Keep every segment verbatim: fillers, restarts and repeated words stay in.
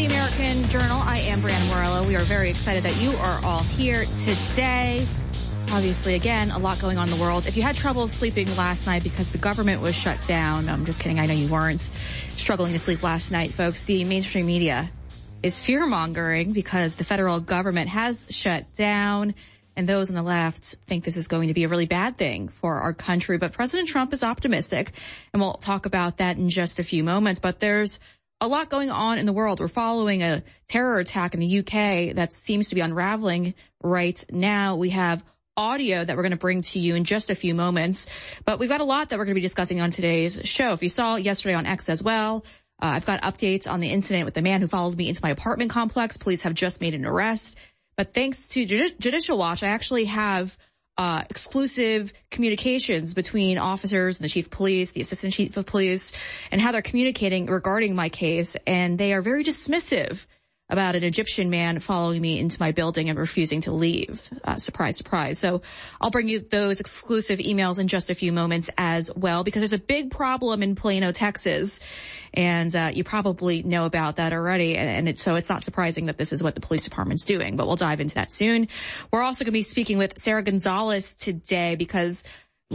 the American Journal. I am Brianna Morello. We are very excited that you are all here today. Obviously, again, a lot going on in the world. If you had trouble sleeping last night because the government was shut down, I'm just kidding. I know you weren't struggling to sleep last night, folks. The mainstream media is fear-mongering because the federal government has shut down, and those on the left think this is going to be a really bad thing for our country. But President Trump is optimistic, and we'll talk about that in just a few moments. But there's a lot going on in the world. We're following a terror attack in the U K that seems to be unraveling right now. We have audio that we're going to bring to you in just a few moments, but we've got a lot that we're going to be discussing on today's show. If you saw yesterday on X as well, uh, I've got updates on the incident with the man who followed me into my apartment complex. Police have just made an arrest, but thanks to Judi- Judicial Watch, I actually have uh exclusive communications between officers and the chief of police, the assistant chief of police, and how they're communicating regarding my case, and they are very dismissive about an Egyptian man following me into my building and refusing to leave. Uh, surprise, surprise. So I'll bring you those exclusive emails in just a few moments as well, because there's a big problem in Plano, Texas, and uh, you probably know about that already. And, and it, so it's not surprising that this is what the police department's doing, but we'll dive into that soon. We're also going to be speaking with Sara Gonzales today because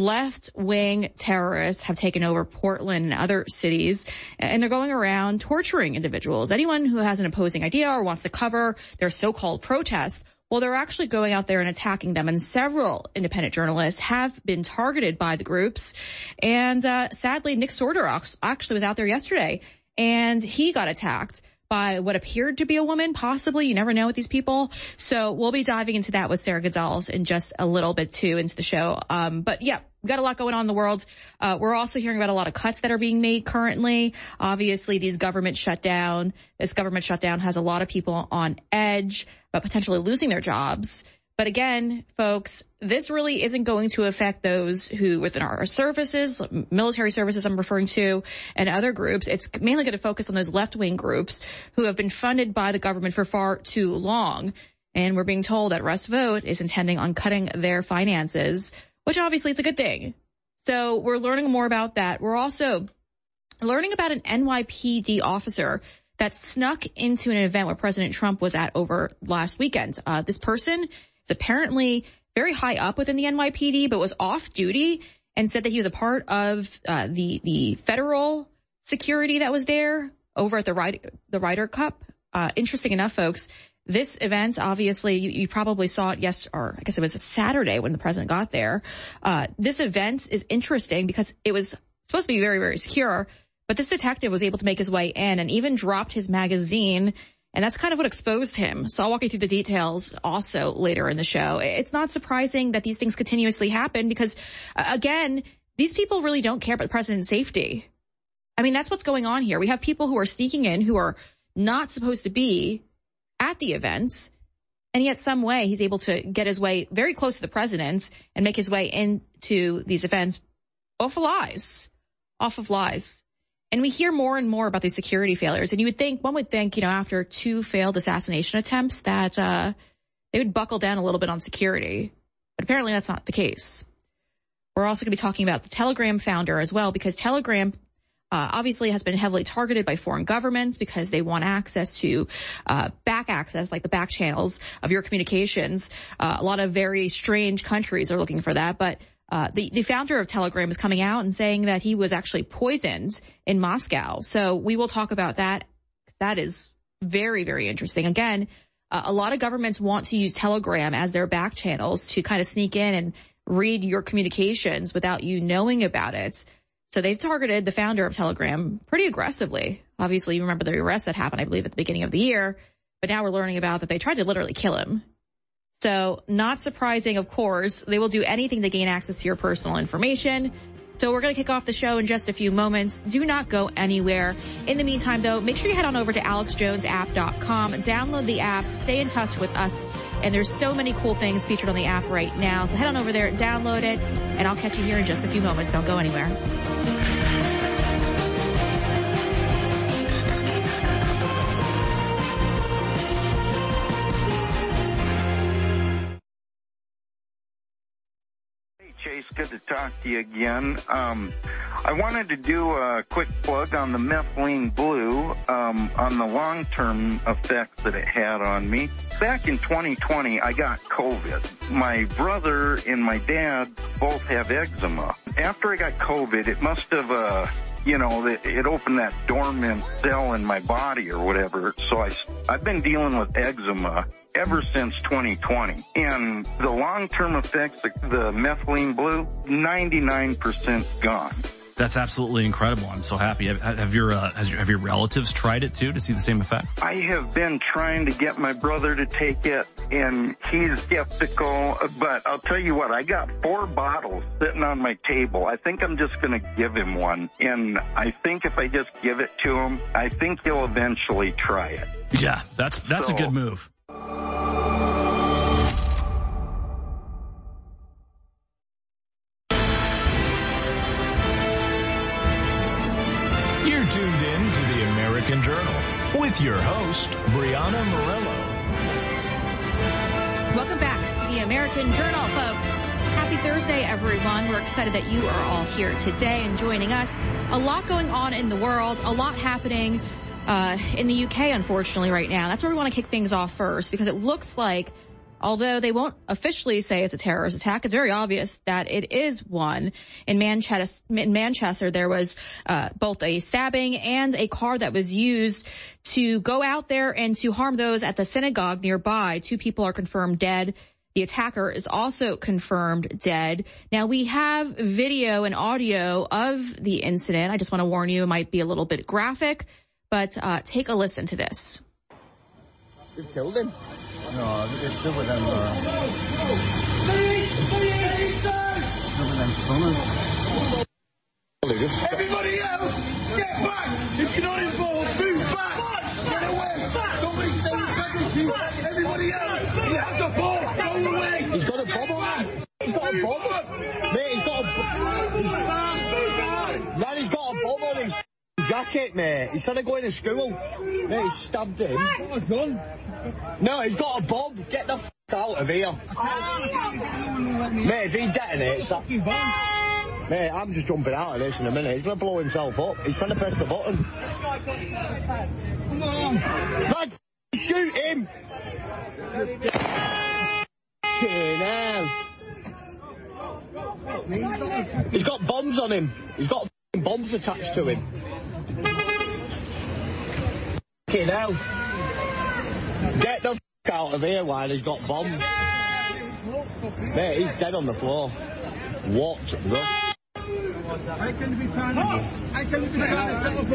left-wing terrorists have taken over Portland and other cities, and they're going around torturing individuals. Anyone who has an opposing idea or wants to cover their so-called protest, well, they're actually going out there and attacking them. And several independent journalists have been targeted by the groups. And uh, sadly, Nick Sorter actually was out there yesterday, and he got attacked by what appeared to be a woman, possibly. You never know with these people. So we'll be diving into that with Sara Gonzales in just a little bit, too, into the show. Um, but, yeah, we've got a lot going on in the world. Uh, we're also hearing about a lot of cuts that are being made currently. Obviously, these government shutdown, this government shutdown has a lot of people on edge, but potentially losing their jobs. But again, folks, this really isn't going to affect those who within our services, military services I'm referring to, and other groups. It's mainly going to focus on those left-wing groups who have been funded by the government for far too long. And we're being told that Russ Vought is intending on cutting their finances, which obviously is a good thing. So we're learning more about that. We're also learning about an N Y P D officer that snuck into an event where President Trump was at over last weekend. Uh, this person is apparently very high up within the N Y P D, but was off duty and said that he was a part of uh, the the federal security that was there over at the Ryder, the Ryder Cup. Uh, interesting enough, folks, this event, obviously, you, you probably saw it yesterday, or I guess it was a Saturday when the president got there. Uh, this event is interesting because it was supposed to be very, very secure, but this detective was able to make his way in and even dropped his magazine. And that's kind of what exposed him. So I'll walk you through the details also later in the show. It's not surprising that these things continuously happen because, uh, again, these people really don't care about the president's safety. I mean, that's what's going on here. We have people who are sneaking in who are not supposed to be at the events, and yet some way he's able to get his way very close to the president and make his way into these events off of lies, off of lies. And we hear more and more about these security failures. And you would think, one would think, you know, after two failed assassination attempts that uh they would buckle down a little bit on security. But apparently that's not the case. We're also going to be talking about the Telegram founder as well, because Telegram uh obviously has been heavily targeted by foreign governments because they want access to uh back access, like the back channels of your communications. Uh, a lot of very strange countries are looking for that. But Uh, the, the founder of Telegram is coming out and saying that he was actually poisoned in Moscow. So we will talk about that. That is very, very interesting. Again, uh, a lot of governments want to use Telegram as their back channels to kind of sneak in and read your communications without you knowing about it. So they've targeted the founder of Telegram pretty aggressively. Obviously, you remember the arrest that happened, I believe, at the beginning of the year. But now we're learning about that they tried to literally kill him. So not surprising, of course. They will do anything to gain access to your personal information. So we're going to kick off the show in just a few moments. Do not go anywhere. In the meantime, though, make sure you head on over to alex jones app dot com and download the app. Stay in touch with us. And there's so many cool things featured on the app right now. So head on over there, download it, and I'll catch you here in just a few moments. Don't go anywhere. Chase, good to talk to you again. Um, I wanted to do a quick plug on the methylene blue, um, on the long-term effects that it had on me. Back in twenty twenty, I got COVID. My brother and my dad both have eczema. After I got COVID, it must have, uh, you know, it opened that dormant cell in my body or whatever. So I, I've been dealing with eczema ever since twenty twenty. And the long-term effects, the, the methylene blue, ninety-nine percent gone. That's absolutely incredible. I'm so happy. Have, have your uh, has your, have your relatives tried it too to see the same effect? I have been trying to get my brother to take it, and he's skeptical. But I'll tell you what, I got four bottles sitting on my table. I think I'm just going to give him one, and I think if I just give it to him, I think he'll eventually try it. Yeah, that's that's so, a good move. You're tuned in to the American Journal with your host, Brianna Morello. Welcome back to the American Journal, folks. Happy Thursday, everyone. We're excited that you are all here today and joining us. A lot going on in the world, a lot happening uh, in the U K, unfortunately, right now. That's where we want to kick things off first, because it looks like, although they won't officially say it's a terrorist attack, it's very obvious that it is one. In Manchester, in Manchester there was uh, both a stabbing and a car that was used to go out there and to harm those at the synagogue nearby. Two people are confirmed dead. The attacker is also confirmed dead. Now, we have video and audio of the incident. I just want to warn you, it might be a little bit graphic, but uh, take a listen to this. You've killed him. No, it's good with them. Uh, Everybody else, get back! If you're not involved, move back! Get away! Somebody stay with you! Everybody else, he has a bomb! Go away! He's got a bomb on him! He's got a bomb! Mate, he's got a bomb! Man, he's got a bomb on his jacket, mate. He's trying to go into school. Mate, he stabbed him. Got a gun? No, he's got a bomb. Get the f*** out of here. Mate, if he detonates that... Mate, I'm just jumping out of this in a minute. He's going to blow himself up. He's trying to press the button. Come on. Man, shoot him. He's got bombs on him. He's got bombs attached to him. Okay, now. Get the f*** out of here while he's got bombs. Mate, he's dead on the floor. What the... I can be trying to... I can be trying to set up a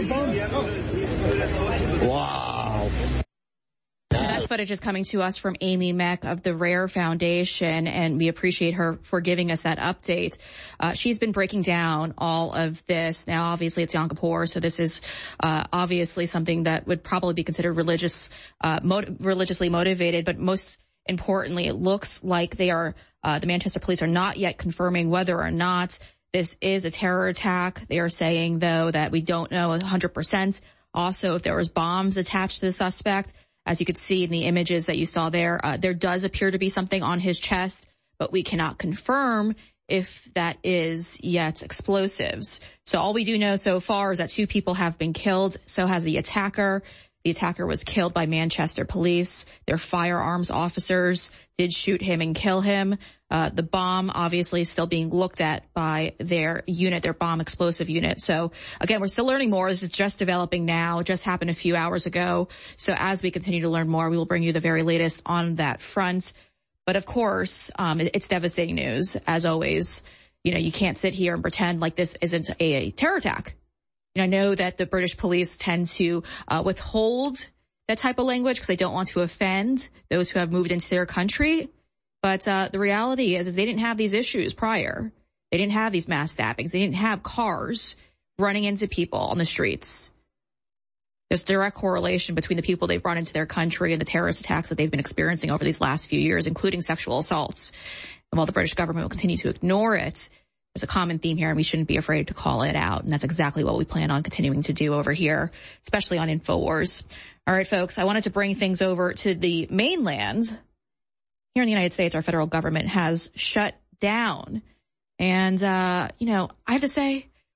bomb. Wow. That footage is coming to us from Amy Meck of the Rare Foundation, and we appreciate her for giving us that update. Uh, she's been breaking down all of this. Now, obviously, it's Yom Kippur, so this is uh, obviously something that would probably be considered religious, uh, mot- religiously motivated, but most importantly, it looks like they are, uh, the Manchester police are not yet confirming whether or not this is a terror attack. They are saying, though, that we don't know one hundred percent. Also, if there was bombs attached to the suspect. As you could see in the images that you saw there, uh, there does appear to be something on his chest, but we cannot confirm if that is yet explosives. So all we do know so far is that two people have been killed. So has the attacker. The attacker was killed by Manchester police. Their firearms officers did shoot him and kill him. Uh, the bomb obviously is still being looked at by their unit, their bomb explosive unit. So again, we're still learning more. This is just developing now. It just happened a few hours ago. So as we continue to learn more, we will bring you the very latest on that front. But of course, um, it, it's devastating news. As always, you know, you can't sit here and pretend like this isn't a terror attack. You know, I know that the British police tend to uh, withhold that type of language because they don't want to offend those who have moved into their country. But uh, the reality is, is they didn't have these issues prior. They didn't have these mass stabbings. They didn't have cars running into people on the streets. There's direct correlation between the people they've brought into their country and the terrorist attacks that they've been experiencing over these last few years, including sexual assaults. And while the British government will continue to ignore it, there's a common theme here, and we shouldn't be afraid to call it out. And that's exactly what we plan on continuing to do over here, especially on InfoWars. All right, folks, I wanted to bring things over to the mainland. Here in the United States, our federal government has shut down. And, uh, you know, I have to say,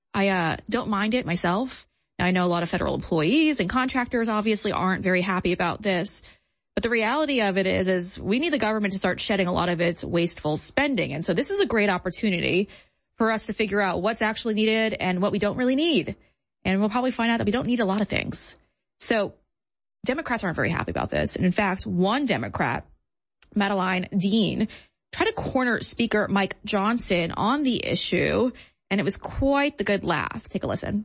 I uh, don't mind it myself. Now, I know a lot of federal employees and contractors obviously aren't very happy about this. But the reality of it is, is we need the government to start shedding a lot of its wasteful spending. And so this is a great opportunity for us to figure out what's actually needed and what we don't really need. And we'll probably find out that we don't need a lot of things. So Democrats aren't very happy about this. And in fact, one Democrat, Madeline Dean, tried to corner Speaker Mike Johnson on the issue. And it was quite the good laugh. Take a listen.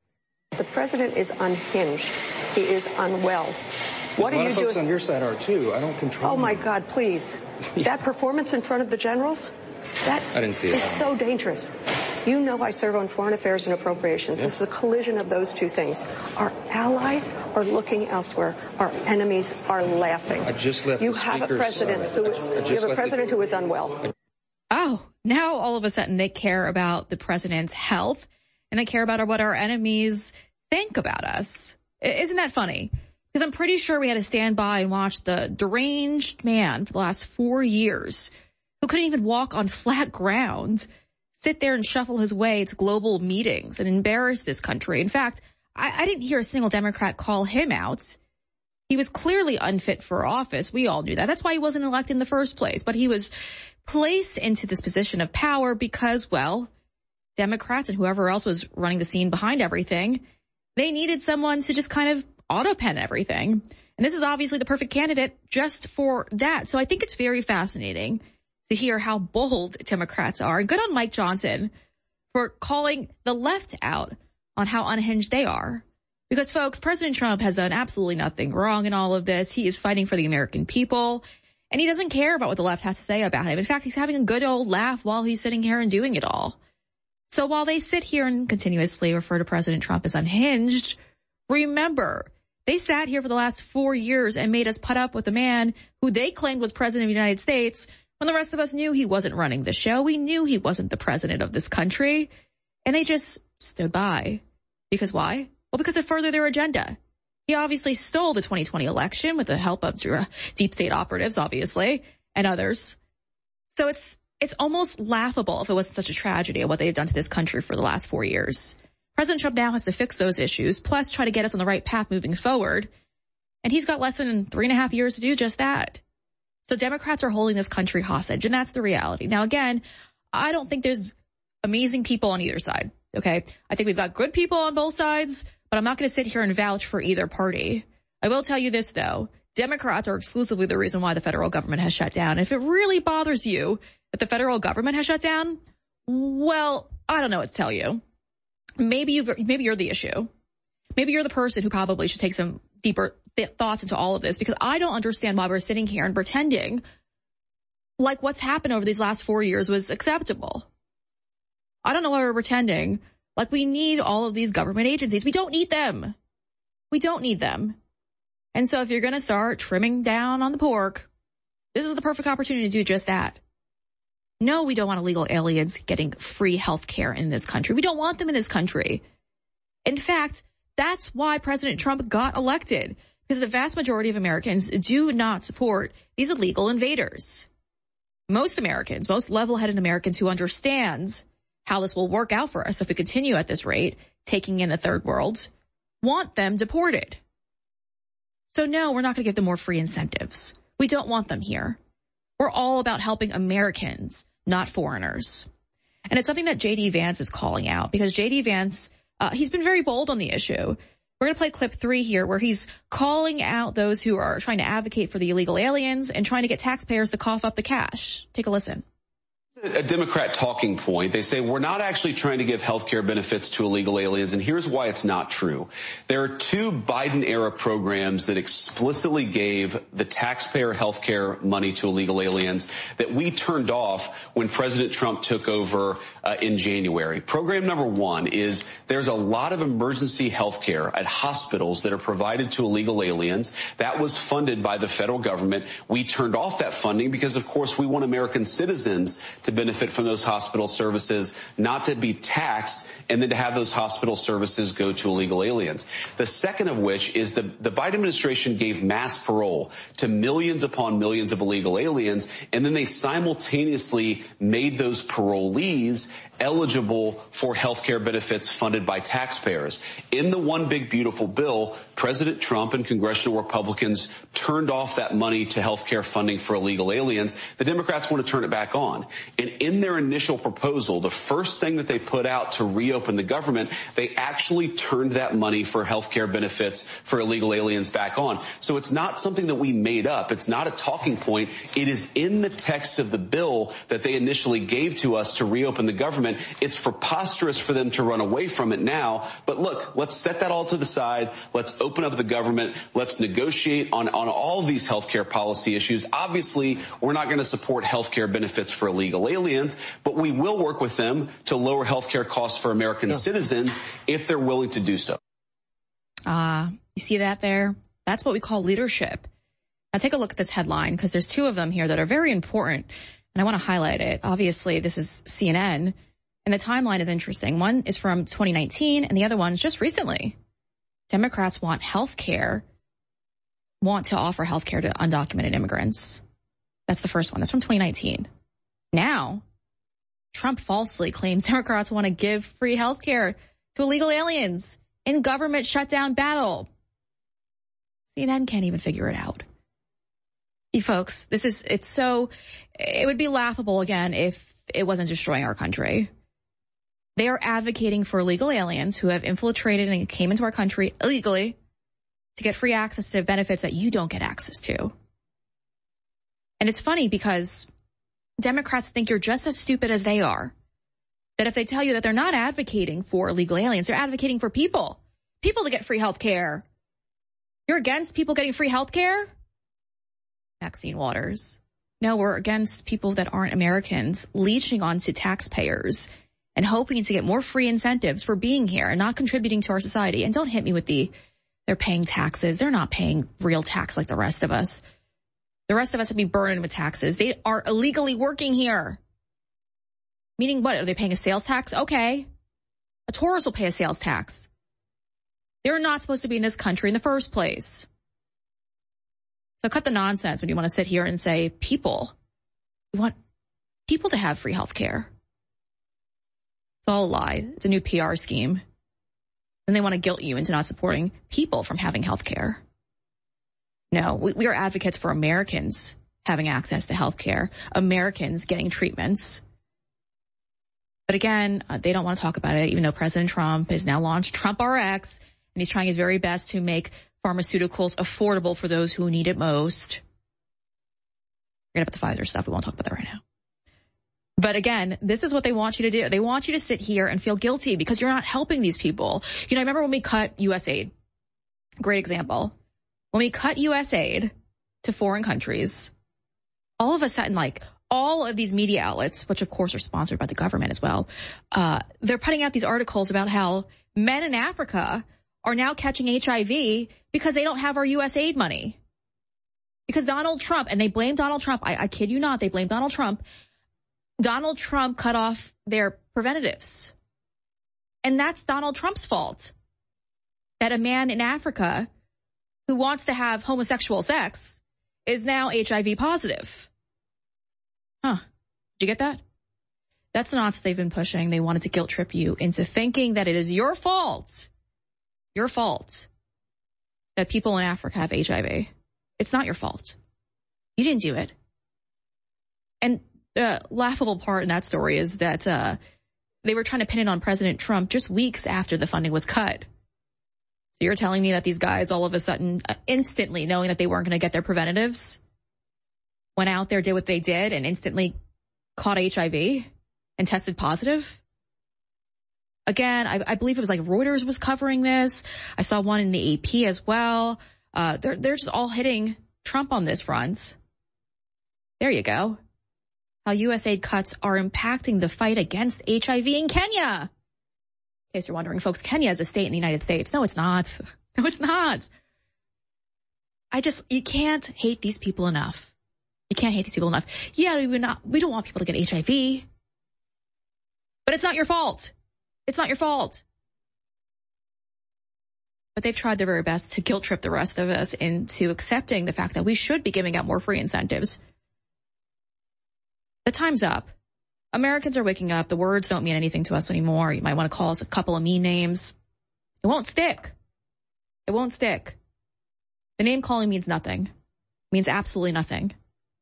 The president is unhinged. He is unwell. What are you doing? A lot of folks on your side are too. I don't control. Oh my God, please. That performance in front of the generals, that I didn't see it. Is so dangerous. You know I serve on foreign affairs and appropriations. Yeah. This is a collision of those two things. Our allies are looking elsewhere. Our enemies are laughing. I just left you the have a president who is, you have a president who is unwell. Oh, now all of a sudden they care about the president's health and they care about what our enemies think about us. Isn't that funny? Because I'm pretty sure we had to stand by and watch the deranged man for the last four years who couldn't even walk on flat ground sit there and shuffle his way to global meetings and embarrass this country. In fact, I, I didn't hear a single Democrat call him out. He was clearly unfit for office. We all knew that. That's why he wasn't elected in the first place. But he was placed into this position of power because, well, Democrats and whoever else was running the scene behind everything, they needed someone to just kind of auto-pen everything. And this is obviously the perfect candidate just for that. So I think it's very fascinating to hear how bold Democrats are. And good on Mike Johnson for calling the left out on how unhinged they are. Because, folks, President Trump has done absolutely nothing wrong in all of this. He is fighting for the American people, and he doesn't care about what the left has to say about him. In fact, he's having a good old laugh while he's sitting here and doing it all. So while they sit here and continuously refer to President Trump as unhinged, remember, they sat here for the last four years and made us put up with a man who they claimed was president of the United States when the rest of us knew he wasn't running the show. We knew he wasn't the president of this country. And they just stood by. Because why? Well, because it furthered their agenda. He obviously stole the twenty twenty election with the help of deep state operatives, obviously, and others. So it's it's almost laughable if it wasn't such a tragedy of what they've done to this country for the last four years. President Trump now has to fix those issues, plus try to get us on the right path moving forward. And he's got less than three and a half years to do just that. So Democrats are holding this country hostage, and that's the reality. Now, again, I don't think there's amazing people on either side, okay? I think we've got good people on both sides, but I'm not going to sit here and vouch for either party. I will tell you this, though. Democrats are exclusively the reason why the federal government has shut down. If it really bothers you that the federal government has shut down, well, I don't know what to tell you. Maybe you maybe you're the issue. Maybe you're the person who probably should take some deeper th- thoughts into all of this, because I don't understand why we're sitting here and pretending like what's happened over these last four years was acceptable. I don't know why we're pretending like we need all of these government agencies. We don't need them. We don't need them. And so if you're going to start trimming down on the pork, this is the perfect opportunity to do just that. No, we don't want illegal aliens getting free health care in this country. We don't want them in this country. In fact, that's why President Trump got elected, because the vast majority of Americans do not support these illegal invaders. Most Americans, most level-headed Americans who understand how this will work out for us if we continue at this rate, taking in the third world, want them deported. So no, we're not going to give them more free incentives. We don't want them here. We're all about helping Americans, not foreigners. And it's something that J D Vance is calling out, because J D Vance, uh, he's been very bold on the issue. We're going to play clip three here where he's calling out those who are trying to advocate for the illegal aliens and trying to get taxpayers to cough up the cash. Take a listen. A Democrat talking point. They say we're not actually trying to give health care benefits to illegal aliens, and here's why it's not true. There are two Biden-era programs that explicitly gave the taxpayer health care money to illegal aliens that we turned off when President Trump took over uh, in January. Program number one is there's a lot of emergency health care at hospitals that are provided to illegal aliens. That was funded by the federal government. We turned off that funding because, of course, we want American citizens to to benefit from those hospital services, not to be taxed, and then to have those hospital services go to illegal aliens. The second of which is the, the Biden administration gave mass parole to millions upon millions of illegal aliens, and then they simultaneously made those parolees eligible for health care benefits funded by taxpayers. In the One Big Beautiful Bill, President Trump and congressional Republicans turned off that money to health care funding for illegal aliens. The Democrats want to turn it back on. And in their initial proposal, the first thing that they put out to reopen the government, they actually turned that money for health care benefits for illegal aliens back on. So it's not something that we made up. It's not a talking point. It is in the text of the bill that they initially gave to us to reopen the government. It's preposterous for them to run away from it now. But look, let's set that all to the side. Let's open up the government. Let's negotiate on, on all these healthcare policy issues. Obviously, we're not going to support healthcare benefits for illegal aliens, but we will work with them to lower healthcare costs for American yeah. citizens if they're willing to do so. Ah, uh, you see that there? That's what we call leadership. Now take a look at this headline, because there's two of them here that are very important, and I want to highlight it. Obviously, this is C N N. And the timeline is interesting. One is from twenty nineteen, and the other one's just recently. Democrats want health care, want to offer health care to undocumented immigrants. That's the first one. That's from twenty nineteen. Now, Trump falsely claims Democrats want to give free health care to illegal aliens in government shutdown battle. C N N can't even figure it out. You folks, this is, it's so, it would be laughable again if it wasn't destroying our country. They are advocating for illegal aliens who have infiltrated and came into our country illegally to get free access to benefits that you don't get access to. And it's funny because Democrats think you're just as stupid as they are. That if they tell you that they're not advocating for illegal aliens, they're advocating for people. People to get free health care. You're against people getting free health care? Maxine Waters. No, we're against people that aren't Americans leeching onto taxpayers and hoping to get more free incentives for being here and not contributing to our society. And don't hit me with the, they're paying taxes. They're not paying real tax like the rest of us. The rest of us would be burdened with taxes. They are illegally working here. Meaning what? Are they paying a sales tax? Okay. A tourist will pay a sales tax. They're not supposed to be in this country in the first place. So cut the nonsense when you want to sit here and say, people, we want people to have free health care. It's all a lie. It's a new P R scheme. And they want to guilt you into not supporting people from having health care. No, we, we are advocates for Americans having access to health care, Americans getting treatments. But again, uh, they don't want to talk about it, even though President Trump has now launched Trump R X, and he's trying his very best to make pharmaceuticals affordable for those who need it most. Forget about the Pfizer stuff. We won't talk about that right now. But again, this is what they want you to do. They want you to sit here and feel guilty because you're not helping these people. You know, I remember when we cut U S aid. Great example. When we cut U S aid to foreign countries, all of a sudden, like, all of these media outlets, which of course are sponsored by the government as well, uh, they're putting out these articles about how men in Africa are now catching H I V because they don't have our U S aid money. Because Donald Trump, and they blame Donald Trump, I, I kid you not, they blame Donald Trump. Donald Trump cut off their preventatives. And that's Donald Trump's fault. That a man in Africa who wants to have homosexual sex is now H I V positive. Huh. Did you get that? That's the nonsense they've been pushing. They wanted to guilt trip you into thinking that it is your fault. Your fault that people in Africa have H I V. It's not your fault. You didn't do it. And the laughable part in that story is that uh they were trying to pin it on President Trump just weeks after the funding was cut. So you're telling me that these guys all of a sudden, uh, instantly knowing that they weren't going to get their preventatives, went out there, did what they did, and instantly caught H I V and tested positive? Again, I, I believe it was like Reuters was covering this. I saw one in the A P as well. Uh, they're, they're just all hitting Trump on this front. There you go. How U S aid cuts are impacting the fight against H I V in Kenya. In case you're wondering, folks, Kenya is a state in the United States. No, it's not. No, it's not. I just, you can't hate these people enough. You can't hate these people enough. Yeah, we would not, we don't want people to get H I V. But it's not your fault. It's not your fault. But they've tried their very best to guilt trip the rest of us into accepting the fact that we should be giving out more free incentives. The time's up. Americans are waking up. The words don't mean anything to us anymore. You might want to call us a couple of mean names. It won't stick. It won't stick. The name calling means nothing. It means absolutely nothing.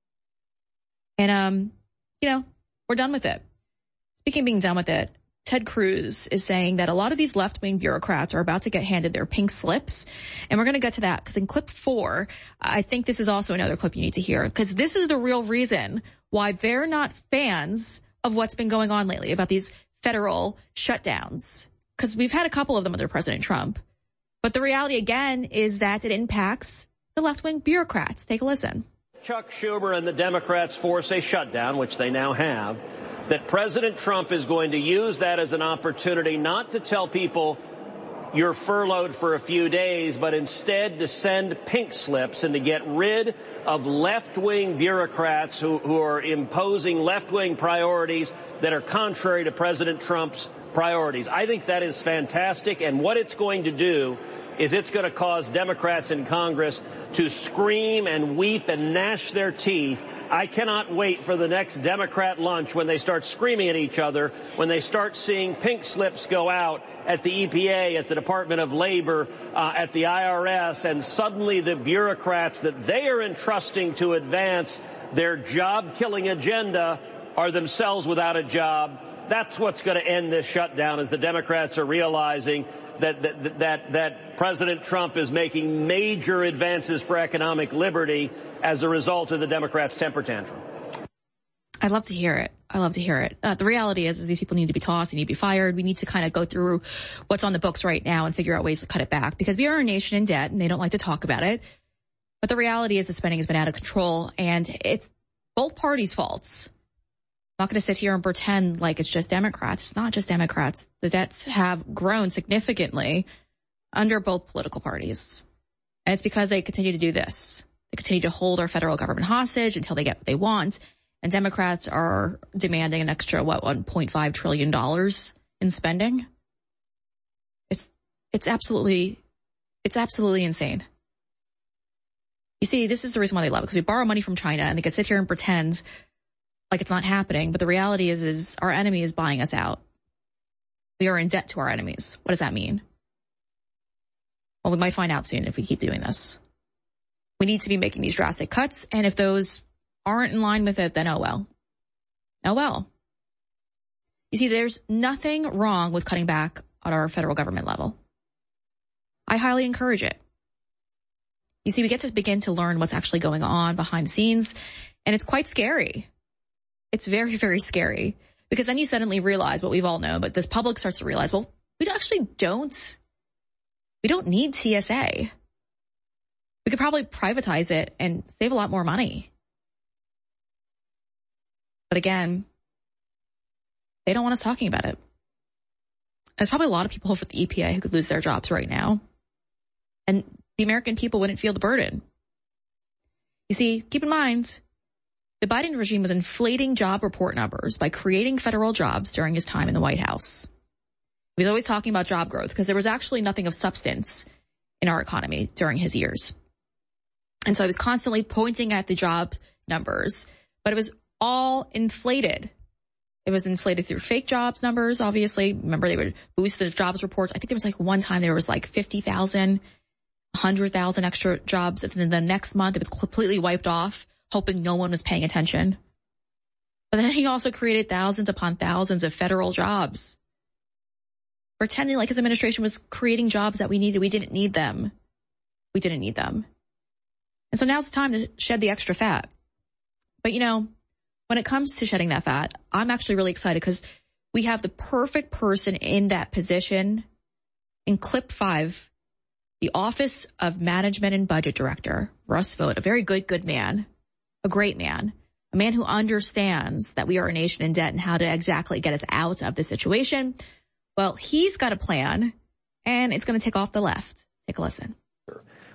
And, um, you know, we're done with it. Speaking of being done with it, Ted Cruz is saying that a lot of these left-wing bureaucrats are about to get handed their pink slips. And we're going to get to that because in clip four, I think this is also another clip you need to hear because this is the real reason why they're not fans of what's been going on lately about these federal shutdowns. Because we've had a couple of them under President Trump. But the reality, again, is that it impacts the left-wing bureaucrats. Take a listen. Chuck Schumer and the Democrats force a shutdown, which they now have, that President Trump is going to use that as an opportunity not to tell people you're furloughed for a few days, but instead to send pink slips and to get rid of left-wing bureaucrats who, who are imposing left-wing priorities that are contrary to President Trump's priorities. I think that is fantastic, and what it's going to do is it's going to cause Democrats in Congress to scream and weep and gnash their teeth. I cannot wait for the next Democrat lunch when they start screaming at each other, when they start seeing pink slips go out at the E P A, at the Department of Labor, uh, at the I R S, and suddenly the bureaucrats that they are entrusting to advance their job-killing agenda are themselves without a job. That's what's going to end this shutdown, as the Democrats are realizing that, that, that, that President Trump is making major advances for economic liberty as a result of the Democrats' temper tantrum. I love to hear it. I love to hear it. Uh, the reality is, is these people need to be tossed. They need to be fired. We need to kind of go through what's on the books right now and figure out ways to cut it back because we are a nation in debt and they don't like to talk about it. But the reality is the spending has been out of control and it's both parties' faults. I'm not going to sit here and pretend like it's just Democrats. It's not just Democrats. The debts have grown significantly under both political parties. And it's because they continue to do this. They continue to hold our federal government hostage until they get what they want. And Democrats are demanding an extra, what, one point five trillion dollars in spending. It's, it's absolutely, it's absolutely insane. You see, this is the reason why they love it, because we borrow money from China and they can sit here and pretend like it's not happening. But the reality is, is our enemy is buying us out. We are in debt to our enemies. What does that mean? Well, we might find out soon if we keep doing this. We need to be making these drastic cuts. And if those aren't in line with it, then oh well. Oh well. You see, there's nothing wrong with cutting back at our federal government level. I highly encourage it. You see, we get to begin to learn what's actually going on behind the scenes, and it's quite scary. It's very, very scary, because then you suddenly realize what we've all known, but this public starts to realize, well, we actually don't, we don't need T S A. We could probably privatize it and save a lot more money. But again, they don't want us talking about it. There's probably a lot of people over at the E P A who could lose their jobs right now. And the American people wouldn't feel the burden. You see, keep in mind, the Biden regime was inflating job report numbers by creating federal jobs during his time in the White House. He was always talking about job growth because there was actually nothing of substance in our economy during his years. And so he was constantly pointing at the job numbers, but it was all inflated. It was inflated through fake jobs numbers, obviously. Remember, they would boost the jobs reports. I think there was like one time there was like fifty thousand, one hundred thousand extra jobs. And then the next month it was completely wiped off, hoping no one was paying attention. But then he also created thousands upon thousands of federal jobs, pretending like his administration was creating jobs that we needed. We didn't need them. We didn't need them. And so now's the time to shed the extra fat. But, you know, when it comes to shedding that fat, I'm actually really excited because we have the perfect person in that position. In clip five, the Office of Management and Budget Director, Russ Vought, a very good, good man, a great man, a man who understands that we are a nation in debt and how to exactly get us out of this situation. Well, he's got a plan, and it's going to take off the left. Take a listen.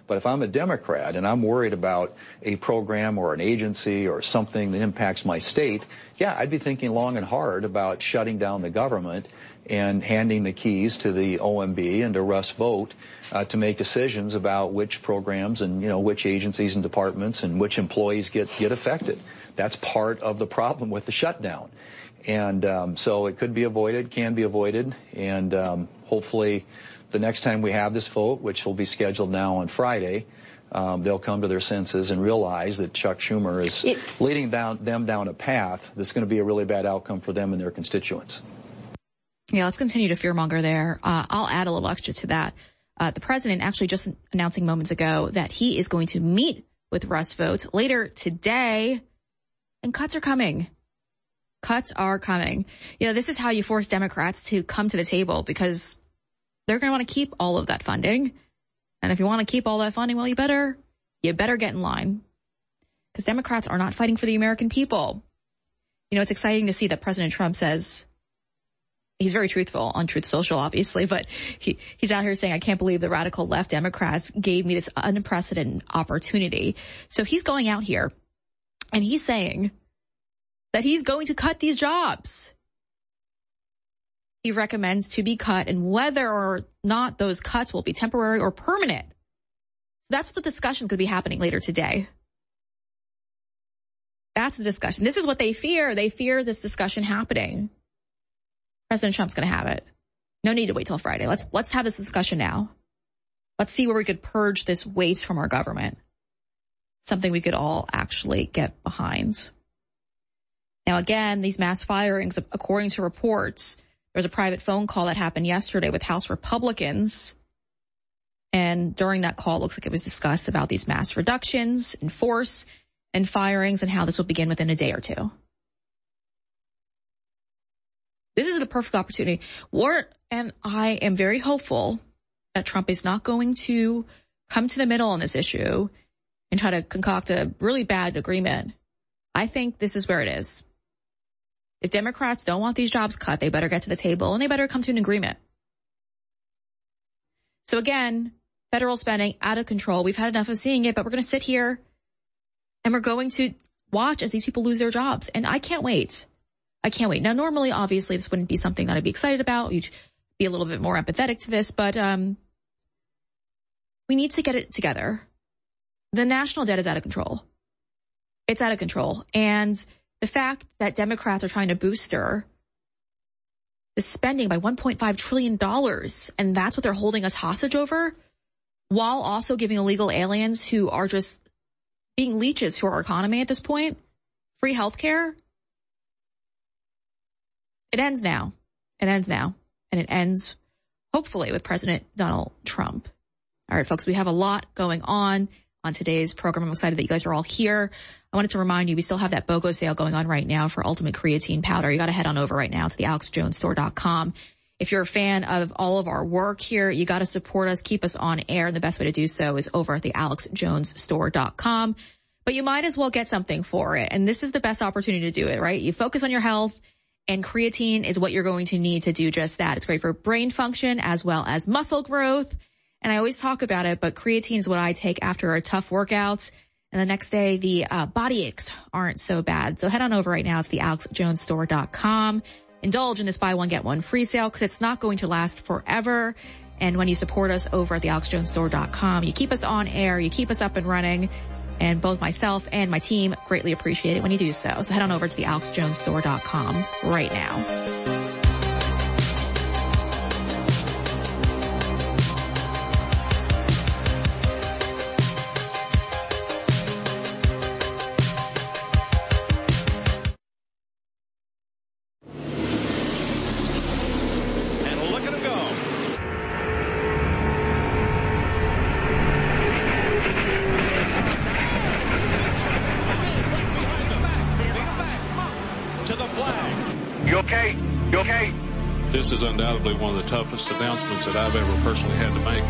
But if I'm a Democrat and I'm worried about a program or an agency or something that impacts my state, yeah, I'd be thinking long and hard about shutting down the government and handing the keys to the O M B and to Russ Vought uh, to make decisions about which programs and, you know, which agencies and departments and which employees get, get affected. That's part of the problem with the shutdown. And um, so it could be avoided, can be avoided, and um, hopefully the next time we have this vote, which will be scheduled now on Friday, um, they'll come to their senses and realize that Chuck Schumer is it, leading down, them down a path that's going to be a really bad outcome for them and their constituents. Yeah, let's continue to fearmonger there. Uh, I'll add a little extra to that. Uh, the president actually just announcing moments ago that he is going to meet with Russ Vought later today, and cuts are coming. Cuts are coming. You know, this is how you force Democrats to come to the table, because they're going to want to keep all of that funding. And if you want to keep all that funding, well, you better, you better get in line, because Democrats are not fighting for the American people. You know, it's exciting to see that President Trump says, he's very truthful on Truth Social, obviously, but he, he's out here saying, I can't believe the radical left Democrats gave me this unprecedented opportunity. So he's going out here and he's saying that he's going to cut these jobs. He recommends to be cut, and whether or not those cuts will be temporary or permanent. That's what the discussion could be happening later today. That's the discussion. This is what they fear. They fear this discussion happening. President Trump's going to have it. No need to wait till Friday. Let's let's have this discussion now. Let's see where we could purge this waste from our government. Something we could all actually get behind. Now, again, these mass firings, according to reports, there was a private phone call that happened yesterday with House Republicans. And during that call, it looks like it was discussed about these mass reductions in force and firings and how this will begin within a day or two. This is the perfect opportunity. War, and I am very hopeful that Trump is not going to come to the middle on this issue and try to concoct a really bad agreement. I think this is where it is. If Democrats don't want these jobs cut, they better get to the table and they better come to an agreement. So again, federal spending out of control. We've had enough of seeing it, but we're going to sit here and we're going to watch as these people lose their jobs. And I can't wait. I can't wait. Now, normally, obviously, this wouldn't be something that I'd be excited about. You'd be a little bit more empathetic to this, but um, we need to get it together. The national debt is out of control. It's out of control. And the fact that Democrats are trying to booster the spending by one point five trillion dollars, and that's what they're holding us hostage over, while also giving illegal aliens who are just being leeches to our economy at this point free health care. It ends now. It ends now. And it ends, hopefully, with President Donald Trump. All right, folks, we have a lot going on on today's program. I'm excited that you guys are all here. I wanted to remind you, we still have that BOGO sale going on right now for Ultimate Creatine Powder. You got to head on over right now to the alex jones store dot com. If you're a fan of all of our work here, you got to support us, keep us on air. And the best way to do so is over at the alex jones store dot com. But you might as well get something for it. And this is the best opportunity to do it, right? You focus on your health, and creatine is what you're going to need to do just that. It's great for brain function as well as muscle growth. And I always talk about it, but creatine is what I take after a tough workout. And the next day, the uh, body aches aren't so bad. So head on over right now to the alex jones store dot com. Indulge in this buy one, get one free sale, because it's not going to last forever. And when you support us over at the alex jones store dot com, you keep us on air, you keep us up and running. And both myself and my team greatly appreciate it when you do so. So head on over to the alex jones store dot com right now. This is undoubtedly one of the toughest announcements that I've ever personally had to make.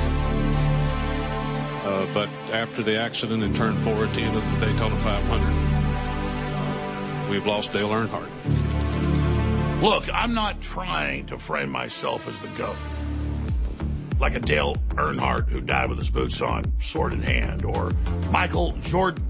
Uh, but after the accident and turn four at the end of the Daytona five hundred, uh, we've lost Dale Earnhardt. Look, I'm not trying to frame myself as the GOAT. like a Dale Earnhardt who died with his boots on, sword in hand, or Michael Jordan,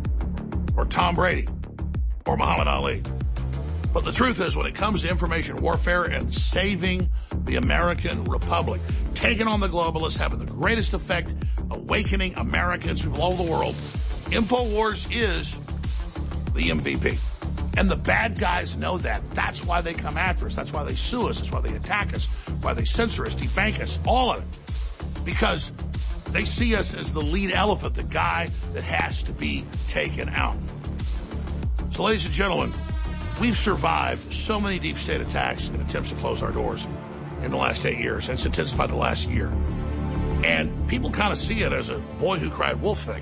or Tom Brady, or Muhammad Ali. But the truth is, when it comes to information warfare and saving the American Republic, taking on the globalists, having the greatest effect, awakening Americans, people all over the world, InfoWars is the M V P. And the bad guys know that. That's why they come after us. That's why they sue us. That's why they attack us. Why they censor us, debank us, all of it. Because they see us as the lead elephant, the guy that has to be taken out. So, ladies and gentlemen, we've survived so many deep state attacks and attempts to close our doors in the last eight years. It's intensified the last year. And people kind of see it as a boy who cried wolf thing.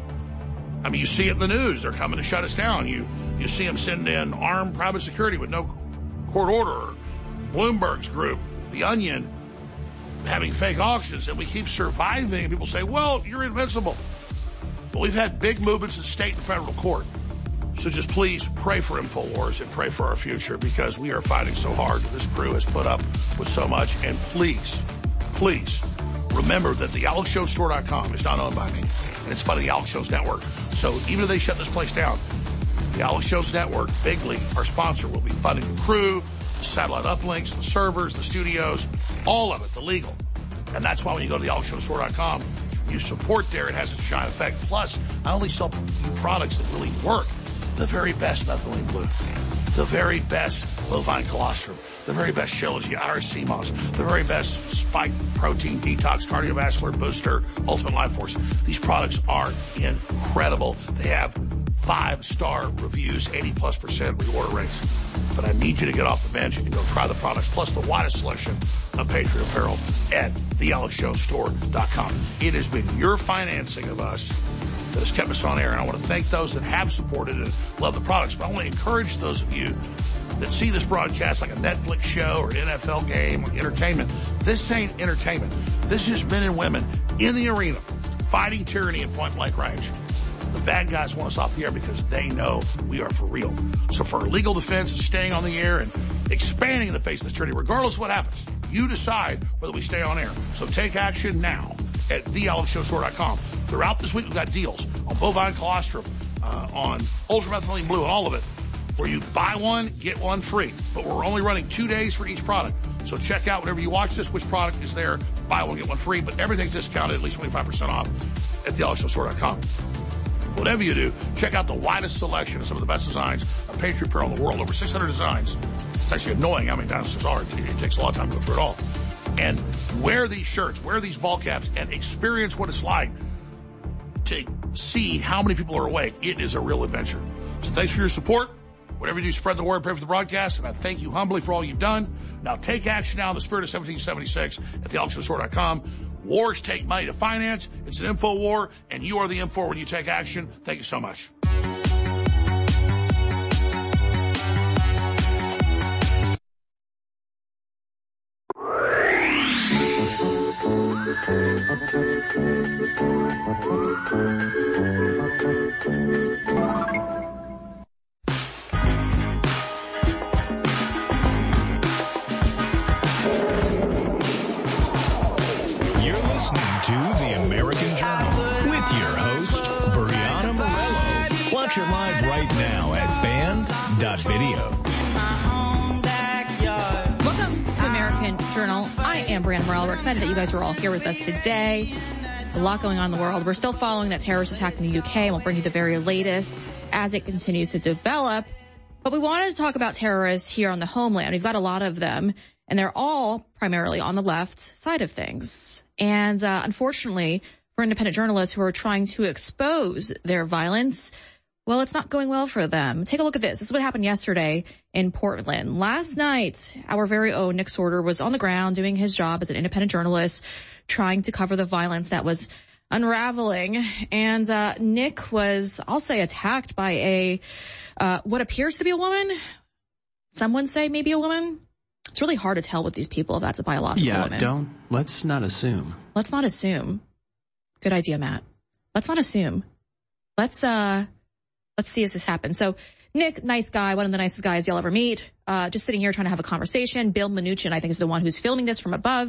I mean, you see it in the news. They're coming to shut us down. You you see them send in armed private security with no court order. Bloomberg's group, The Onion, having fake auctions. And we keep surviving. And people say, well, you're invincible. But we've had big movements in state and federal court. So just please pray for InfoWars and pray for our future, because we are fighting so hard. This crew has put up with so much. And please, please remember that the Alex Jones Store dot com is not owned by me. And it's part of the Alex Jones Network. So even if they shut this place down, the Alex Jones Network, Big League, our sponsor, will be funding the crew, the satellite uplinks, the servers, the studios, all of it, the legal. And that's why when you go to the Alex Jones Store dot com, you support there. It has a giant effect. Plus, I only sell products that really work. The very best methylene blue, the very best bovine colostrum, the very best Shilajit, I R C M O S, the very best spike protein detox, cardiovascular booster, ultimate life force. These products are incredible. They have five-star reviews, eighty plus percent reorder rates. But I need you to get off the bench and go try the products, plus the widest selection of Patriot apparel at the Alex Jones Store dot com. It has been your financing of us that has kept us on air, and I want to thank those that have supported and love the products. But I want to encourage those of you that see this broadcast like a Netflix show or N F L game or entertainment. This ain't entertainment. This is men and women in the arena fighting tyranny at point-blank range. The bad guys want us off the air because they know we are for real. So for our legal defense and staying on the air and expanding in the face of this tyranny, regardless of what happens, you decide whether we stay on air. So take action now at the Alex Jones Store dot com. Throughout this week, we've got deals on bovine colostrum, uh, on ultramethylene blue, and all of it, where you buy one, get one free. But we're only running two days for each product. So check out whenever you watch this, which product is there. Buy one, get one free. But everything's discounted, at least twenty-five percent off at the Alex Jones Store dot com. Whatever you do, check out the widest selection of some of the best designs of Patriot apparel in the world. Over six hundred designs. It's actually annoying how many times there are. It takes a lot of time to go through it all. And wear these shirts, wear these ball caps, and experience what it's like to see how many people are awake. It is a real adventure. So thanks for your support. Whatever you do, spread the word, pray for the broadcast, and I thank you humbly for all you've done. Now take action now in the spirit of seventeen seventy-six at the Alex Jones Store dot com. Wars take money to finance. It's an info war, and you are the info when you take action. Thank you so much. To the American Journal with your host, Brianna Morello. Watch it live right now at fans dot video. Welcome to American Journal. I am Brianna Morello. We're excited that you guys are all here with us today. A lot going on in the world. We're still following that terrorist attack in the U K, and we'll bring you the very latest as it continues to develop. But we wanted to talk about terrorists here on the homeland. We've got a lot of them, and they're all primarily on the left side of things. And uh, unfortunately, for independent journalists who are trying to expose their violence, well, it's not going well for them. Take a look at this. This is what happened yesterday in Portland. Last night, our very own Nick Sorter was on the ground doing his job as an independent journalist, trying to cover the violence that was unraveling. And uh, Nick was, I'll say, attacked by a uh, what appears to be a woman. Someone say maybe a woman. It's really hard to tell with these people if that's a biological yeah, woman. Yeah, don't. Let's not assume. Let's not assume. Good idea, Matt. Let's not assume. Let's uh, let's see as this happens. So Nick, nice guy, one of the nicest guys you'll ever meet. Uh, just sitting here trying to have a conversation. Bill Mnuchin, I think, is the one who's filming this from above.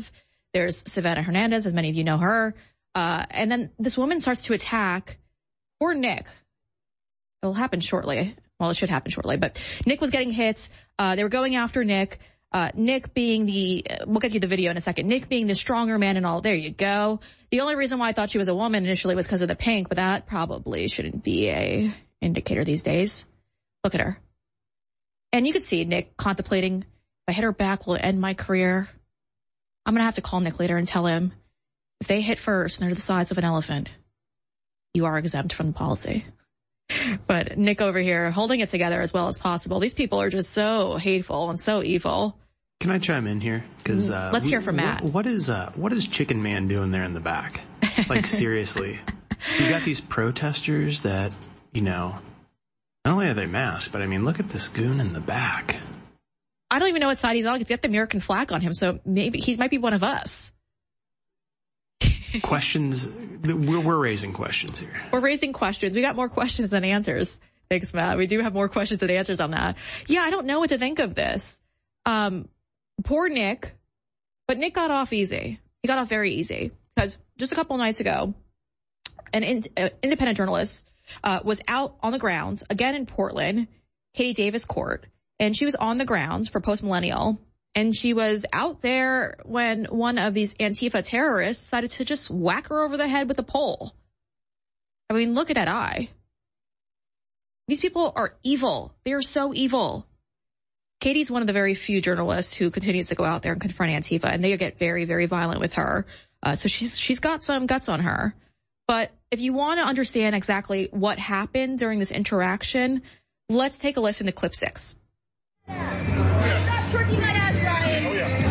There's Savannah Hernandez, as many of you know her. Uh, and then this woman starts to attack poor Nick. It will happen shortly. Well, it should happen shortly, but Nick was getting hit. Uh, they were going after Nick. Uh, Nick being the, uh, we'll get you the video in a second. Nick being the stronger man and all. There you go. The only reason why I thought she was a woman initially was because of the pink, but that probably shouldn't be a indicator these days. Look at her. And you could see Nick contemplating, if I hit her back, will it end my career? I'm going to have to call Nick later and tell him, if they hit first and they're the size of an elephant, you are exempt from the policy. But Nick over here holding it together as well as possible. These people are just so hateful and so evil. Can I chime in here? Because uh, let's hear from Matt. What, what is uh, what is Chicken Man doing there in the back? Like seriously, you got these protesters that you know. Not only are they masked, but I mean, look at this goon in the back. I don't even know what side he's on. He's got the American flag on him, so maybe he might be one of us. Questions. We're, we're raising questions here. We're raising questions. We got more questions than answers. Thanks, Matt. We do have more questions than answers on that. Yeah, I don't know what to think of this. Um, poor Nick. But Nick got off easy. He got off very easy. Because just a couple nights ago, an in, uh, independent journalist uh, was out on the grounds, again in Portland, Katie Davis Court. And she was on the grounds for Post Millennial. And she was out there when one of these Antifa terrorists decided to just whack her over the head with a pole. I mean, look at that eye. These people are evil. They are so evil. Katie's one of the very few journalists who continues to go out there and confront Antifa, and they get very, very violent with her. Uh, so she's she's got some guts on her. But if you want to understand exactly what happened during this interaction, let's take a listen to clip six. Stop twerking that ass, Ryan. Oh, yeah.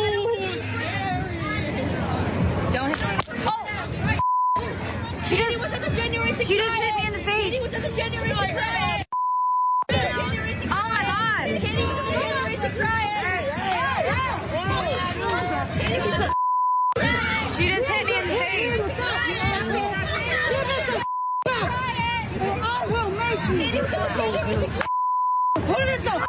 Don't hit me. Oh! She just, was at the January sixth She just hit me in the face. Katie was at the January sixth riot. Oh, my God. Katie was at the January sixth riot. She just hit me in the face. I will make you. Put it the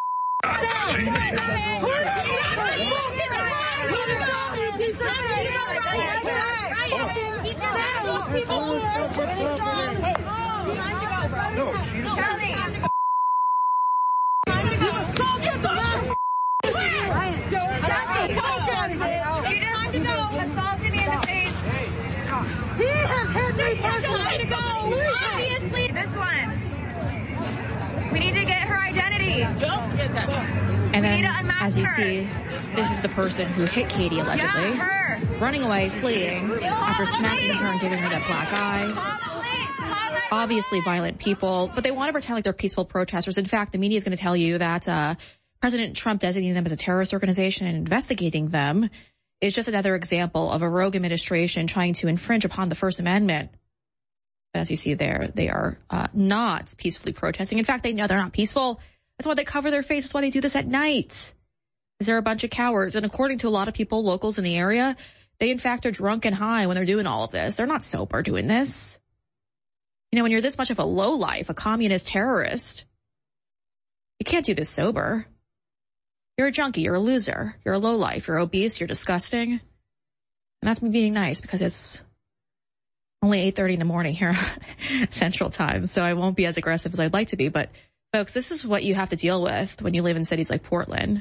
Obviously, this one. We need to get her identity. And then, as you see, this is the person who hit Katie allegedly, yeah, running away, fleeing, after smacking her and giving her that black eye. Obviously violent people, but they want to pretend like they're peaceful protesters. In fact, the media is going to tell you that uh President Trump designating them as a terrorist organization and investigating them is just another example of a rogue administration trying to infringe upon the First Amendment. As you see there, they are uh, not peacefully protesting. In fact, they know they're not peaceful. That's why they cover their face. That's why they do this at night. Because they're a bunch of cowards. And according to a lot of people, locals in the area, they in fact are drunk and high when they're doing all of this. They're not sober doing this. You know, when you're this much of a lowlife, a communist terrorist, you can't do this sober. You're a junkie. You're a loser. You're a lowlife. You're obese. You're disgusting. And that's me being nice because it's only eight thirty in the morning here Central Time, so I won't be as aggressive as I'd like to be. But, folks, this is what you have to deal with when you live in cities like Portland.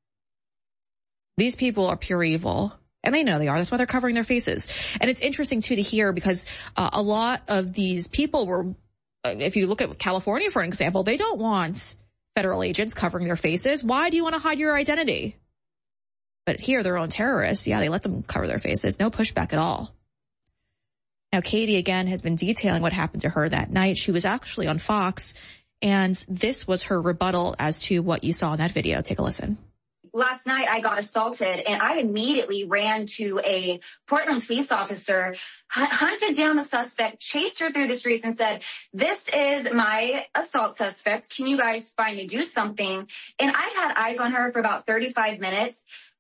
These people are pure evil, and they know they are. That's why they're covering their faces. And it's interesting, too, to hear because uh, a lot of these people were, uh, if you look at California, for example, they don't want federal agents covering their faces. Why do you want to hide your identity? But here, their own terrorists, yeah, they let them cover their faces. No pushback at all. Now, Katie, again, has been detailing what happened to her that night. She was actually on Fox, and this was her rebuttal as to what you saw in that video. Take a listen. Last night, I got assaulted, and I immediately ran to a Portland police officer, hunted down the suspect, chased her through the streets, and said, this is my assault suspect. Can you guys finally do something? And I had eyes on her for about thirty-five minutes.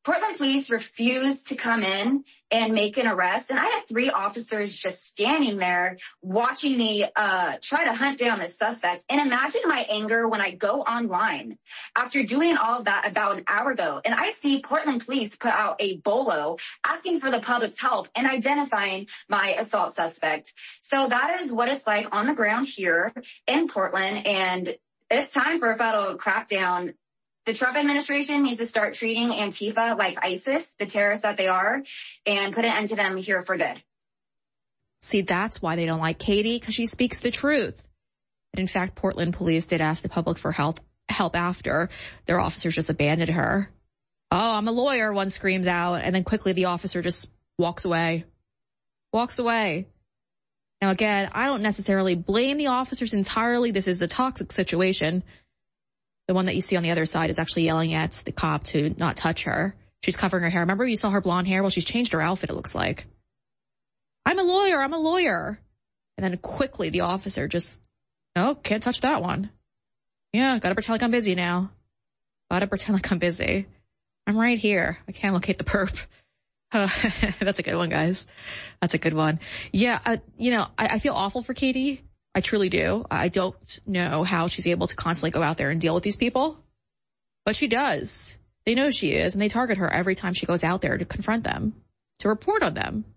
Portland police refused to come in and make an arrest. And I had three officers just standing there watching me uh try to hunt down this suspect. And imagine my anger when I go online after doing all of that about an hour ago. And I see Portland police put out a bolo asking for the public's help in identifying my assault suspect. So that is what it's like on the ground here in Portland. And it's time for a federal crackdown. The Trump administration needs to start treating Antifa like ISIS, the terrorists that they are, and put an end to them here for good. See, that's why they don't like Katie, because she speaks the truth. And in fact, Portland police did ask the public for help, help after their officers just abandoned her. Oh, I'm a lawyer, one screams out, and then quickly the officer just walks away. Walks away. Now, again, I don't necessarily blame the officers entirely. This is a toxic situation. The one that you see on the other side is actually yelling at the cop to not touch her. She's covering her hair. Remember you saw her blonde hair? Well, she's changed her outfit, it looks like. I'm a lawyer. I'm a lawyer. And then quickly the officer just, oh, can't touch that one. Yeah, gotta pretend like I'm busy now. Gotta pretend like I'm busy. I'm right here. I can't locate the perp. Uh, that's a good one, guys. That's a good one. Yeah, uh, you know, I, I feel awful for Katie. I truly do. I don't know how she's able to constantly go out there and deal with these people, but she does. They know she is, and they target her every time she goes out there to confront them, to report on them.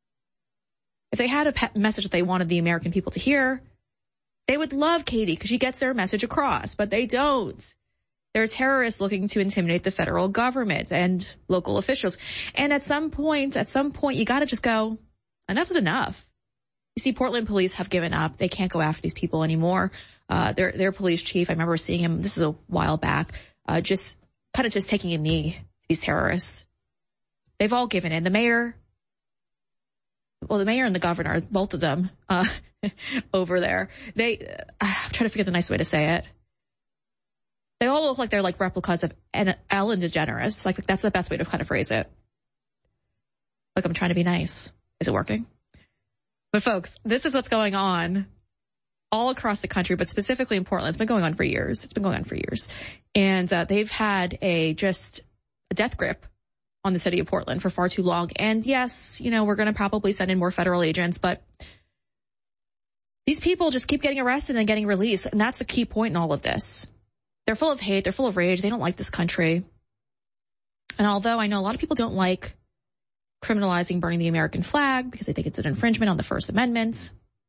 If they had a pe- message that they wanted the American people to hear, they would love Katie because she gets their message across, but they don't. They're terrorists looking to intimidate the federal government and local officials. And at some point, at some point, you got to just go, enough is enough. You see, Portland police have given up. They can't go after these people anymore. Uh, their, their police chief, I remember seeing him, this is a while back, uh, just kind of just taking a knee to these terrorists. They've all given in. The mayor, well, the mayor and the governor, both of them, uh, over there, they, uh, I'm trying to figure the nice way to say it. They all look like they're like replicas of Ellen DeGeneres. Like, that's the best way to kind of phrase it. Like, I'm trying to be nice. Is it working? But folks, this is what's going on all across the country, but specifically in Portland. It's been going on for years. It's been going on for years. And uh, they've had a just a death grip on the city of Portland for far too long. And yes, you know, we're going to probably send in more federal agents, but these people just keep getting arrested and getting released. And that's the key point in all of this. They're full of hate. They're full of rage. They don't like this country. And although I know a lot of people don't like criminalizing burning the American flag because they think it's an infringement on the First Amendment,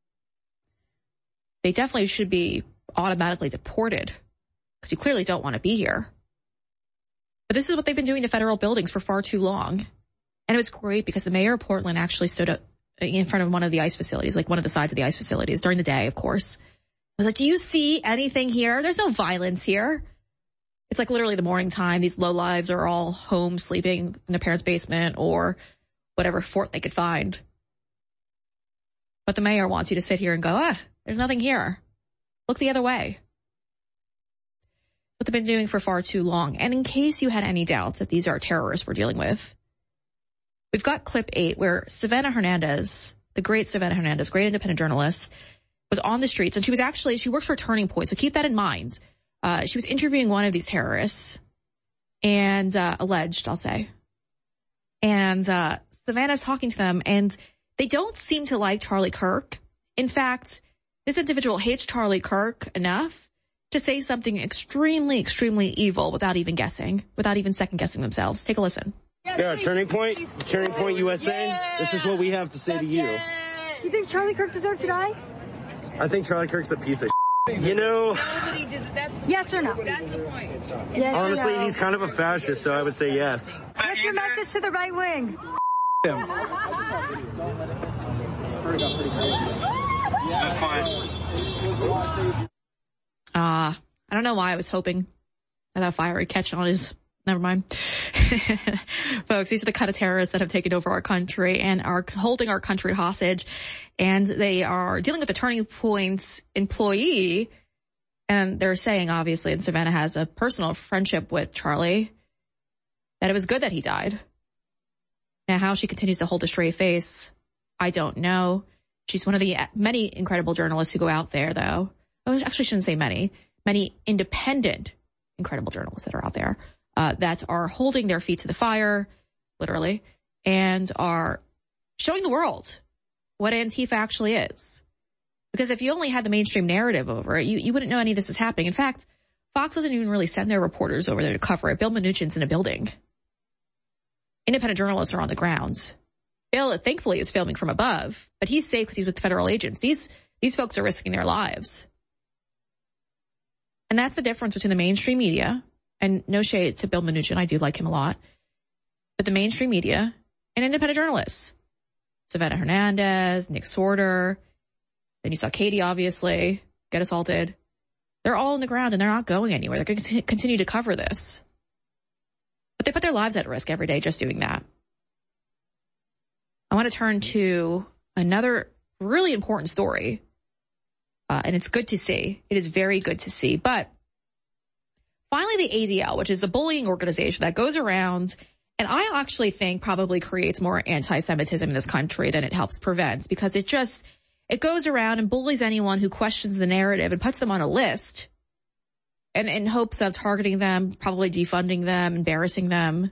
they definitely should be automatically deported because you clearly don't want to be here. But this is what they've been doing to federal buildings for far too long. And it was great because the mayor of Portland actually stood up in front of one of the ICE facilities, like one of the sides of the ICE facilities during the day, of course. I was like, do you see anything here? There's no violence here. It's like literally the morning time. These lowlives are all home sleeping in their parents' basement or whatever fort they could find. But the mayor wants you to sit here and go, ah, there's nothing here. Look the other way. What they've been doing for far too long. And in case you had any doubts that these are terrorists we're dealing with, we've got clip eight where Savannah Hernandez, the great Savannah Hernandez, great independent journalist, was on the streets. And she was actually, she works for Turning Point, so keep that in mind. Uh, she was interviewing one of these terrorists and uh, alleged, I'll say. And uh, Savannah's talking to them, and they don't seem to like Charlie Kirk. In fact, this individual hates Charlie Kirk enough to say something extremely, extremely evil without even guessing, without even second guessing themselves. Take a listen. Yeah, Turning Point, Turning Point U S A, this is what we have to say to you. You think Charlie Kirk deserves to die? I think Charlie Kirk's a piece of shit. You know, yes or no? That's the point. Yes honestly, or no? he's kind of a fascist, so I would say yes. What's your message to the right wing? Him. That's fine. Ah, uh, I don't know why I was hoping that that fire would catch on his. Never mind. Folks, these are the kind of terrorists that have taken over our country and are holding our country hostage. And they are dealing with the Turning Point employee. And they're saying, obviously, and Savannah has a personal friendship with Charlie, that it was good that he died. Now, how she continues to hold a straight face, I don't know. She's one of the many incredible journalists who go out there, though. I actually shouldn't say many. Many independent, incredible journalists that are out there. uh, that are holding their feet to the fire, literally, and are showing the world what Antifa actually is. Because if you only had the mainstream narrative over it, you, you wouldn't know any of this is happening. In fact, Fox doesn't even really send their reporters over there to cover it. Bill Mnuchin's in a building. Independent journalists are on the ground. Bill, thankfully, is filming from above, but he's safe because he's with federal agents. These, these folks are risking their lives. And that's the difference between the mainstream media, and no shade to Bill Mnuchin, I do like him a lot, but the mainstream media and independent journalists. Savannah Hernandez, Nick Sorter, then you saw Katie, obviously, get assaulted. They're all on the ground and they're not going anywhere. They're going to continue to cover this. But they put their lives at risk every day just doing that. I want to turn to another really important story. Uh, and it's good to see. It is very good to see. But finally, the A D L, which is a bullying organization that goes around, and I actually think probably creates more anti-Semitism in this country than it helps prevent, because it just, it goes around and bullies anyone who questions the narrative and puts them on a list, and in hopes of targeting them, probably defunding them, embarrassing them.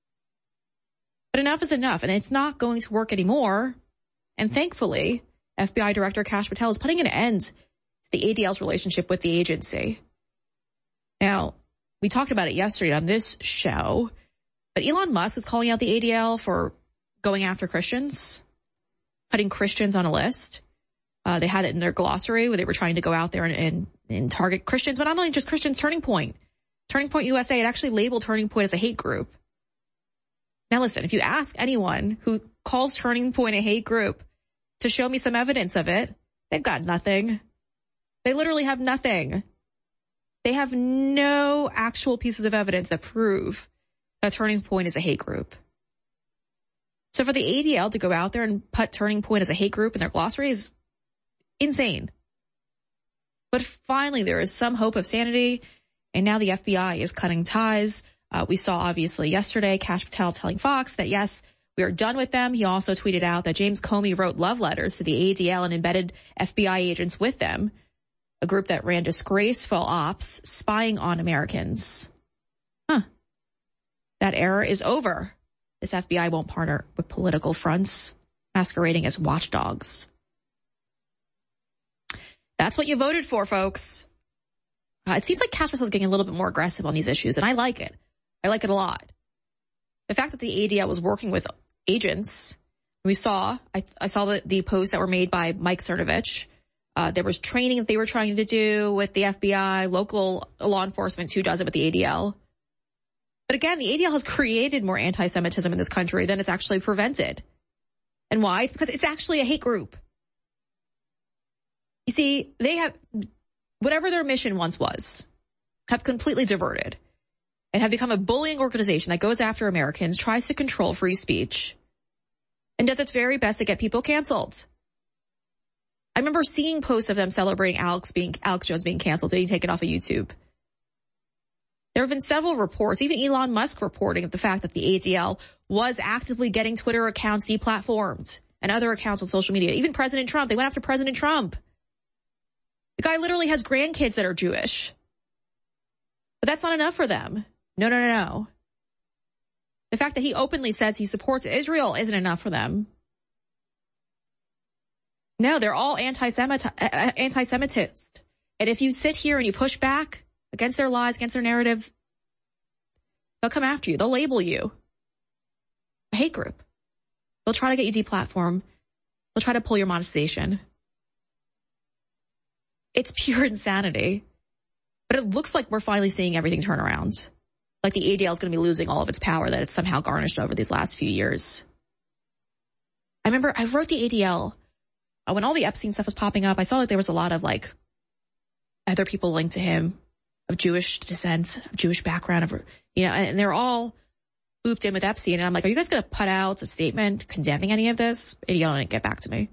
But enough is enough, and it's not going to work anymore. And thankfully, F B I Director Kash Patel is putting an end to the A D L's relationship with the agency. Now, we talked about it yesterday on this show, but Elon Musk is calling out the A D L for going after Christians, putting Christians on a list. Uh, they had it in their glossary where they were trying to go out there and, and, and target Christians, but not only just Christians. Turning Point, Turning Point U S A, it actually labeled Turning Point as a hate group. Now listen, if you ask anyone who calls Turning Point a hate group to show me some evidence of it, they've got nothing. They literally have nothing. They have no actual pieces of evidence that prove that Turning Point is a hate group. So for the A D L to go out there and put Turning Point as a hate group in their glossary is insane. But finally, there is some hope of sanity, and now the F B I is cutting ties. Uh, we saw, obviously, yesterday, Kash Patel telling Fox that, yes, we are done with them. He also tweeted out that James Comey wrote love letters to the A D L and embedded F B I agents with them, a group that ran disgraceful ops spying on Americans. Huh. That era is over. This F B I won't partner with political fronts masquerading as watchdogs. That's what you voted for, folks. Uh, it seems like Kash Patel is getting a little bit more aggressive on these issues, and I like it. I like it a lot. The fact that the A D L was working with agents, we saw, I, I saw the, the posts that were made by Mike Cernovich. Uh, there was training that they were trying to do with the F B I, local law enforcement who does it with the A D L. But again, the A D L has created more anti-Semitism in this country than it's actually prevented. And why? It's because it's actually a hate group. You see, they have, whatever their mission once was, have completely diverted and have become a bullying organization that goes after Americans, tries to control free speech, and does its very best to get people canceled. I remember seeing posts of them celebrating Alex being Alex Jones being canceled, being taken off of YouTube. There have been several reports, even Elon Musk reporting of the fact that the A D L was actively getting Twitter accounts deplatformed and other accounts on social media. Even President Trump, they went after President Trump. The guy literally has grandkids that are Jewish. But that's not enough for them. No, no, no, no. The fact that he openly says he supports Israel isn't enough for them. No, they're all anti-Semit- anti-Semitist. And if you sit here and you push back against their lies, against their narrative, they'll come after you. They'll label you a hate group. They'll try to get you deplatformed. They'll try to pull your monetization. It's pure insanity. But it looks like we're finally seeing everything turn around. Like the A D L is going to be losing all of its power that it's somehow garnished over these last few years. I remember I wrote the A D L. Uh, when all the Epstein stuff was popping up, I saw that there was a lot of like other people linked to him of Jewish descent, of Jewish background, of, you know, and they're all looped in with Epstein. And I'm like, are you guys going to put out a statement condemning any of this? A D L didn't get back to me.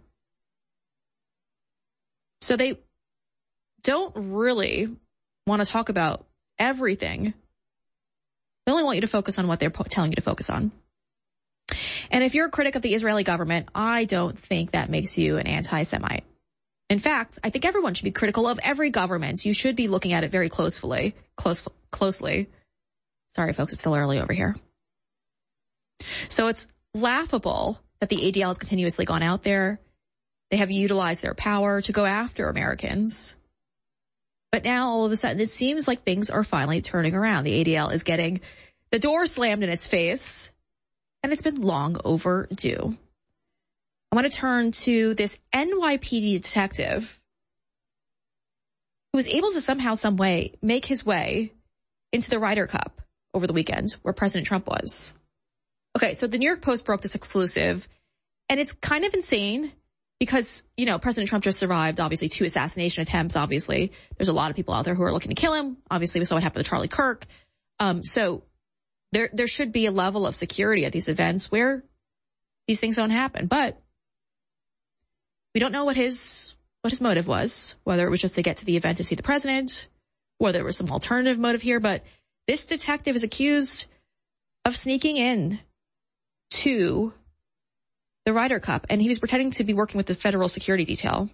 So they don't really want to talk about everything. They only want you to focus on what they're po- telling you to focus on. And if you're a critic of the Israeli government, I don't think that makes you an anti-Semite. In fact, I think everyone should be critical of every government. You should be looking at it very closely, close, closely. Sorry, folks, it's still early over here. So it's laughable that the A D L has continuously gone out there. They have utilized their power to go after Americans. But now all of a sudden it seems like things are finally turning around. The A D L is getting the door slammed in its face, and it's been long overdue. I want to turn to this N Y P D detective who was able to somehow, some way, make his way into the Ryder Cup over the weekend where President Trump was. Okay, so the New York Post broke this exclusive, and it's kind of insane because, you know, President Trump just survived, obviously, two assassination attempts, obviously. There's a lot of people out there who are looking to kill him. Obviously, we saw what happened to Charlie Kirk. Um, so there there should be a level of security at these events where these things don't happen. But we don't know what his what his motive was, whether it was just to get to the event to see the president, whether there was some alternative motive here. But this detective is accused of sneaking in to the Ryder Cup, and he was pretending to be working with the federal security detail.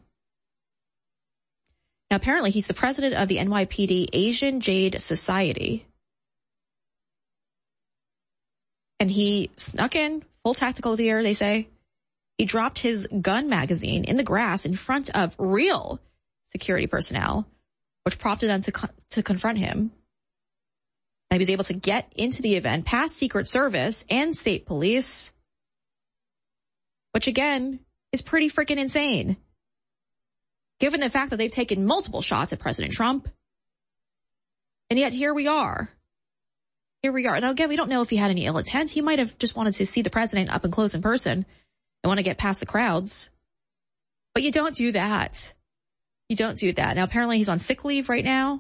Now, apparently, he's the president of the N Y P D Asian Jade Society. And he snuck in, full tactical gear, they say. He dropped his gun magazine in the grass in front of real security personnel, which prompted them to co- to confront him. And he was able to get into the event past Secret Service and state police, which again is pretty freaking insane, given the fact that they've taken multiple shots at President Trump. And yet here we are. Here we are. And again, we don't know if he had any ill intent. He might have just wanted to see the president up and close in person and want to get past the crowds. But you don't do that. You don't do that. Now, apparently he's on sick leave right now.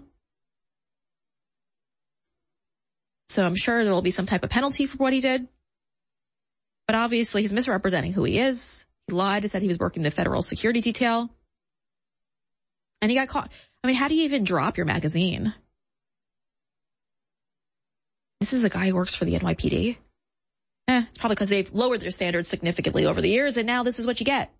So I'm sure there will be some type of penalty for what he did. But obviously he's misrepresenting who he is. He lied and said he was working the federal security detail. And he got caught. I mean, how do you even drop your magazine? This is a guy who works for the N Y P D. Eh, it's probably because they've lowered their standards significantly over the years, and now this is what you get.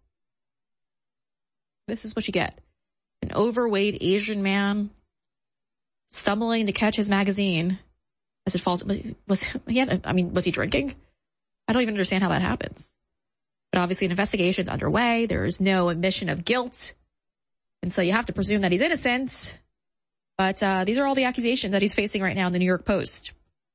This is what you get. An overweight Asian man stumbling to catch his magazine as it falls. Was he had, I mean, was he drinking? I don't even understand how that happens. But obviously an investigation's underway. There is no admission of guilt. And so you have to presume that he's innocent. But uh, these are all the accusations that he's facing right now in the New York Post.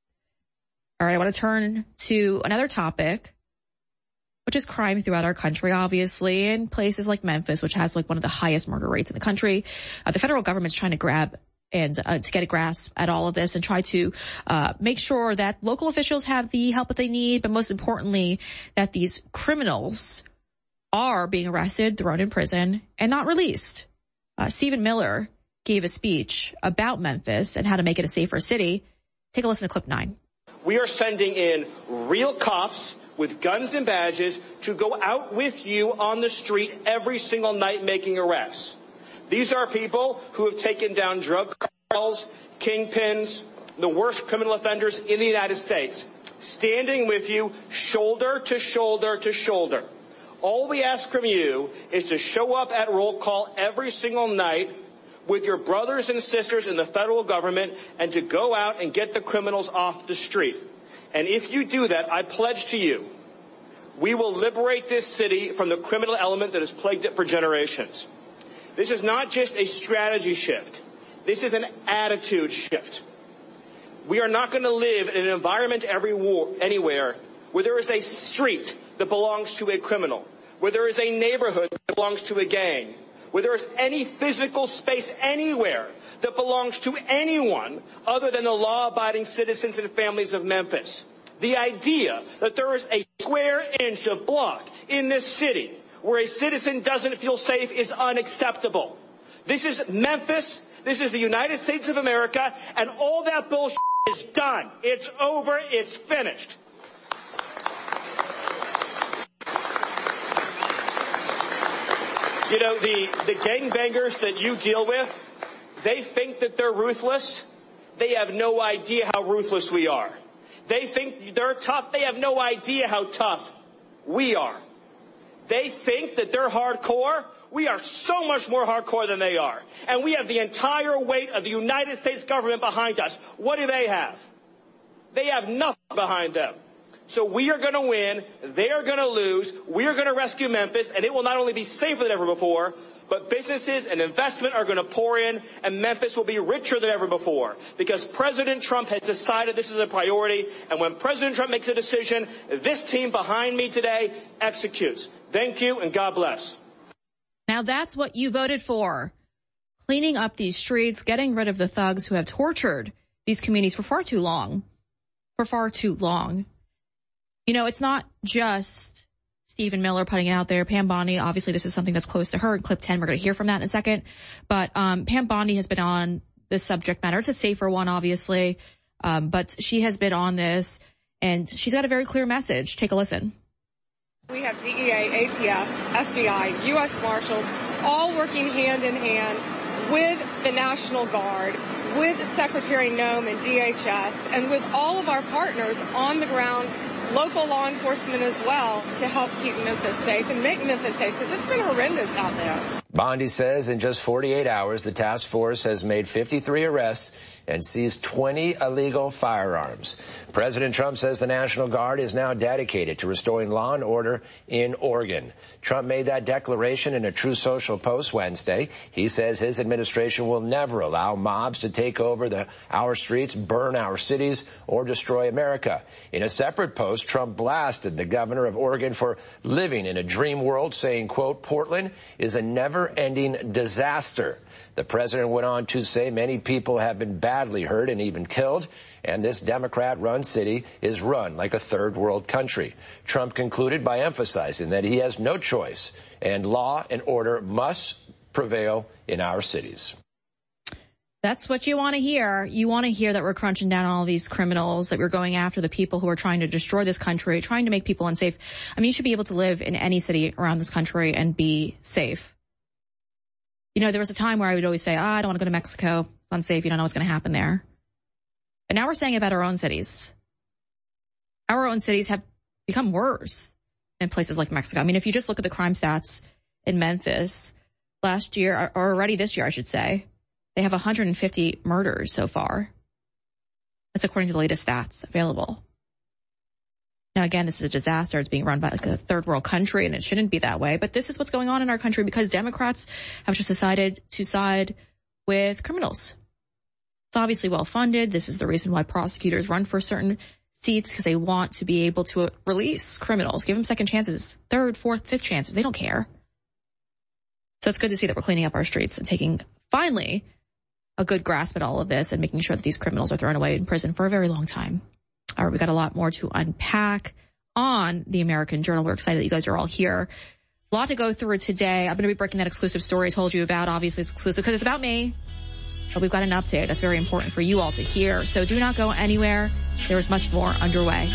All right, I want to turn to another topic, which is crime throughout our country, obviously, in places like Memphis, which has like one of the highest murder rates in the country. Uh, the federal government's trying to grab and uh, to get a grasp at all of this and try to uh make sure that local officials have the help that they need, but most importantly, that these criminals are being arrested, thrown in prison, and not released. Uh, Stephen Miller gave a speech about Memphis and how to make it a safer city. Take a listen to clip nine. We are sending in real cops with guns and badges to go out with you on the street every single night making arrests. These are people who have taken down drug cartels, kingpins, the worst criminal offenders in the United States, standing with you shoulder to shoulder to shoulder. All we ask from you is to show up at roll call every single night with your brothers and sisters in the federal government and to go out and get the criminals off the street. And if you do that, I pledge to you, we will liberate this city from the criminal element that has plagued it for generations. This is not just a strategy shift. This is an attitude shift. We are not going to live in an environment everywhere, anywhere where there is a street that belongs to a criminal, where there is a neighborhood that belongs to a gang, where there is any physical space anywhere that belongs to anyone other than the law-abiding citizens and families of Memphis. The idea that there is a square inch of block in this city where a citizen doesn't feel safe is unacceptable. This is Memphis. This is the United States of America, and all that bullshit is done. It's over. It's finished. You know, the, the gangbangers that you deal with, they think that they're ruthless. They have no idea how ruthless we are. They think they're tough. They have no idea how tough we are. They think that they're hardcore. We are so much more hardcore than they are. And we have the entire weight of the United States government behind us. What do they have? They have nothing behind them. So we are going to win. They are going to lose. We are going to rescue Memphis, and it will not only be safer than ever before, but businesses and investment are going to pour in, and Memphis will be richer than ever before because President Trump has decided this is a priority. And when President Trump makes a decision, this team behind me today executes. Thank you, and God bless. Now that's what you voted for. Cleaning up these streets, getting rid of the thugs who have tortured these communities for far too long. For far too long. You know, it's not just Stephen Miller putting it out there. Pam Bondi, obviously this is something that's close to her. In clip ten, we're going to hear from that in a second. But um Pam Bondi has been on this subject matter. It's a safer one, obviously. Um, but she has been on this, and she's got a very clear message. Take a listen. We have D E A, A T F, F B I, U S Marshals, all working hand in hand with the National Guard, with Secretary Noem and D H S, and with all of our partners on the ground, local law enforcement as well, to help keep Memphis safe and make Memphis safe, because it's been horrendous out there. Bondi says in just forty-eight hours, the task force has made fifty-three arrests and seized twenty illegal firearms. President Trump says the National Guard is now dedicated to restoring law and order in Oregon. Trump made that declaration in a True Social post Wednesday. He says his administration will never allow mobs to take over the, our streets, burn our cities, or destroy America. In a separate post, Trump blasted the governor of Oregon for living in a dream world, saying, quote, Portland is a never-ending disaster. The president went on to say many people have been badly hurt and even killed, and this Democrat-run city is run like a third-world country. Trump concluded by emphasizing that he has no choice, and law and order must prevail in our cities. That's what you want to hear. You want to hear that we're crunching down all these criminals, that we're going after the people who are trying to destroy this country, trying to make people unsafe. I mean, you should be able to live in any city around this country and be safe. You know, there was a time where I would always say, oh, I don't want to go to Mexico. It's unsafe. You don't know what's going to happen there. But now we're saying about our own cities. Our own cities have become worse than places like Mexico. I mean, if you just look at the crime stats in Memphis last year, or already this year, I should say, they have one hundred fifty murders so far. That's according to the latest stats available. Now, again, this is a disaster. It's being run by like a third world country, and it shouldn't be that way. But this is what's going on in our country because Democrats have just decided to side with criminals. It's obviously well funded. This is the reason why prosecutors run for certain seats, because they want to be able to release criminals, give them second chances, third, fourth, fifth chances. They don't care. So it's good to see that we're cleaning up our streets and taking, finally, a good grasp at all of this and making sure that these criminals are thrown away in prison for a very long time. All right, we got a lot more to unpack on the American Journal. We're excited that you guys are all here. A lot to go through today. I'm going to be breaking that exclusive story I told you about. Obviously, it's exclusive because it's about me. But we've got an update that's very important for you all to hear. So do not go anywhere. There is much more underway.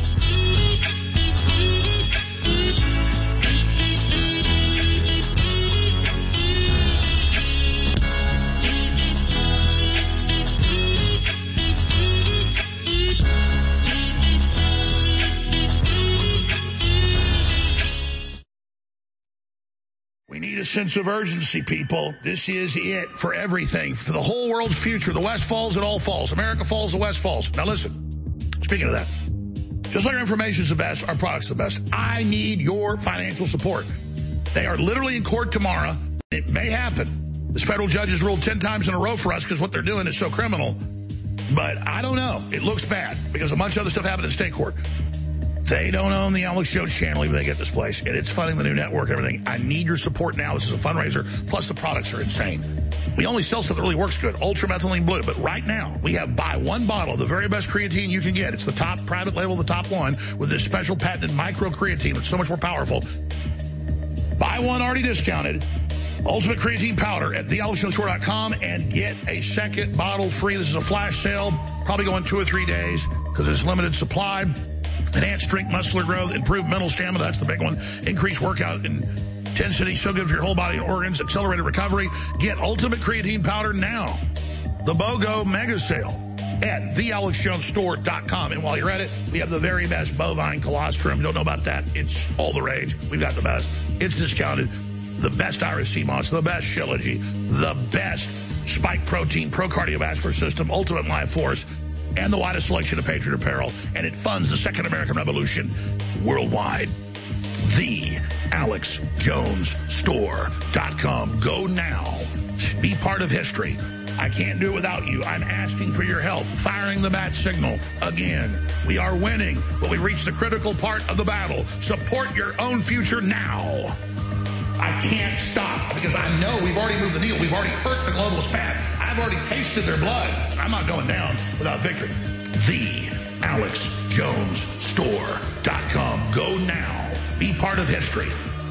We need a sense of urgency, people. This is it for everything, for the whole world's future. The West falls, it all falls. America falls, the West falls. Now listen, speaking of that, just like our information is the best, our product's the best. I need your financial support. They are literally in court tomorrow. It may happen. This federal judge has ruled ten times in a row for us because what they're doing is so criminal. But I don't know. It looks bad because a bunch of other stuff happened in state court. They don't own the Alex Jones channel even they get this place, and it's funding the new network and everything. I need your support now. This is a fundraiser, plus the products are insane. We only sell stuff that really works good, ultramethylene blue, but right now we have buy one bottle of the very best creatine you can get. It's the top private label, the top one, with this special patented micro creatine that's so much more powerful. Buy one already discounted. Ultimate Creatine Powder at the alex jones store dot com and get a second bottle free. This is a flash sale, probably going two or three days because it's limited supply. Enhanced strength, muscular growth, improved mental stamina, that's the big one. Increased workout intensity, so good for your whole body and organs. Accelerated recovery. Get Ultimate Creatine Powder now. The BOGO Mega Sale at the alex jones store dot com. And while you're at it, we have the very best bovine colostrum. You don't know about that? It's all the rage. We've got the best. It's discounted. The best Iris Sea Moss, the best Shilajit, the best spike protein, pro cardiovascular system, ultimate life force. and the widest selection of Patriot apparel, and it funds the Second American Revolution worldwide. the alex jones store dot com. Go now. Be part of history. I can't do it without you. I'm asking for your help. Firing the bat signal again. We are winning, but we reached the critical part of the battle. Support your own future now. I can't stop because I know we've already moved the needle. We've already hurt the globalist fat. I've already tasted their blood. I'm not going down without victory. the alex jones store dot com. Go now. Be part of history.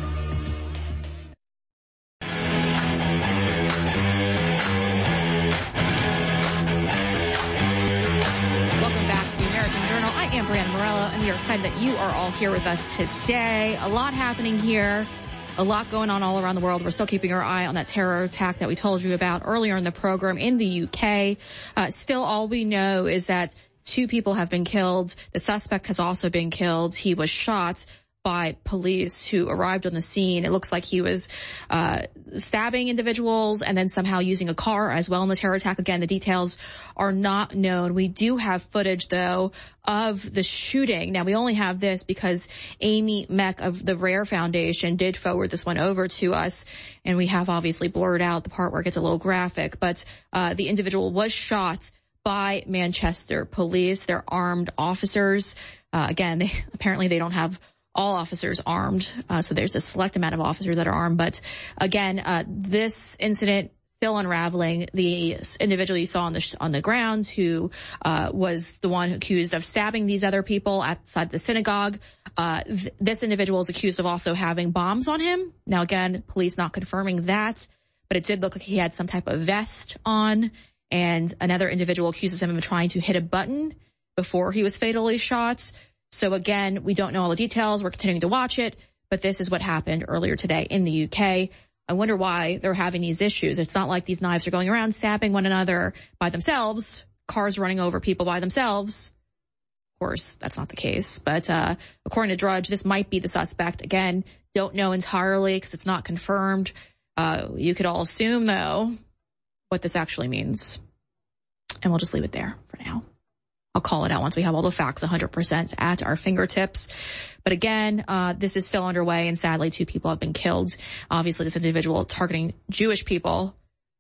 Welcome back to the American Journal. I am Brianna Morello, and we are excited that you are all here with us today. A lot happening here. A lot going on all around the world. We're still keeping our eye on that terror attack that we told you about earlier in the program in the U K. Uh, still, all we know is that two people have been killed. The suspect has also been killed. He was shot by police who arrived on the scene. It looks like he was uh stabbing individuals and then somehow using a car as well in the terror attack. Again, the details are not known. We do have footage, though, of the shooting. Now, we only have this because Amy Meck of the Rare Foundation did forward this one over to us, and we have obviously blurred out the part where it gets a little graphic. But uh the individual was shot by Manchester police. They're armed officers. Uh, again, they, apparently they don't have all officers armed, uh, so there's a select amount of officers that are armed. But again, uh, this incident still unraveling. The individual you saw on the sh- on the ground, who uh, was the one accused of stabbing these other people outside the synagogue. Uh, th- this individual is accused of also having bombs on him. Now, again, police not confirming that, but it did look like he had some type of vest on. And another individual accuses him of trying to hit a button before he was fatally shot. So again, we don't know all the details. We're continuing to watch it, but this is what happened earlier today in the U K. I wonder why they're having these issues. It's not like these knives are going around stabbing one another by themselves, cars running over people by themselves. Of course, that's not the case. But uh according to Drudge, this might be the suspect. Again, don't know entirely because it's not confirmed. Uh you could all assume, though, what this actually means. And we'll just leave it there for now. I'll call it out once we have all the facts one hundred percent at our fingertips. But again, uh, this is still underway, and sadly, two people have been killed. Obviously, this individual targeting Jewish people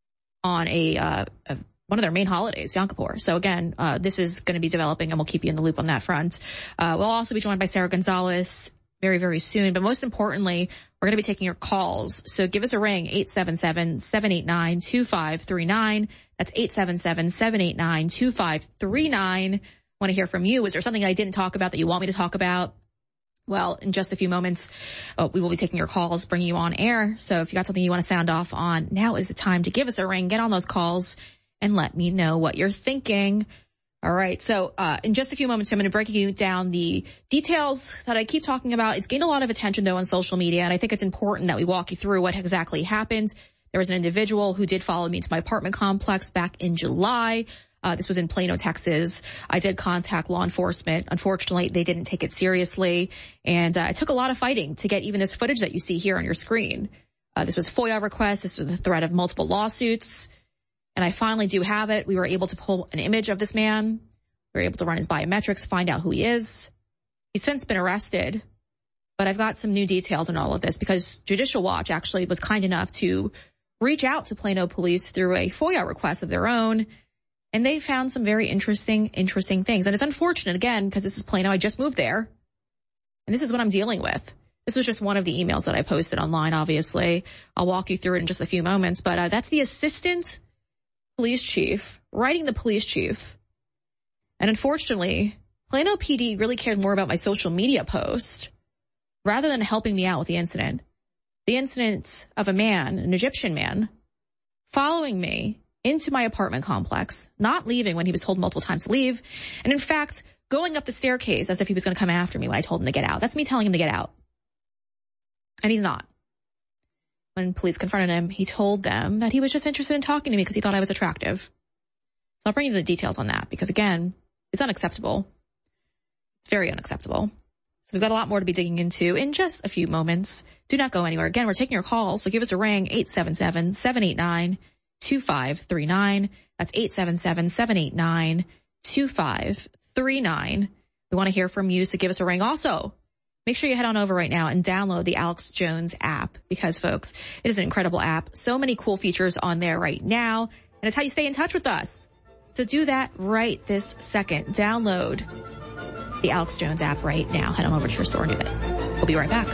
on a, uh, a one of their main holidays, Yom Kippur. So again, uh, this is going to be developing, and we'll keep you in the loop on that front. Uh, we'll also be joined by Sarah Gonzalez very, very soon. But most importantly, we're going to be taking your calls. So give us a ring, eight seven seven, seven eight nine, two five three nine. That's eight seven seven, seven eight nine, two five three nine. Want to hear from you. Is there something I didn't talk about that you want me to talk about? Well, in just a few moments, uh, we will be taking your calls, bringing you on air. So if you got something you want to sound off on, now is the time to give us a ring, get on those calls, and let me know what you're thinking. All right. So uh in just a few moments, I'm going to break you down the details that I keep talking about. It's gained a lot of attention, though, on social media, and I think it's important that we walk you through what exactly happened. There was an individual who did follow me to my apartment complex back in July. Uh, this was in Plano, Texas. I did contact law enforcement. Unfortunately, they didn't take it seriously, and uh, it took a lot of fighting to get even this footage that you see here on your screen. Uh, this was FOIA requests. This was the threat of multiple lawsuits. And I finally do have it. We were able to pull an image of this man. We were able to run his biometrics, find out who he is. He's since been arrested, but I've got some new details on all of this because Judicial Watch actually was kind enough to reach out to Plano police through a FOIA request of their own, and they found some very interesting, interesting things. And it's unfortunate, again, because this is Plano. I just moved there, and this is what I'm dealing with. This was just one of the emails that I posted online, obviously. I'll walk you through it in just a few moments, but uh, that's the assistant police chief writing the police chief. And unfortunately, Plano P D really cared more about my social media post rather than helping me out with the incident. The incident of a man, an Egyptian man, following me into my apartment complex, not leaving when he was told multiple times to leave, and in fact, going up the staircase as if he was going to come after me when I told him to get out. That's me telling him to get out. And he's not. When police confronted him, he told them that he was just interested in talking to me because he thought I was attractive. So I'll bring you the details on that because, again, it's unacceptable. It's very unacceptable. So we've got a lot more to be digging into in just a few moments. Do not go anywhere. Again, we're taking your calls, so give us a ring, eight seven seven, seven eight nine, two five three nine. That's eight seven seven, seven eight nine, two five three nine. We want to hear from you, so give us a ring. Also, make sure you head on over right now and download the Alex Jones app because, folks, it is an incredible app. So many cool features on there right now, and it's how you stay in touch with us. So do that right this second. Download the Alex Jones app right now. Head on over to your store and do that. We'll be right back.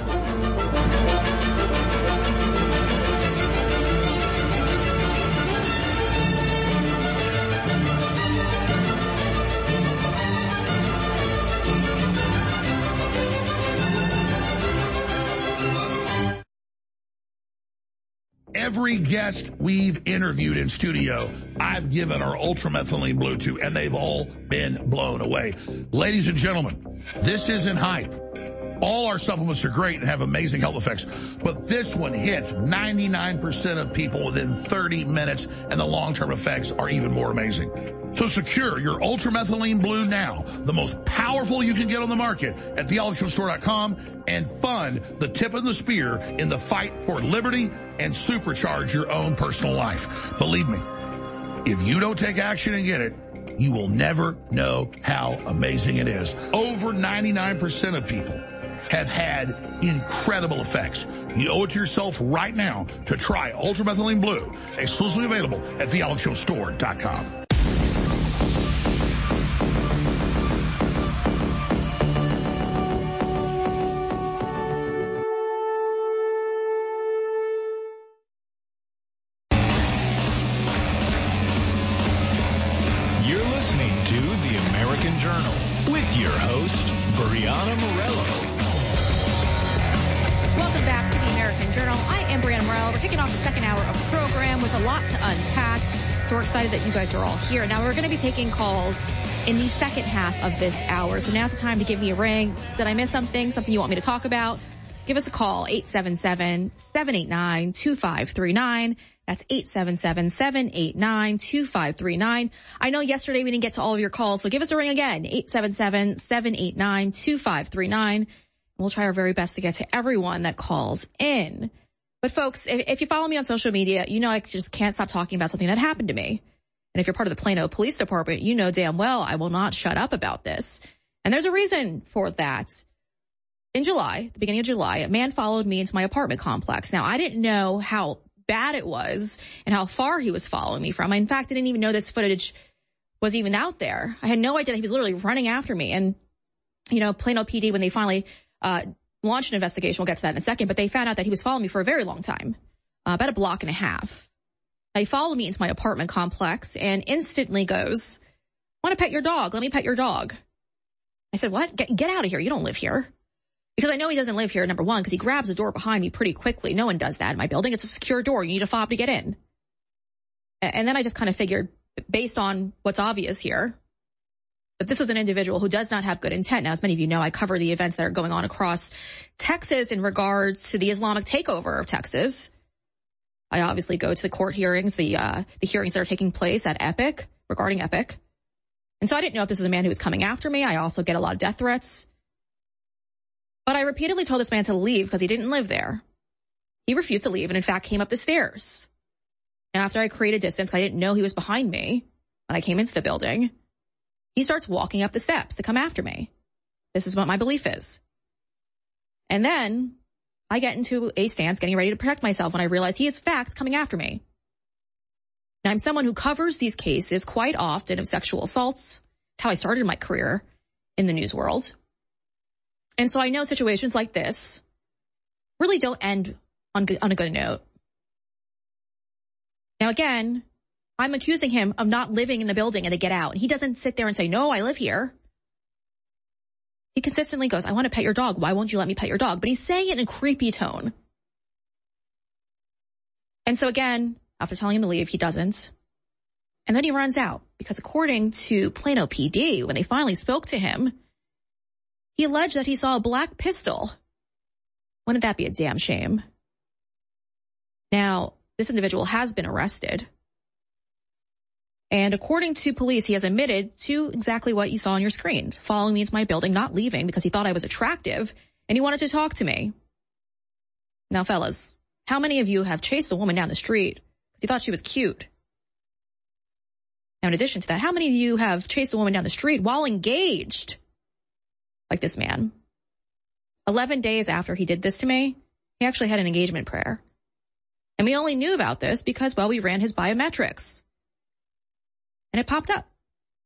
Every guest we've interviewed in studio, I've given our ultramethylene blue to, and they've all been blown away. Ladies and gentlemen, this isn't hype. All our supplements are great and have amazing health effects, but this one hits ninety-nine percent of people within thirty minutes, and the long-term effects are even more amazing. So secure your ultramethylene blue now, the most powerful you can get on the market at the alex jones store dot com, and fund the tip of the spear in the fight for liberty and supercharge your own personal life. Believe me, if you don't take action and get it, you will never know how amazing it is. Over ninety-nine percent of people have had incredible effects. You owe it to yourself right now to try Ultramethylene Blue, exclusively available at the alex jones store dot com. You're listening to The American Journal with your host, Brianna Morello. Welcome back to the American Journal. I am Brianna Morello. We're kicking off the second hour of the program with a lot to unpack. So we're excited that you guys are all here. Now we're going to be taking calls in the second half of this hour. So now's the time to give me a ring. Did I miss something? Something you want me to talk about? Give us a call, eight seven seven, seven eight nine, two five three nine. That's eight seven seven, seven eight nine, two five three nine. I know yesterday we didn't get to all of your calls, so give us a ring again, eight seven seven, seven eight nine, two five three nine. We'll try our very best to get to everyone that calls in. But folks, if, if you follow me on social media, you know I just can't stop talking about something that happened to me. And if you're part of the Plano Police Department, you know damn well I will not shut up about this. And there's a reason for that. In July, the beginning of July, a man followed me into my apartment complex. Now, I didn't know how bad it was and how far he was following me from. I, in fact, didn't even know this footage was even out there. I had no idea that he was literally running after me. And, you know, Plano P D, when they finally uh launched an investigation, we'll get to that in a second, but they found out that he was following me for a very long time, uh, about a block and a half. He followed me into my apartment complex and instantly goes, "Want to pet your dog? Let me pet your dog." I said, "What? Get, get out of here. You don't live here." Because I know he doesn't live here, number one, because he grabs the door behind me pretty quickly. No one does that in my building. It's a secure door. You need a fob to get in. And then I just kind of figured, based on what's obvious here, that this was an individual who does not have good intent. Now, as many of you know, I cover the events that are going on across Texas in regards to the Islamic takeover of Texas. I obviously go to the court hearings, the uh, the hearings that are taking place at Epic, regarding Epic. And so I didn't know if this was a man who was coming after me. I also get a lot of death threats. But I repeatedly told this man to leave because he didn't live there. He refused to leave and, in fact, came up the stairs. And after I created distance, I didn't know he was behind me when I came into the building. He starts walking up the steps to come after me. This is what my belief is. And then I get into a stance getting ready to protect myself when I realize he is, in fact, coming after me. Now, I'm someone who covers these cases quite often of sexual assaults. That's how I started my career in the news world. And so I know situations like this really don't end on, good, on a good note. Now, again, I'm accusing him of not living in the building and to get out. And he doesn't sit there and say, "No, I live here." He consistently goes, "I want to pet your dog. Why won't you let me pet your dog?" But he's saying it in a creepy tone. And so again, after telling him to leave, he doesn't. And then he runs out because according to Plano P D, when they finally spoke to him, he alleged that he saw a black pistol. Wouldn't that be a damn shame? Now, this individual has been arrested. And according to police, he has admitted to exactly what you saw on your screen, following me into my building, not leaving because he thought I was attractive and he wanted to talk to me. Now, fellas, how many of you have chased a woman down the street because you thought she was cute? Now, in addition to that, how many of you have chased a woman down the street while engaged like this man? eleven days after he did this to me, he actually had an engagement prayer. And we only knew about this because, well, we ran his biometrics. And it popped up.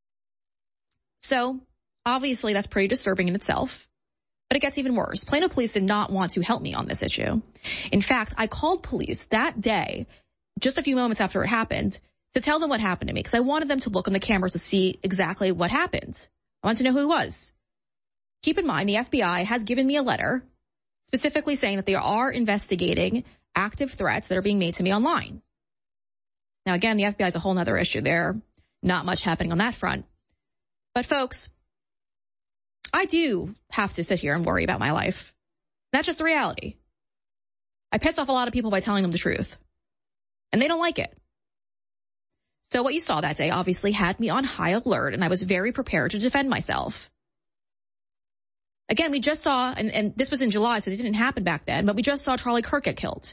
So, obviously, that's pretty disturbing in itself. But it gets even worse. Plano police did not want to help me on this issue. In fact, I called police that day, just a few moments after it happened, to tell them what happened to me, because I wanted them to look on the cameras to see exactly what happened. I wanted to know who he was. Keep in mind, the F B I has given me a letter specifically saying that they are investigating active threats that are being made to me online. Now, again, the F B I is a whole other issue there. Not much happening on that front. But folks, I do have to sit here and worry about my life. That's just the reality. I piss off a lot of people by telling them the truth. And they don't like it. So what you saw that day obviously had me on high alert, and I was very prepared to defend myself. Again, we just saw, and, and this was in July, so it didn't happen back then, but we just saw Charlie Kirk get killed.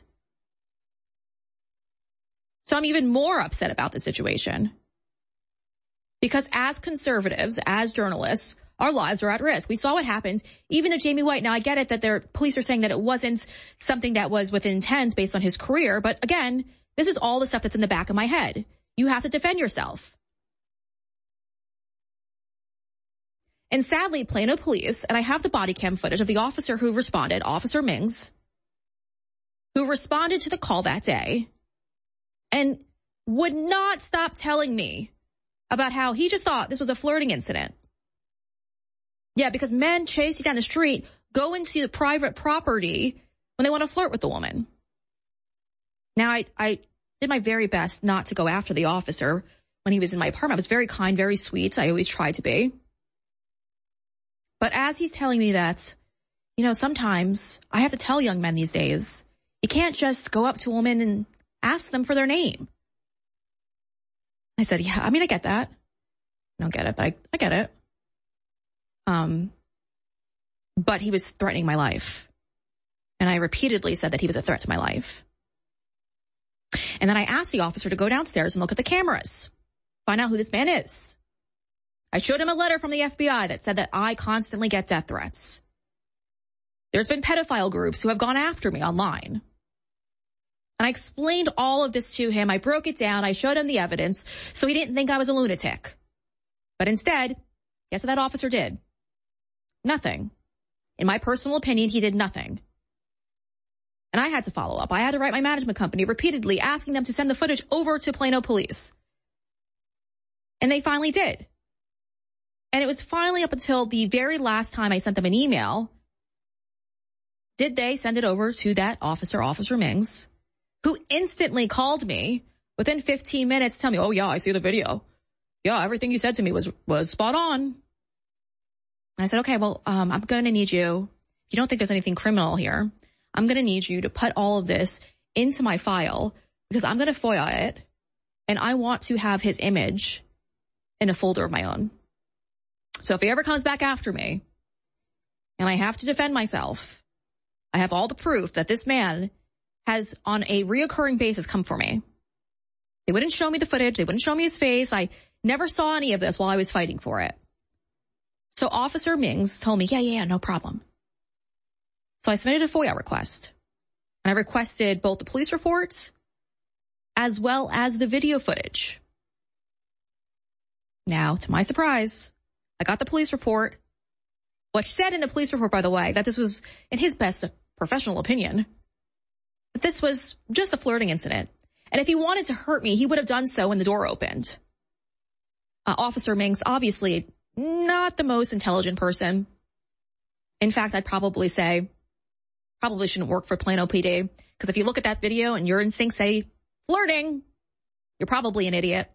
So I'm even more upset about the situation. Because as conservatives, as journalists, our lives are at risk. We saw what happened, even to Jamie White. Now, I get it that their police are saying that it wasn't something that was with intent based on his career. But again, this is all the stuff that's in the back of my head. You have to defend yourself. And sadly, Plano police, and I have the body cam footage of the officer who responded, Officer Mings, who responded to the call that day and would not stop telling me about how he just thought this was a flirting incident. Yeah, because men chase you down the street, go into the private property when they want to flirt with the woman. Now, I, I did my very best not to go after the officer when he was in my apartment. I was very kind, very sweet. I always tried to be. But as he's telling me that, you know, sometimes I have to tell young men these days, you can't just go up to a woman and ask them for their name. I said, yeah, I mean, I get that. I don't get it, but I, I get it. Um, but he was threatening my life. And I repeatedly said that he was a threat to my life. And then I asked the officer to go downstairs and look at the cameras, find out who this man is. I showed him a letter from the F B I that said that I constantly get death threats. There's been pedophile groups who have gone after me online. And I explained all of this to him. I broke it down. I showed him the evidence so he didn't think I was a lunatic. But instead, guess what that officer did? Nothing. In my personal opinion, he did nothing. And I had to follow up. I had to write my management company repeatedly asking them to send the footage over to Plano police. And they finally did. And it was finally up until the very last time I sent them an email, did they send it over to that officer, Officer Mings, who instantly called me within fifteen minutes to tell me, oh, yeah, I see the video. Yeah, everything you said to me was, was spot on. And I said, okay, well, um, I'm going to need you, if you don't think there's anything criminal here, I'm going to need you to put all of this into my file because I'm going to FOIA it and I want to have his image in a folder of my own. So if he ever comes back after me and I have to defend myself, I have all the proof that this man has on a reoccurring basis come for me. They wouldn't show me the footage. They wouldn't show me his face. I never saw any of this while I was fighting for it. So Officer Mings told me, yeah, yeah, yeah, no problem. So I submitted a FOIA request. And I requested both the police reports as well as the video footage. Now, to my surprise, I got the police report, which said in the police report, by the way, that this was, in his best professional opinion, that this was just a flirting incident. And if he wanted to hurt me, he would have done so when the door opened. Uh, Officer Mings, obviously not the most intelligent person. In fact, I'd probably say, probably shouldn't work for Plano P D. Because if you look at that video and your instincts say flirting, you're probably an idiot.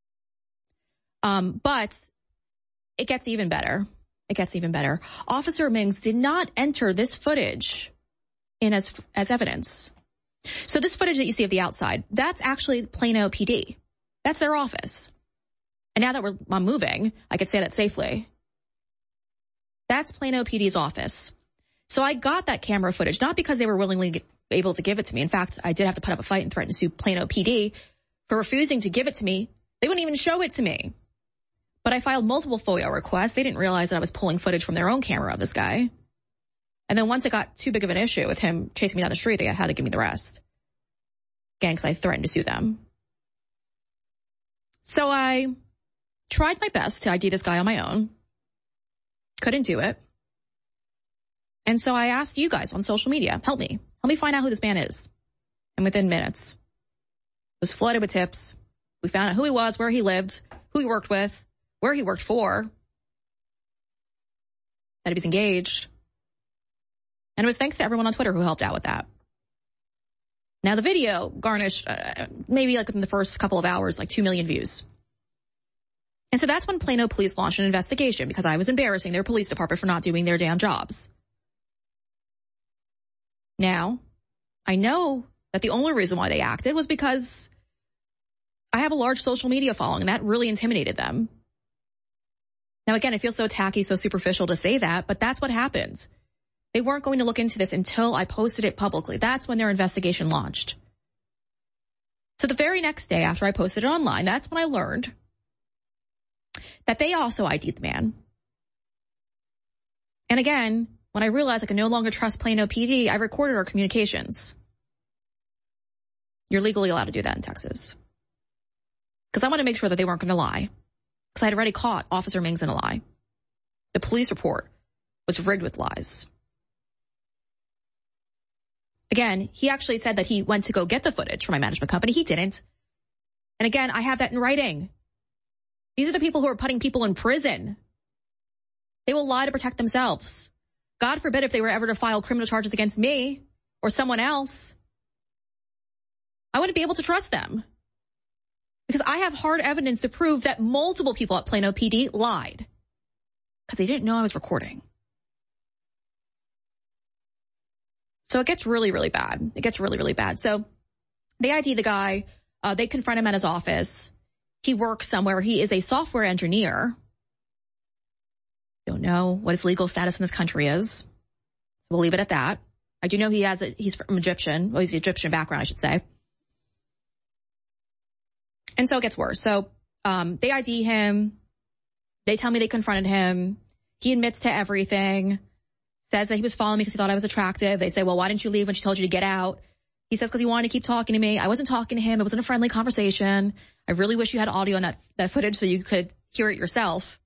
Um, but it gets even better. It gets even better. Officer Mings did not enter this footage in as, as evidence. So this footage that you see of the outside, that's actually Plano P D. That's their office. And now that we're I'm moving, I could say that safely. That's Plano P D's office. So I got that camera footage, not because they were willingly able to give it to me. In fact, I did have to put up a fight and threaten to sue Plano P D for refusing to give it to me They wouldn't even show it to me. But I filed multiple FOIA requests. They didn't realize that I was pulling footage from their own camera of this guy. And then once it got too big of an issue with him chasing me down the street, they had to give me the rest. Again, because I threatened to sue them. So I tried my best to I D this guy on my own. Couldn't do it. And so I asked you guys on social media, help me. Help me find out who this man is. And within minutes, it was flooded with tips. We found out who he was, where he lived, who he worked with, where he worked for, that he was engaged. And it was thanks to everyone on Twitter who helped out with that. Now, the video garnished uh, maybe like in the first couple of hours, like two million views. And so that's when Plano police launched an investigation because I was embarrassing their police department for not doing their damn jobs. Now, I know that the only reason why they acted was because I have a large social media following, and that really intimidated them. Now, again, it feels so tacky, so superficial to say that, but that's what happened. They weren't going to look into this until I posted it publicly. That's when their investigation launched. So the very next day after I posted it online, that's when I learned that they also I D'd the man. And again, when I realized I could no longer trust Plano P D, I recorded our communications. You're legally allowed to do that in Texas. Because I wanted to make sure that they weren't going to lie. Because I had already caught Officer Mings in a lie. The police report was rigged with lies. Again, he actually said that he went to go get the footage from my management company. He didn't. And again, I have that in writing. These are the people who are putting people in prison. They will lie to protect themselves. God forbid if they were ever to file criminal charges against me or someone else. I wouldn't be able to trust them. Because I have hard evidence to prove that multiple people at Plano P D lied. Because they didn't know I was recording. So it gets really, really bad. It gets really, really bad. So they I D the guy. Uh, they confront him at his office. He works somewhere. He is a software engineer. Don't know what his legal status in this country is. So we'll leave it at that. I do know he has a, he's from Egyptian. Well, he's Egyptian background, I should say. And so it gets worse. So um, they I D him. They tell me they confronted him. He admits to everything. Says that he was following me because he thought I was attractive. They say, well, why didn't you leave when she told you to get out? He says because he wanted to keep talking to me. I wasn't talking to him. It wasn't a friendly conversation. I really wish you had audio on that, that footage so you could hear it yourself.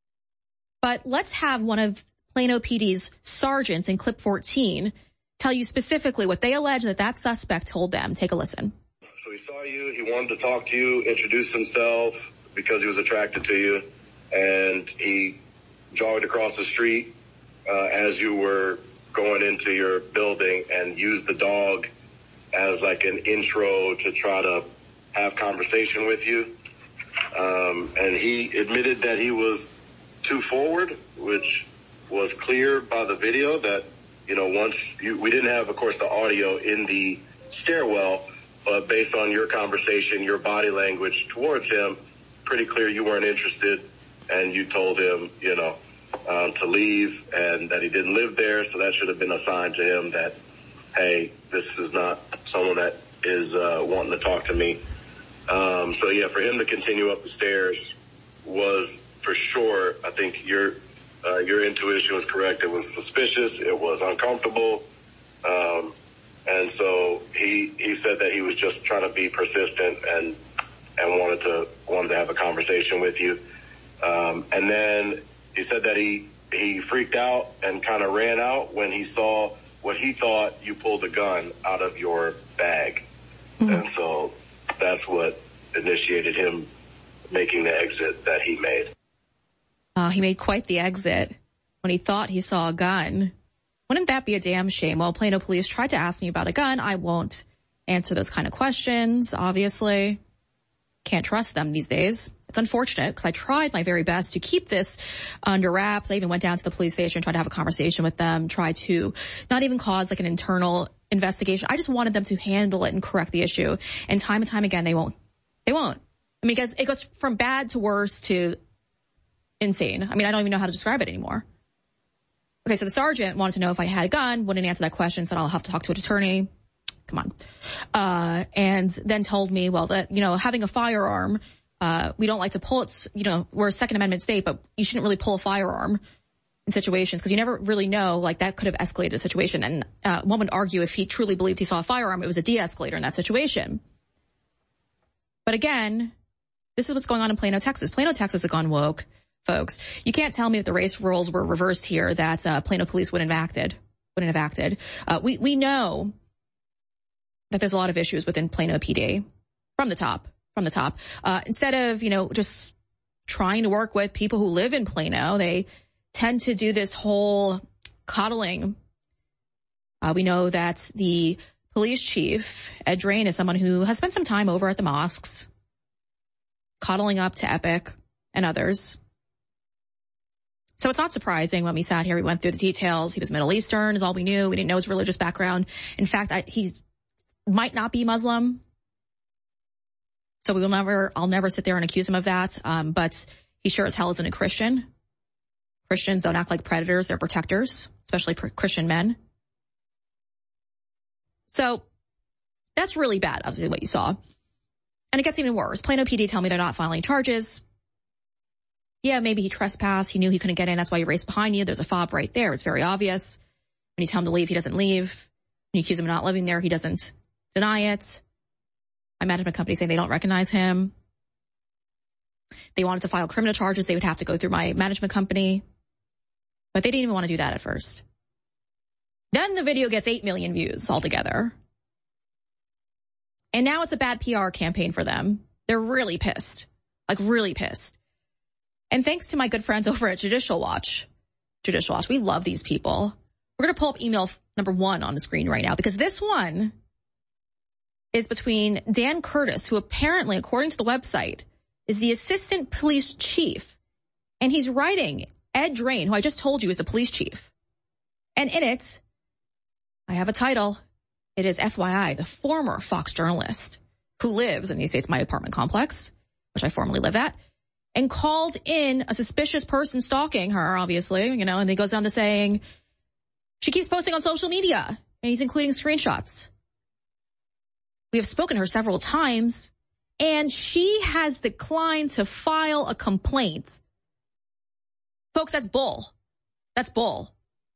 But let's have one of Plano P D's sergeants in clip fourteen tell you specifically what they allege that that suspect told them. Take a listen. So he saw you. He wanted to talk to you, introduce himself because he was attracted to you. And he jogged across the street uh, as you were going into your building and used the dog as like an intro to try to have conversation with you. Um, and he admitted that he was too forward, which was clear by the video that, you know, once you, we didn't have, of course, the audio in the stairwell, but based on your conversation, your body language towards him, pretty clear you weren't interested, and you told him, you know, um, to leave and that he didn't live there. So that should have been a sign to him that, hey, this is not someone that is uh, wanting to talk to me. Um, so, yeah, for him to continue up the stairs was for sure, I think your uh, your intuition was correct. It was suspicious. It was uncomfortable. Um, and so he he said that he was just trying to be persistent and and wanted to wanted to have a conversation with you. Um, and then he said that he he freaked out and kind of ran out when he saw what he thought you pulled a gun out of your bag. Mm-hmm. And so that's what initiated him making the exit that he made. Uh, he made quite the exit when he thought he saw a gun. Wouldn't that be a damn shame? Well, Plano police tried to ask me about a gun. I won't answer those kind of questions, obviously. Can't trust them these days. It's unfortunate because I tried my very best to keep this under wraps. I even went down to the police station, tried to have a conversation with them, tried to not even cause like an internal investigation. I just wanted them to handle it and correct the issue. And time and time again, they won't. They won't. I mean, it goes, it goes from bad to worse to insane. I mean, I don't even know how to describe it anymore. Okay, so the sergeant wanted to know if I had a gun, wouldn't answer that question, said I'll have to talk to an attorney. Come on. Uh, and then told me, well, that, you know, having a firearm Uh, we don't like to pull it, you know, we're a Second Amendment state, but you shouldn't really pull a firearm in situations because you never really know, like that could have escalated a situation. And uh, one would argue if he truly believed he saw a firearm, it was a de-escalator in that situation. But again, this is what's going on in Plano, Texas. Plano, Texas has gone woke, folks. You can't tell me if the race rules were reversed here that uh, Plano police wouldn't have acted. Wouldn't have acted. Uh, we, we know that there's a lot of issues within Plano P D from the top. From the top. Uh, instead of, you know, just trying to work with people who live in Plano, they tend to do this whole coddling. Uh, we know that the police chief, Ed Drain, is someone who has spent some time over at the mosques, coddling up to Epic and others. So it's not surprising when we sat here, we went through the details. He was Middle Eastern is all we knew. We didn't know his religious background. In fact, I, he might not be Muslim. So we will never, I'll never sit there and accuse him of that. Um, but he sure as hell isn't a Christian. Christians don't act like predators. They're protectors, especially pr- Christian men. So that's really bad, obviously, what you saw. And it gets even worse. Plano P D tell me they're not filing charges. Yeah, maybe he trespassed. He knew he couldn't get in. That's why he raced behind you. There's a fob right there. It's very obvious. When you tell him to leave, he doesn't leave. When you accuse him of not living there, he doesn't deny it. My management company saying they don't recognize him. They wanted to file criminal charges. They would have to go through my management company. But they didn't even want to do that at first. Then the video gets eight million views altogether. And now it's a bad P R campaign for them. They're really pissed. Like really pissed. And thanks to my good friends over at Judicial Watch. Judicial Watch, we love these people. We're going to pull up email number one on the screen right now because this one is between Dan Curtis, who apparently, according to the website, is the assistant police chief. And he's writing Ed Drain, who I just told you is the police chief. And in it, I have a title. It is F Y I, the former Fox journalist who lives in the Estates My apartment complex, which I formerly live at, and called in a suspicious person stalking her, obviously, you know, and he goes on to saying, she keeps posting on social media, and he's including screenshots. We have spoken to her several times, and she has declined to file a complaint. Folks, that's bull. That's bull.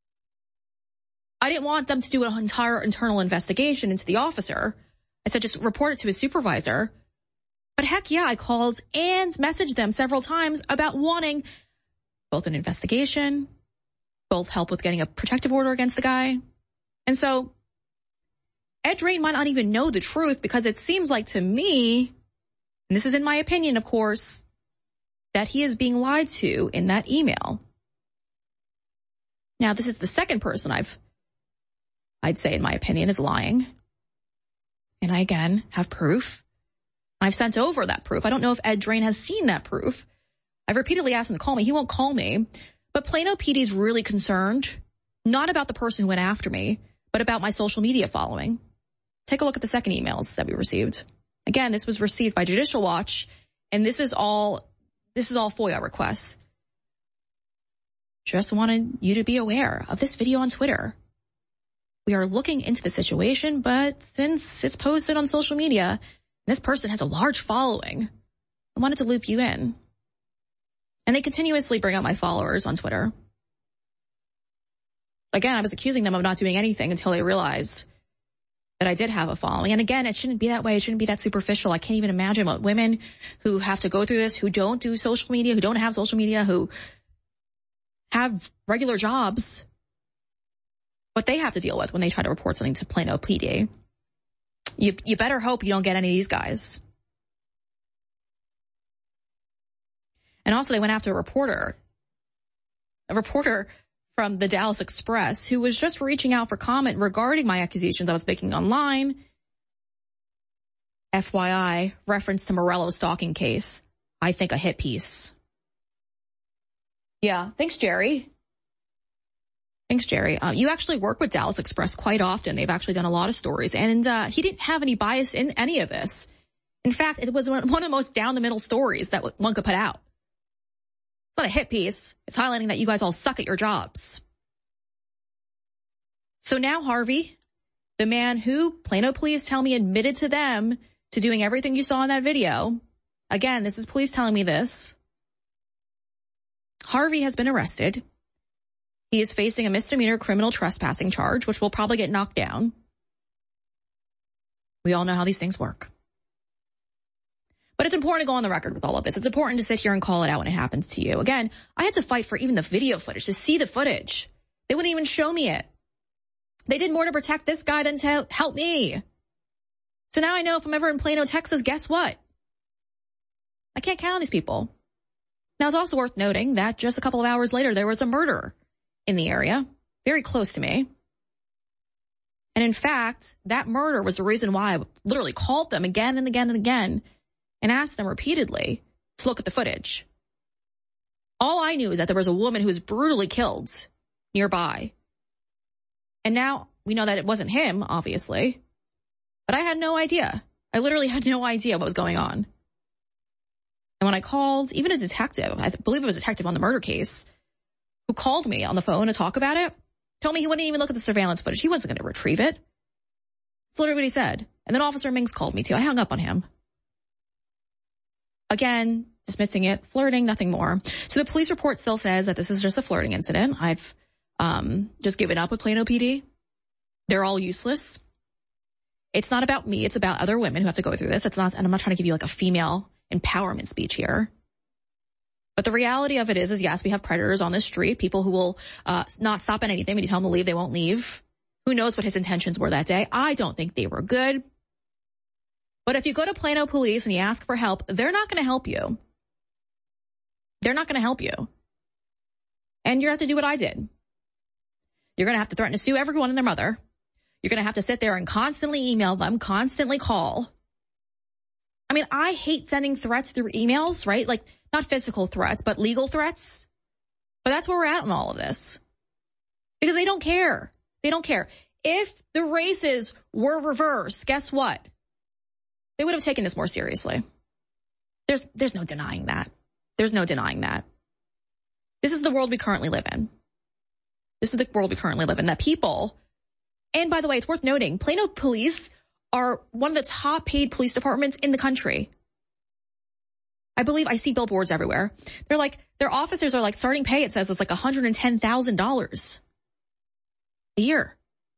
I didn't want them to do an entire internal investigation into the officer. I said just report it to his supervisor. But heck yeah, I called and messaged them several times about wanting both an investigation, both help with getting a protective order against the guy. And so Ed Drain might not even know the truth because it seems like to me, and this is in my opinion, of course, that he is being lied to in that email. Now, this is the second person I've, I'd say in my opinion, is lying. And I, again, have proof. I've sent over that proof. I don't know if Ed Drain has seen that proof. I've repeatedly asked him to call me. He won't call me. But Plano P D is really concerned, not about the person who went after me, but about my social media following. Take a look at the second emails that we received. Again, this was received by Judicial Watch, and this is all, this is all FOIA requests. Just wanted you to be aware of this video on Twitter. We are looking into the situation, but since it's posted on social media, this person has a large following, I wanted to loop you in. And they continuously bring up my followers on Twitter. Again, I was accusing them of not doing anything until they realized that I did have a following. And again, it shouldn't be that way. It shouldn't be that superficial. I can't even imagine what women who have to go through this, who don't do social media, who don't have social media, who have regular jobs, what they have to deal with when they try to report something to Plano P D. You, you better hope you don't get any of these guys. And also they went after a reporter, a reporter from the Dallas Express who was just reaching out for comment regarding my accusations I was making online. F Y I, reference to Morello stalking case. I think a hit piece. Yeah, thanks, Jerry. Thanks, Jerry. Uh, you actually work with Dallas Express quite often. They've actually done a lot of stories, and uh, he didn't have any bias in any of this. In fact, it was one of the most down-the-middle stories that one could put out. It's not a hit piece. It's highlighting that you guys all suck at your jobs. So now Harvey, the man who Plano police tell me admitted to them to doing everything you saw in that video, Again, this is police telling me this. Harvey has been arrested. He is facing a misdemeanor criminal trespassing charge, which will probably get knocked down. We all know how these things work. But it's important to go on the record with all of this. It's important to sit here and call it out when it happens to you. Again, I had to fight for even the video footage, to see the footage. They wouldn't even show me it. They did more to protect this guy than to help me. So now I know if I'm ever in Plano, Texas, guess what? I can't count on these people. Now, it's also worth noting that just a couple of hours later, there was a murder in the area, very close to me. And in fact, that murder was the reason why I literally called them again and again and again and asked them repeatedly to look at the footage. All I knew is that there was a woman who was brutally killed nearby. And now we know that it wasn't him, obviously. But I had no idea. I literally had no idea what was going on. And when I called, even a detective, I believe it was a detective on the murder case, who called me on the phone to talk about it, told me he wouldn't even look at the surveillance footage. He wasn't going to retrieve it. That's literally what he said. And then Officer Mings called me too. I hung up on him. Again, dismissing it, flirting, nothing more. So the police report still says that this is just a flirting incident. I've um, just given up with Plano P D. They're all useless. It's not about me. It's about other women who have to go through this. It's not, and I'm not trying to give you like a female empowerment speech here. But the reality of it is, is yes, we have predators on the street, people who will uh, not stop at anything. When you tell them to leave, they won't leave. Who knows what his intentions were that day? I don't think they were good. But if you go to Plano Police and you ask for help, they're not going to help you. They're not going to help you. And you're going to have to do what I did. You're going to have to threaten to sue everyone and their mother. You're going to have to sit there and constantly email them, constantly call. I mean, I hate sending threats through emails, right? Like, not physical threats, but legal threats. But that's where we're at in all of this. Because they don't care. They don't care. If the races were reversed, guess what? They would have taken this more seriously. There's, there's no denying that. There's no denying that. This is the world we currently live in. This is the world we currently live in. That people, and by the way, it's worth noting, Plano Police are one of the top paid police departments in the country. I believe I see billboards everywhere. They're like, their officers are like, starting pay, it says it's like one hundred ten thousand dollars a year.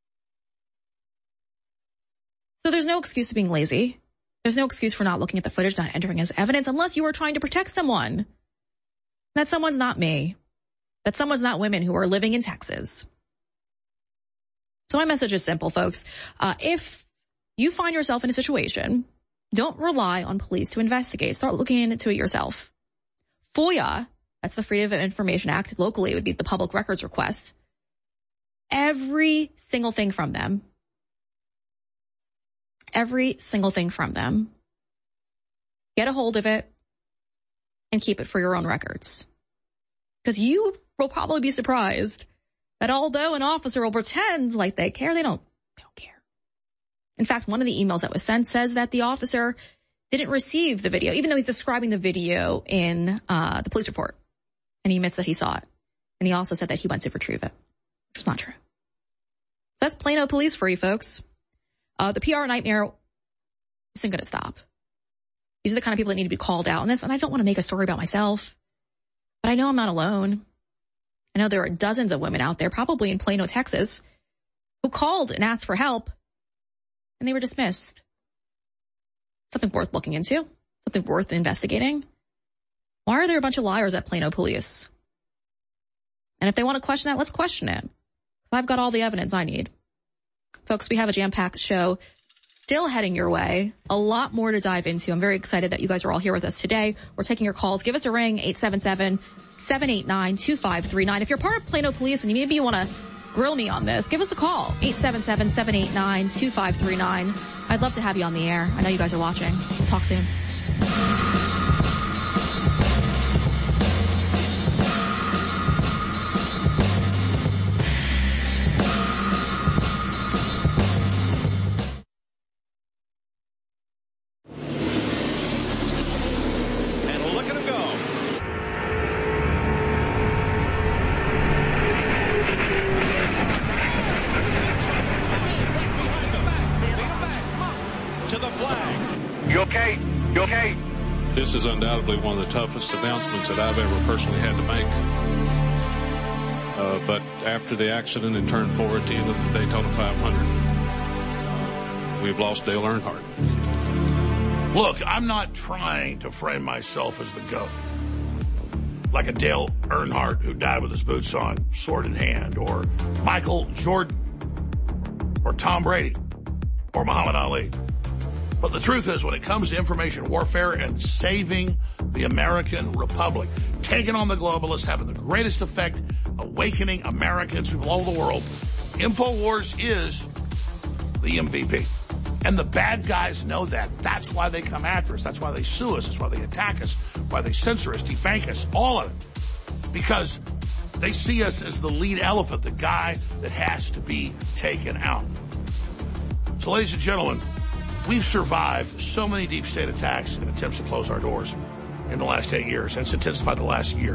So there's no excuse for being lazy. There's no excuse for not looking at the footage, not entering as evidence, unless you are trying to protect someone. That someone's not me. That someone's not women who are living in Texas. So my message is simple, folks. Uh, if you find yourself in a situation, don't rely on police to investigate. Start looking into it yourself. FOIA, that's the Freedom of Information Act. Locally, it would be the public records request. Every single thing from them. Every single thing from them. Get a hold of it and keep it for your own records. Because you will probably be surprised that although an officer will pretend like they care, they don't, they don't care. In fact, one of the emails that was sent says that the officer didn't receive the video, even though he's describing the video in uh, the police report. And he admits that he saw it. And he also said that he went to retrieve it, which is not true. So that's Plano Police for you, folks. Uh, the P R nightmare isn't going to stop. These are the kind of people that need to be called out on this. And I don't want to make a story about myself, but I know I'm not alone. I know there are dozens of women out there, probably in Plano, Texas, who called and asked for help, and they were dismissed. Something worth looking into, something worth investigating. Why are there a bunch of liars at Plano Police? And if they want to question that, let's question it. I've got all the evidence I need. Folks, we have a jam-packed show still heading your way. A lot more to dive into. I'm very excited that you guys are all here with us today. We're taking your calls. Give us a ring, eight seven seven, seven eight nine, two five three nine. If you're part of Plano Police and maybe you want to grill me on this, give us a call, eight seven seven, seven eight nine, two five three nine. I'd love to have you on the air. I know you guys are watching. We'll talk soon. This is undoubtedly one of the toughest announcements that I've ever personally had to make. Uh, but after the accident and turn forward to the Daytona five hundred, uh, we've lost Dale Earnhardt. Look, I'm not trying to frame myself as the GOAT. Like a Dale Earnhardt who died with his boots on, sword in hand, or Michael Jordan, or Tom Brady, or Muhammad Ali. But the truth is, when it comes to information warfare and saving the American Republic, taking on the globalists, having the greatest effect, awakening Americans, people all over the world, InfoWars is the M V P. And the bad guys know that. That's why they come after us. That's why they sue us. That's why they attack us, why they censor us, debank us, all of it. Because they see us as the lead elephant, the guy that has to be taken out. So, ladies and gentlemen, we've survived so many deep state attacks and attempts to close our doors in the last eight years, and it's intensified the last year.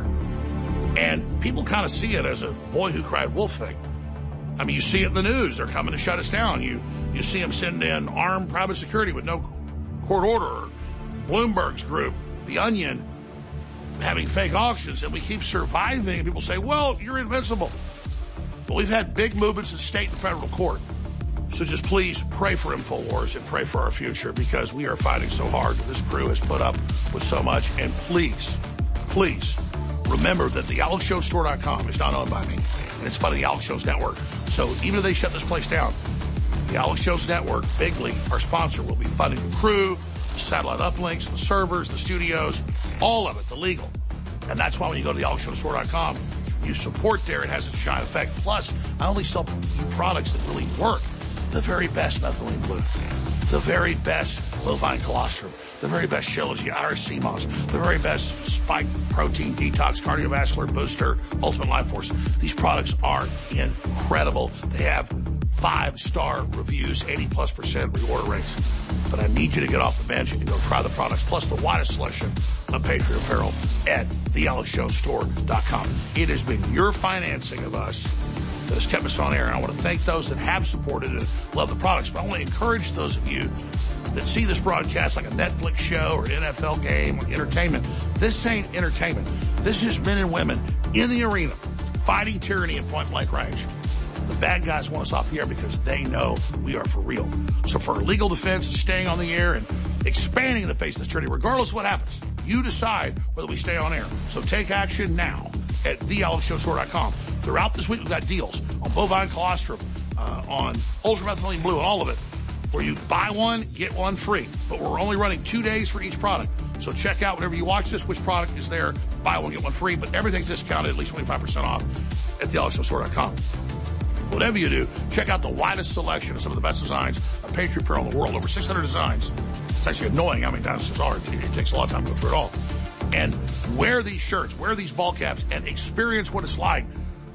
And people kind of see it as a boy who cried wolf thing. I mean, you see it in the news. They're coming to shut us down. You you see them send in armed private security with no court order. Bloomberg's group, The Onion, having fake auctions, and we keep surviving. People say, well, you're invincible. But we've had big movements in state and federal court. So just please pray for InfoWars and pray for our future, because we are fighting so hard. This crew has put up with so much. And please, please remember that the Alex Jones Store dot com is not owned by me, and it's part of the Alex Jones Network. So even if they shut this place down, the Alex Jones Network, Bigly, our sponsor, will be funding the crew, the satellite uplinks, the servers, the studios, all of it, the legal. And that's why when you go to the Alex Jones Store dot com, you support there. It has a giant effect. Plus, I only sell you products that really work. The very best methylene blue, the very best bovine colostrum, the very best Shilajit, Irish sea moss, the very best spike protein detox cardiovascular booster, ultimate life force. These products are incredible. They have five-star reviews, eighty plus percent reorder rates. But I need you to get off the bench and go try the products, plus the widest selection of Patriot apparel at the Alex Jones Store dot com. It has been your financing of us that has kept us on air. And I want to thank those that have supported and love the products. But I want to encourage those of you that see this broadcast like a Netflix show or N F L game or entertainment. This ain't entertainment. This is men and women in the arena fighting tyranny in point blank range. The bad guys want us off the air because they know we are for real. So for legal defense, staying on the air and expanding in the face of this tyranny, regardless of what happens, you decide whether we stay on air. So take action now at the Alex Jones Store dot com. Throughout this week, we've got deals on bovine colostrum, uh, on ultramethylene blue, and all of it, where you buy one, get one free. But we're only running two days for each product. So check out whenever you watch this, which product is there. Buy one, get one free. But everything's discounted at least twenty-five percent off at the Alex Jones Store dot com. Whatever you do, check out the widest selection of some of the best designs of Patriot apparel in the world. Over six hundred designs. It's actually annoying how many times there are. It takes a lot of time to go through it all. And wear these shirts, wear these ball caps, and experience what it's like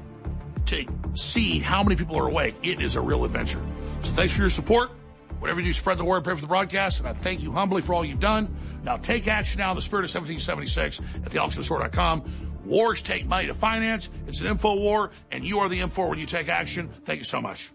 to see how many people are awake. It is a real adventure. So thanks for your support. Whatever you do, spread the word, pray for the broadcast, and I thank you humbly for all you've done. Now take action now in the spirit of seventeen seventy-six at the Alex Jones Store dot com. Wars take money to finance. It's an info war, and you are the info when you take action. Thank you so much.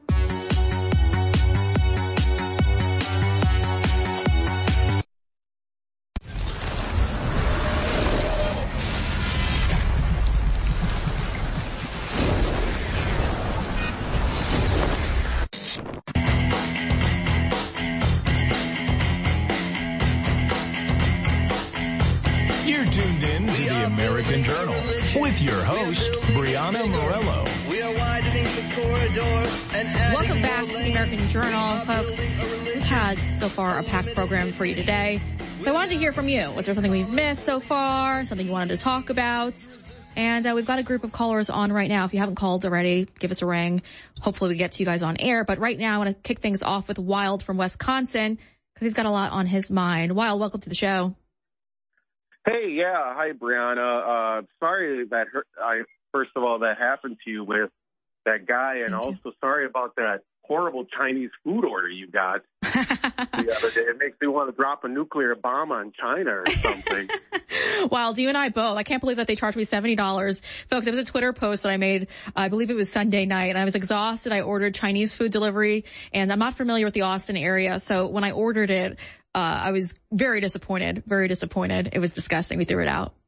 American Journal with your host, Brianna Morello. We are widening the corridors and Welcome back to the American Journal, folks. We've had so far a packed program for you today. So I wanted to hear from you. Was there something we've missed so far? Something you wanted to talk about? And uh, we've got a group of callers on right now. If you haven't called already, give us a ring. Hopefully we get to you guys on air. But right now I want to kick things off with Wild from Wisconsin because he's got a lot on his mind. Wild, welcome to the show. Hey, yeah. Hi, Brianna. Uh, sorry that hurt, I, first of all, that happened to you with that guy. And Thank also you. Sorry about that horrible Chinese food order you got the other day. It makes me want to drop a nuclear bomb on China or something. Wild, you and I both. I can't believe that they charged me seventy dollars. Folks, it was a Twitter post that I made, I believe it was Sunday night, and I was exhausted. I ordered Chinese food delivery, and I'm not familiar with the Austin area, so when I ordered it, uh, I was very disappointed, very disappointed. It was disgusting. We threw it out.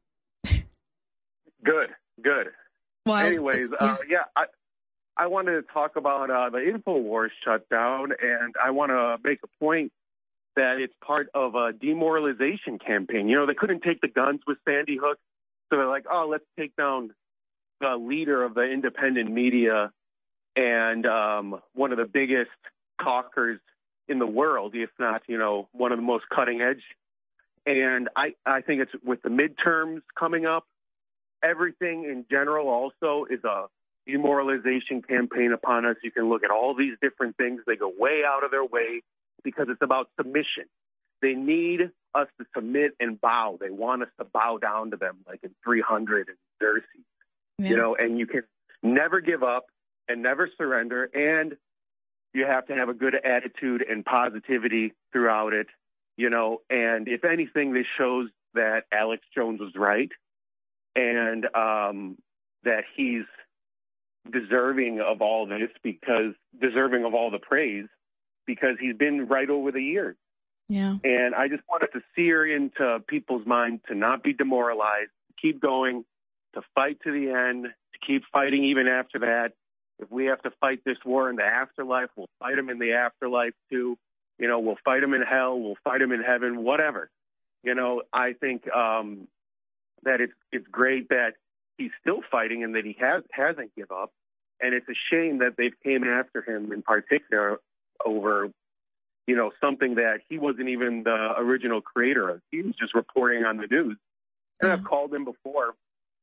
Good, good. Well, Anyways, yeah, uh, yeah I, I wanted to talk about uh, the InfoWars shutdown, and I want to make a point that it's part of a demoralization campaign. You know, they couldn't take the guns with Sandy Hook, so they're like, oh, let's take down the leader of the independent media and um, one of the biggest talkers in the world, if not, you know, one of the most cutting edge. And I, I think it's with the midterms coming up, everything in general also is a demoralization campaign upon us. You can look at all these different things. They go way out of their way because it's about submission. They need us to submit and bow. They want us to bow down to them like in three hundred and Xerxes, yeah. you know, and you can never give up and never surrender. And you have to have a good attitude and positivity throughout it, you know, and if anything, this shows that Alex Jones was right and um, that he's deserving of all this because deserving of all the praise because he's been right over the years. Yeah. And I just wanted to sear into people's minds to not be demoralized, to keep going, to fight to the end, to keep fighting even after that. If we have to fight this war in the afterlife, we'll fight them in the afterlife too. You know, we'll fight them in hell, we'll fight them in heaven, whatever. You know, I think um, that it's it's great that he's still fighting and that he has hasn't given up. And it's a shame that they've came after him in particular over, you know, something that he wasn't even the original creator of. He was just reporting on the news. And I've called him before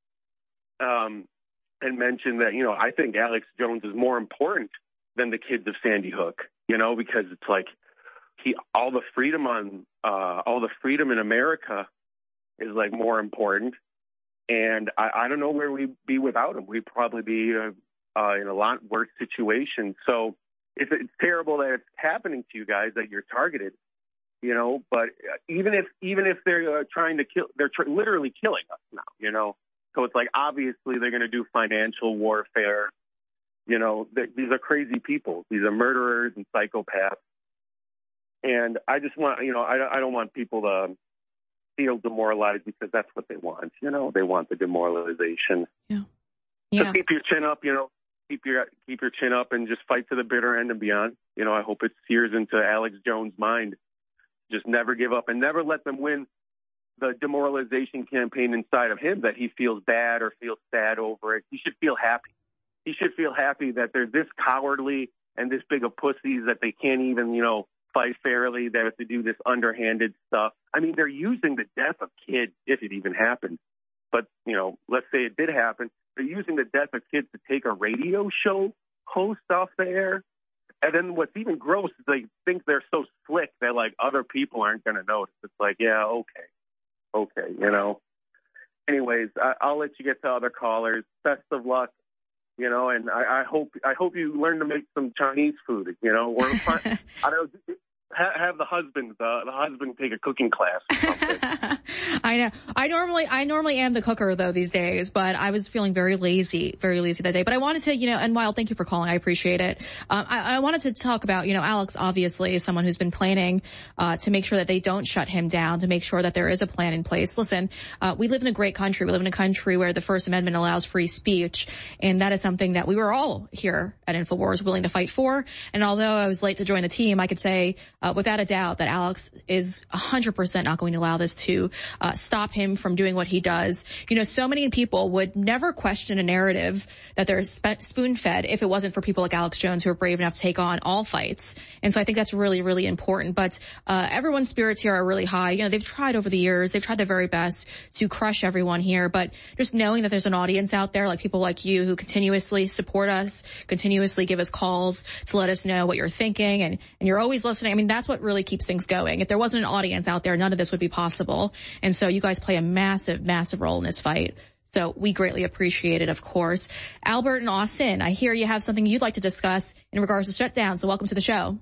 um, and mentioned that, you know, I think Alex Jones is more important than the kids of Sandy Hook, you know, because it's like he all the freedom on uh, all the freedom in America is like more important. And I, I don't know where we'd be without him. We'd probably be uh, uh, in a lot worse situation. So it's, it's terrible that it's happening to you guys, that you're targeted, you know, but even if, even if they're uh, trying to kill, they're tr- literally killing us now, you know? So it's like, obviously they're going to do financial warfare. You know, th- these are crazy people. These are murderers and psychopaths. And I just want, you know, I, I don't want people to feel demoralized because that's what they want. You know, they want the demoralization. Yeah. Yeah. So keep your chin up, you know, keep your, keep your chin up and just fight to the bitter end and beyond. You know, I hope it sears into Alex Jones' mind. Just never give up and never let them win the demoralization campaign inside of him that he feels bad or feels sad over it. He should feel happy. He should feel happy that they're this cowardly and this big of pussies that they can't even, you know, fight fairly. They have to do this underhanded stuff. I mean, they're using the death of kids, if it even happened. But, you know, let's say it did happen. They're using the death of kids to take a radio show host off the air. And then what's even gross is they think they're so slick that, like, other people aren't going to notice. It's like, yeah, okay. Okay, you know. Anyways, I, I'll let you get to other callers. Best of luck, you know, and I, I hope I hope you learn to make some Chinese food, you know. Or I don't know, have, have the husband uh, the husband take a cooking class or something. I know. I normally I normally am the cooker though these days, but I was feeling very lazy, very lazy that day. But I wanted to, you know, and Wild, thank you for calling. I appreciate it. Um, I, I wanted to talk about, you know, Alex obviously is someone who's been planning uh, to make sure that they don't shut him down, to make sure that there is a plan in place. Listen, uh, we live in a great country. We live in a country where the First Amendment allows free speech, and that is something that we were all here at InfoWars willing to fight for. And although I was late to join the team, I could say uh, without a doubt that Alex is one hundred percent not going to allow this to uh, stop him from doing what he does. You know, so many people would never question a narrative that they're sp- spoon-fed if it wasn't for people like Alex Jones who are brave enough to take on all fights. And so I think that's really, really important. But uh, everyone's spirits here are really high. You know, they've tried over the years. They've tried their very best to crush everyone here. But just knowing that there's an audience out there, like people like you who continuously support us, continuously give us calls to let us know what you're thinking, and, and you're always listening. I mean, that's what really keeps things going. If there wasn't an audience out there, none of this would be possible. And so you guys play a massive, massive role in this fight. So we greatly appreciate it, of course. Albert and Austin, I hear you have something you'd like to discuss in regards to shutdown. So welcome to the show.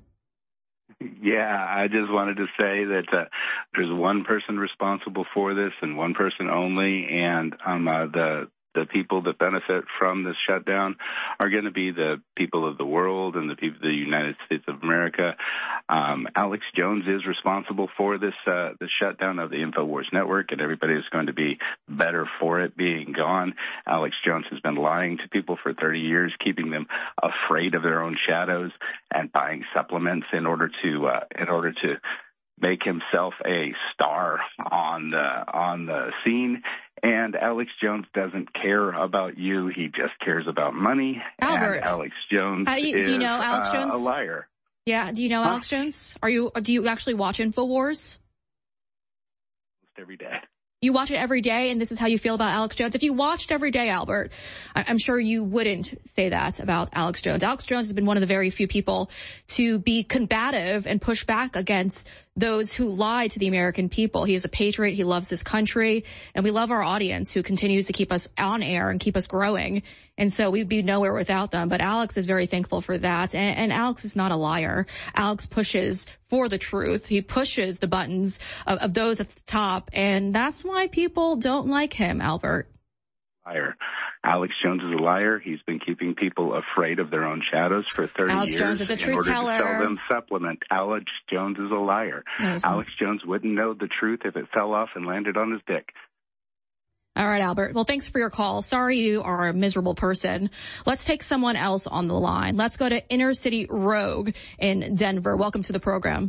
Yeah, I just wanted to say that uh, there's one person responsible for this and one person only, and um, uh, the the people that benefit from this shutdown are going to be the people of the world and the people of the United States of America. Um, Alex Jones is responsible for this uh, the shutdown of the InfoWars network, and everybody is going to be better for it being gone. Alex Jones has been lying to people for thirty years, keeping them afraid of their own shadows and buying supplements in order to uh, in order to make himself a star on the on the scene. And Alex Jones doesn't care about you; he just cares about money. Albert, and Alex Jones how do you, is do you know Alex Jones? Uh, a liar. Yeah, do you know huh? Alex Jones? Are you? Do you actually watch InfoWars? Almost every day. You watch it every day, and this is how you feel about Alex Jones. If you watched every day, Albert, I'm sure you wouldn't say that about Alex Jones. Alex Jones has been one of the very few people to be combative and push back against those who lie to the American people. He is a patriot. He loves this country, and we love our audience who continues to keep us on air and keep us growing. And so we'd be nowhere without them. But Alex is very thankful for that. And, and Alex is not a liar. Alex pushes for the truth. He pushes the buttons of, of those at the top. And that's why people don't like him, Albert. Liar. Alex Jones is a liar. He's been keeping people afraid of their own shadows for thirty Alex years Jones is a truth in order teller. to sell them supplement. Alex Jones is a liar. No, Alex Jones wouldn't know the truth if it fell off and landed on his dick. All right, Albert. Well, thanks for your call. Sorry you are a miserable person. Let's take someone else on the line. Let's go to Inner City Rogue in Denver. Welcome to the program.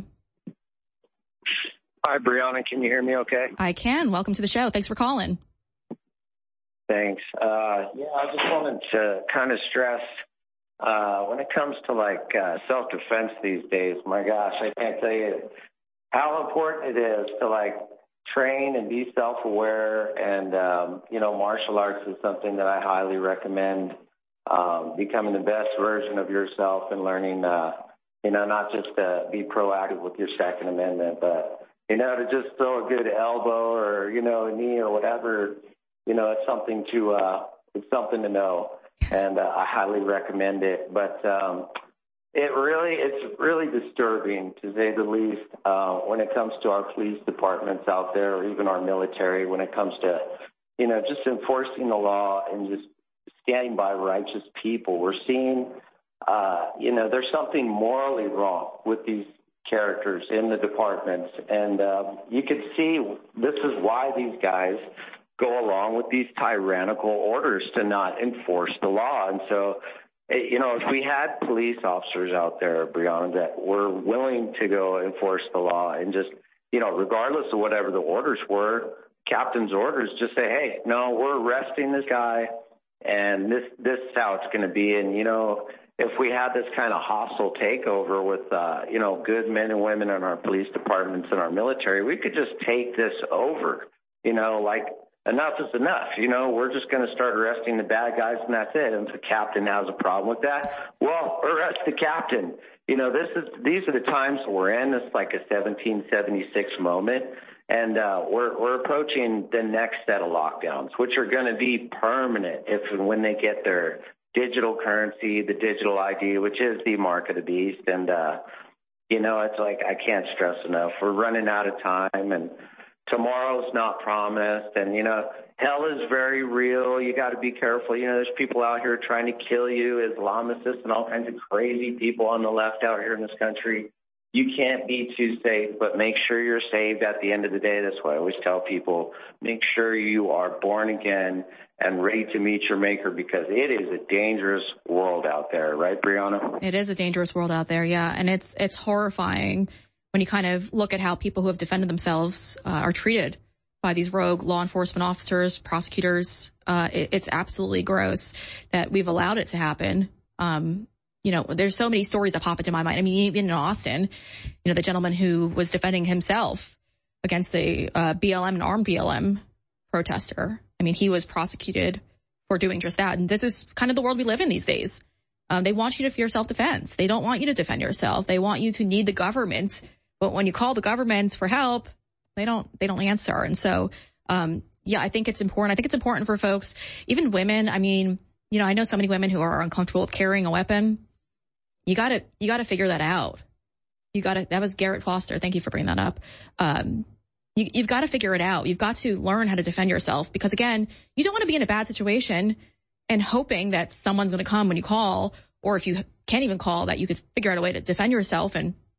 Hi, Brianna. Can you hear me okay? I can. Welcome to the show. Thanks for calling. Thanks. Uh, yeah, I just wanted to kind of stress, uh, when it comes to like, uh, self-defense these days, my gosh, I can't tell you how important it is to like train and be self-aware. And, um, you know, martial arts is something that I highly recommend, um, becoming the best version of yourself and learning, uh, you know, not just to be proactive with your Second Amendment, but, you know, to just throw a good elbow or, you know, a knee or whatever. You know, it's something to, uh, it's something to know, and uh, I highly recommend it. But um, it really, it's really disturbing, to say the least, uh, when it comes to our police departments out there, or even our military, when it comes to, you know, just enforcing the law and just standing by righteous people. We're seeing, uh, you know, there's something morally wrong with these characters in the departments, and uh, you could see this is why these guys go along with these tyrannical orders to not enforce the law. And so, you know, if we had police officers out there, Brianna, that were willing to go enforce the law and just, you know, regardless of whatever the orders were, captain's orders, just say, hey, no, we're arresting this guy, and this, this is how it's going to be. And, you know, if we had this kind of hostile takeover with, uh, you know, good men and women in our police departments and our military, we could just take this over, you know, like, enough is enough. You know, we're just going to start arresting the bad guys, and that's it. And if the captain has a problem with that, well, arrest the captain. You know, this is these are the times we're in. It's like a seventeen seventy-six moment, and uh, we're we're approaching the next set of lockdowns, which are going to be permanent if and when they get their digital currency, the digital I D, which is the mark of the beast. And uh, you know, it's like I can't stress enough. We're running out of time, and tomorrow's not promised, and, you know, hell is very real. You got to be careful. You know, there's people out here trying to kill you, Islamicists and all kinds of crazy people on the left out here in this country. You can't be too safe, but make sure you're saved at the end of the day. That's why I always tell people, make sure you are born again and ready to meet your maker, because it is a dangerous world out there. Right, Brianna? It is a dangerous world out there, yeah, and it's it's horrifying when you kind of look at how people who have defended themselves uh, are treated by these rogue law enforcement officers, prosecutors. Uh, it, it's absolutely gross that we've allowed it to happen. Um, you know, there's so many stories that pop into my mind. I mean, even in Austin, you know, the gentleman who was defending himself against the uh, B L M, an armed B L M protester. I mean, he was prosecuted for doing just that. And this is kind of the world we live in these days. Um, they want you to fear self-defense. They don't want you to defend yourself. They want you to need the government. But when you call the government for help, they don't, they don't answer. And so, um, yeah, I think it's important. I think it's important for folks, even women. I mean, you know, I know so many women who are uncomfortable with carrying a weapon. You gotta, you gotta figure that out. You gotta, that was Garrett Foster. Thank you for bringing that up. Um, you, you've got to figure it out. You've got to learn how to defend yourself, because again, you don't want to be in a bad situation and hoping that someone's going to come when you call, or if you can't even call, that you could figure out a way to defend yourself and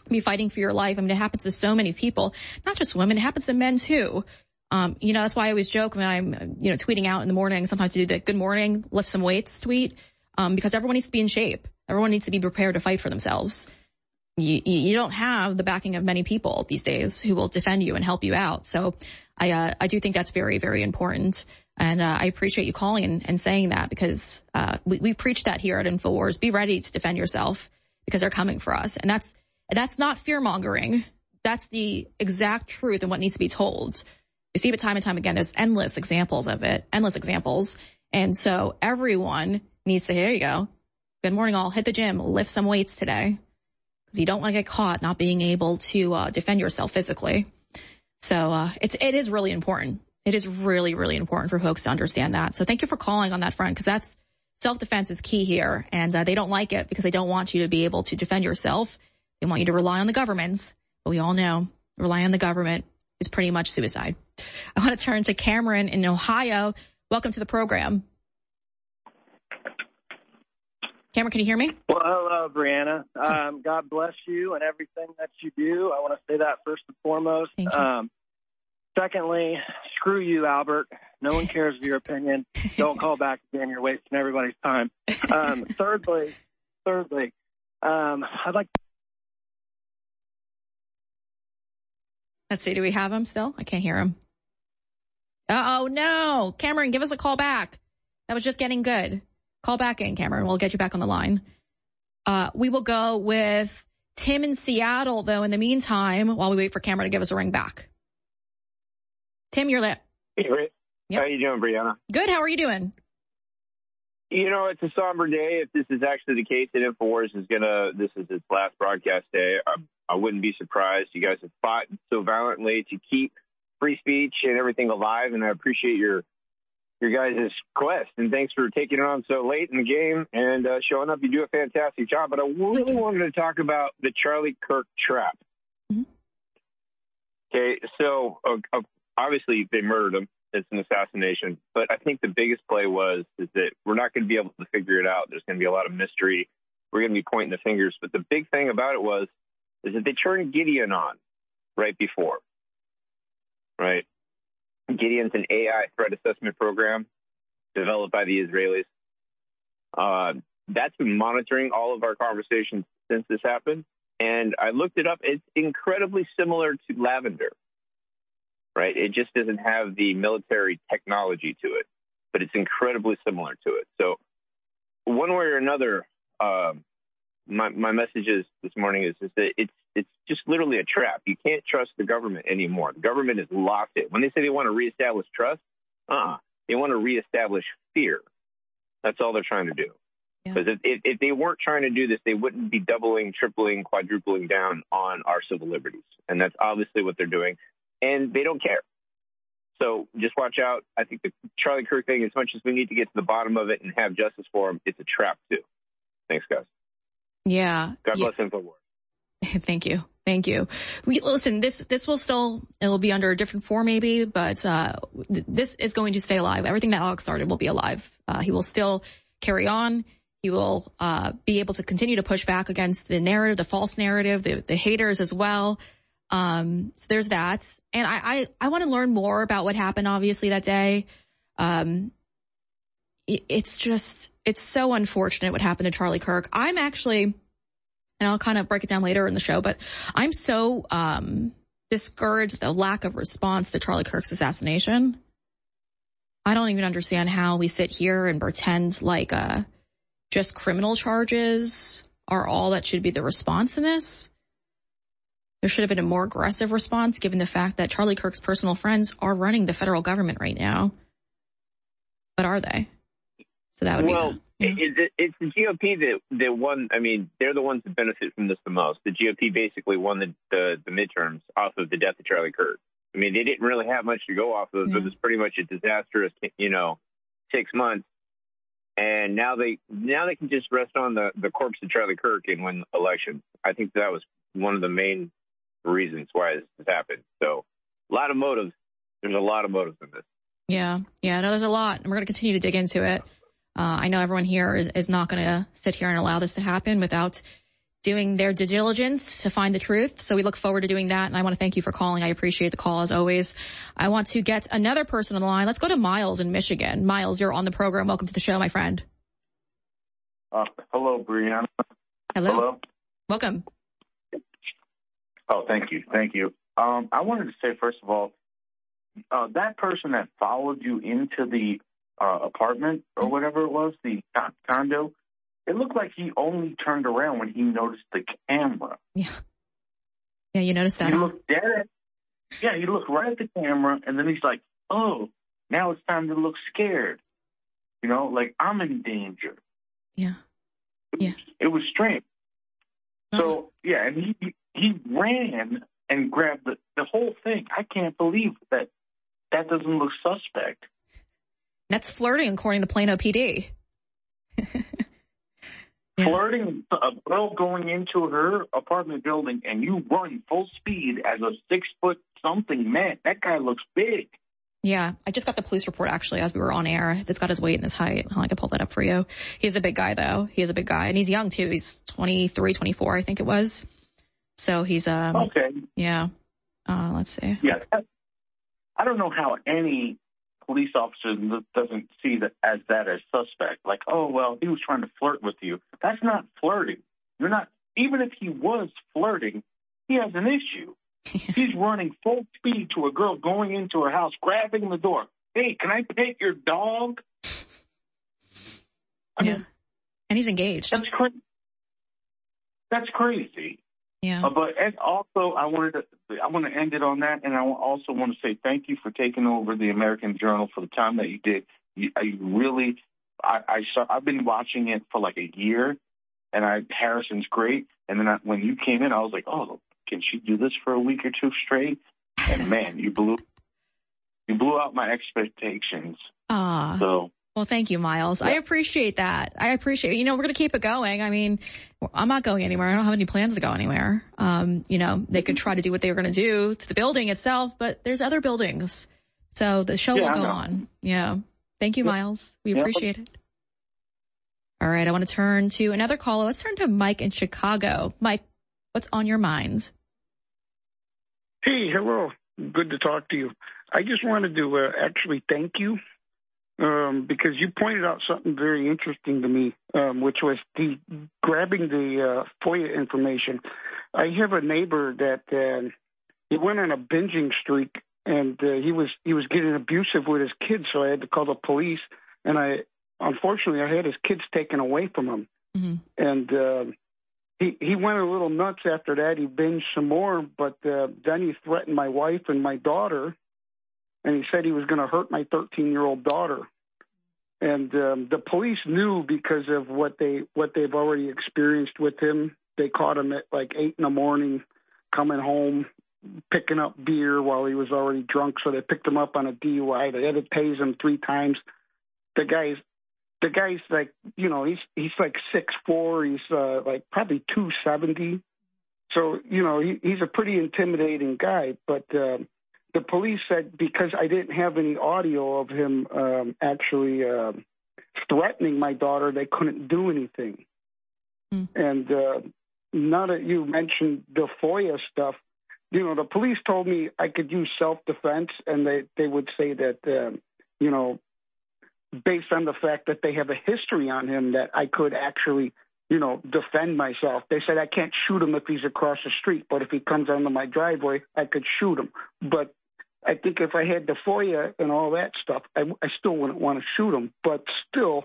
be fighting for your life. I mean, it happens to so many people, not just women. It happens to men too. Um, you know, that's why I always joke when I'm, you know, tweeting out in the morning, sometimes to do the good morning, lift some weights tweet, um, because everyone needs to be in shape. Everyone needs to be prepared to fight for themselves. You, you don't have the backing of many people these days who will defend you and help you out. So I, uh, I do think that's very, very important. And, uh, I appreciate you calling and, and saying that because, uh, we, we preach that here at InfoWars. Be ready to defend yourself because they're coming for us. And that's, that's not fear mongering. That's the exact truth and what needs to be told. You see it time and time again. There's endless examples of it, endless examples. And so everyone needs to, here you go. Good morning, all. Hit the gym, lift some weights today. Because you don't want to get caught not being able to uh, defend yourself physically. So uh, it's, it is really important. It is really, really important for folks to understand that. So thank you for calling on that front because that's self-defense is key here. And uh, they don't like it because they don't want you to be able to defend yourself. They want you to rely on the government. But we all know rely on the government is pretty much suicide. I want to turn to Cameron in Ohio. Welcome to the program. Cameron, can you hear me? Well, hello, Brianna. Um, God bless you and everything that you do. I want to say that first and foremost. Thank you. Um, secondly, screw you, Albert. No one cares of your opinion. Don't call back again. You're wasting everybody's time. Um, thirdly, thirdly, um, I'd like to Let's see. Do we have him still? I can't hear him. Uh-oh, no. Cameron, give us a call back. That was just getting good. Call back in, Cameron. We'll get you back on the line. Uh, we will go with Tim in Seattle, though, in the meantime, while we wait for Cameron to give us a ring back. Tim, you're there. Hey, Rick. Yep. How you doing, Brianna? Good. How are you doing? You know, it's a somber day. If this is actually the case, that InfoWars is going to, this is its last broadcast day. I, I wouldn't be surprised. You guys have fought so valiantly to keep free speech and everything alive, and I appreciate your your guys' quest. And thanks for taking it on so late in the game and uh, showing up. You do a fantastic job. But I really wanted to talk about the Charlie Kirk trap. Mm-hmm. Okay, so uh, obviously they murdered him. It's an assassination. But I think the biggest play was is that we're not going to be able to figure it out. There's going to be a lot of mystery. We're going to be pointing the fingers. But the big thing about it was is that they turned Gideon on right before. Right? Gideon's an A I threat assessment program developed by the Israelis. Uh, that's been monitoring all of our conversations since this happened. And I looked it up. It's incredibly similar to Lavender. Right? It just doesn't have the military technology to it, but it's incredibly similar to it. So one way or another, um, my, my message is this morning is, is that it's it's just literally a trap. You can't trust the government anymore. The government has lost it. When they say they want to reestablish trust, uh-uh. They want to reestablish fear. That's all they're trying to do. Because yeah. if, if they weren't trying to do this, they wouldn't be doubling, tripling, quadrupling down on our civil liberties. And that's obviously what they're doing. And they don't care. So just watch out. I think the Charlie Kirk thing, as much as we need to get to the bottom of it and have justice for him, it's a trap, too. Thanks, guys. Yeah. God bless yeah. InfoWars. Thank you. Thank you. We, listen, this, this will still, it will be under a different form maybe, but, uh, th- this is going to stay alive. Everything that Alex started will be alive. Uh, he will still carry on. He will, uh, be able to continue to push back against the narrative, the false narrative, the, the haters as well. Um, so there's that. And I, I, I want to learn more about what happened, obviously, that day. Um, it, it's just, it's so unfortunate what happened to Charlie Kirk. I'm actually, and I'll kind of break it down later in the show, but I'm so, um, discouraged the lack of response to Charlie Kirk's assassination. I don't even understand how we sit here and pretend like, uh, just criminal charges are all that should be the response in this. There should have been a more aggressive response given the fact that Charlie Kirk's personal friends are running the federal government right now. But are they? So that would well, be the, yeah. it, it's the G O P that, that won. I mean, they're the ones that benefit from this the most. The G O P basically won the, the, the midterms off of the death of Charlie Kirk. I mean, they didn't really have much to go off of. Yeah. It was pretty much a disastrous, you know, six months. And now they now they can just rest on the, the corpse of Charlie Kirk and win elections. I think that was one of the main reasons why this has happened. So a lot of motives. There's a lot of motives in this. Yeah. Yeah. No, there's a lot. And we're going to continue to dig into it. Uh, I know everyone here is, is not going to sit here and allow this to happen without doing their due diligence to find the truth. So we look forward to doing that. And I want to thank you for calling. I appreciate the call as always. I want to get another person on the line. Let's go to Miles in Michigan. Miles, you're on the program. Welcome to the show, my friend. Uh, hello, Brianna. Hello. Hello. Welcome. Oh, thank you. Thank you. Um, I wanted to say, first of all, uh, that person that followed you into the uh, apartment or whatever it was, the condo, it looked like he only turned around when he noticed the camera. Yeah. Yeah, you noticed that. He huh? looked dead at, yeah, he looked right at the camera, and then he's like, oh, now it's time to look scared. You know, like I'm in danger. Yeah. Yeah. It was strange. So, yeah, and he he ran and grabbed the, the whole thing. I can't believe that that doesn't look suspect. That's flirting, according to Plano P D. Yeah. Flirting, a girl going into her apartment building, and you run full speed as a six-foot-something man. That guy looks big. Yeah, I just got the police report, actually, as we were on air. It's got his weight and his height. I can pull that up for you. He's a big guy, though. He is a big guy. And he's young, too. He's twenty-three, twenty-four, I think it was. So he's, um, okay. Yeah. Uh, let's see. Yeah. That, I don't know how any police officer doesn't see that as that as suspect. Like, oh, well, he was trying to flirt with you. That's not flirting. You're not, even if he was flirting, he has an issue. He's running full speed to a girl going into her house, grabbing the door. Hey, can I pet your dog? I yeah. mean, and he's engaged. That's crazy. That's crazy. Yeah. Uh, but and also, I wanted to, I want to end it on that, and I also want to say thank you for taking over the American Journal for the time that you did. You, I really, I, I saw, I've been watching it for like a year, and I Harrison's great. And then I, when you came in, I was like, oh, can she do this for a week or two straight? And man, you blew, you blew out my expectations. Ah. So. Well, thank you, Miles. Yeah. I appreciate that. I appreciate it. You know, we're going to keep it going. I mean, I'm not going anywhere. I don't have any plans to go anywhere. Um, you know, they could try to do what they were going to do to the building itself, but there's other buildings. So the show yeah, will go on. Yeah. Thank you, Miles. We appreciate yeah. it. All right. I want to turn to another caller. Let's turn to Mike in Chicago. Mike, what's on your minds? Hey, hello. Good to talk to you. I just wanted to uh, actually thank you. Um, because you pointed out something very interesting to me, um, which was the grabbing the uh, FOIA information. I have a neighbor that uh, he went on a binging streak, and uh, he was he was getting abusive with his kids, so I had to call the police. And I, unfortunately, I had his kids taken away from him. Mm-hmm. And uh, he he went a little nuts after that. He binged some more, but uh, then he threatened my wife and my daughter. And he said he was going to hurt my thirteen-year-old daughter. And um, the police knew because of what they what they've already experienced with him. They caught him at like eight in the morning, coming home, picking up beer while he was already drunk. So they picked him up on a D U I. They had to tase him three times. The guy's the guy's like you know he's he's like six four. He's uh, like probably two seventy. So you know he, he's a pretty intimidating guy, but. Uh, The police said because I didn't have any audio of him um, actually uh, threatening my daughter, they couldn't do anything. Mm. And uh, now that you mentioned the FOIA stuff, you know, the police told me I could use self-defense, and they, they would say that, uh, you know, based on the fact that they have a history on him, that I could actually, you know, defend myself. They said I can't shoot him if he's across the street, but if he comes onto my driveway, I could shoot him. But I think if I had the FOIA and all that stuff, I, I still wouldn't want to shoot him. But still,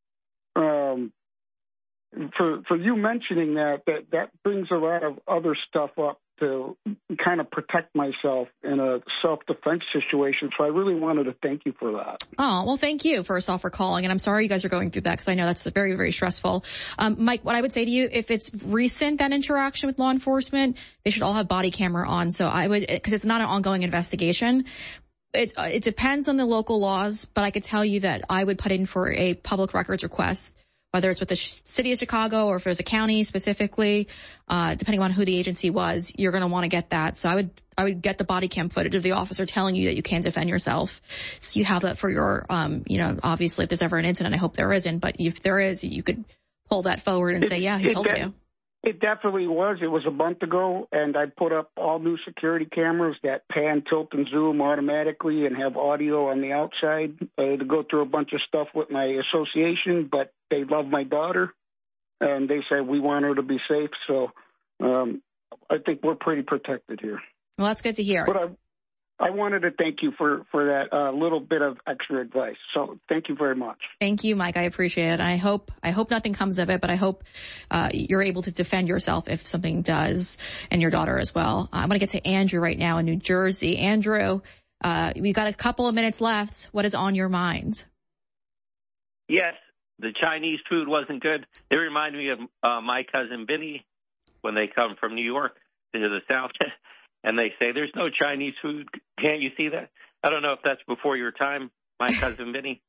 um, for for you mentioning that, that, that brings a lot of other stuff up to kind of protect myself in a self-defense situation. So I really wanted to thank you for that. Oh, well, thank you, first off, for calling. And I'm sorry you guys are going through that because I know that's very, very stressful. Um, Mike, what I would say to you, if it's recent, that interaction with law enforcement, they should all have body camera on. So I would, because it's not an ongoing investigation. It, it depends on the local laws, but I could tell you that I would put in for a public records request, whether it's with the city of Chicago or if there's a county specifically, uh, depending on who the agency was, you're going to want to get that. So I would, I would get the body cam footage of the officer telling you that you can defend yourself. So you have that for your, um, you know, obviously if there's ever an incident, I hope there isn't, but if there is, you could pull that forward and it, say, yeah, he it, told that, you. It definitely was. It was a month ago, and I put up all new security cameras that pan, tilt, and zoom automatically and have audio on the outside uh, to go through a bunch of stuff with my association, but they love my daughter, and they said we want her to be safe, so um, I think we're pretty protected here. Well, that's good to hear. But I, I wanted to thank you for, for that uh, little bit of extra advice. So thank you very much. Thank you, Mike. I appreciate it. I hope I hope nothing comes of it, but I hope uh, you're able to defend yourself if something does, and your daughter as well. Uh, I'm going to get to Andrew right now in New Jersey. Andrew, uh, we've got a couple of minutes left. What is on your mind? Yes, the Chinese food wasn't good. They remind me of uh, my cousin Vinny when they come from New York to the South. And they say, there's no Chinese food. Can't you see that? I don't know if that's before your time, my cousin Vinny.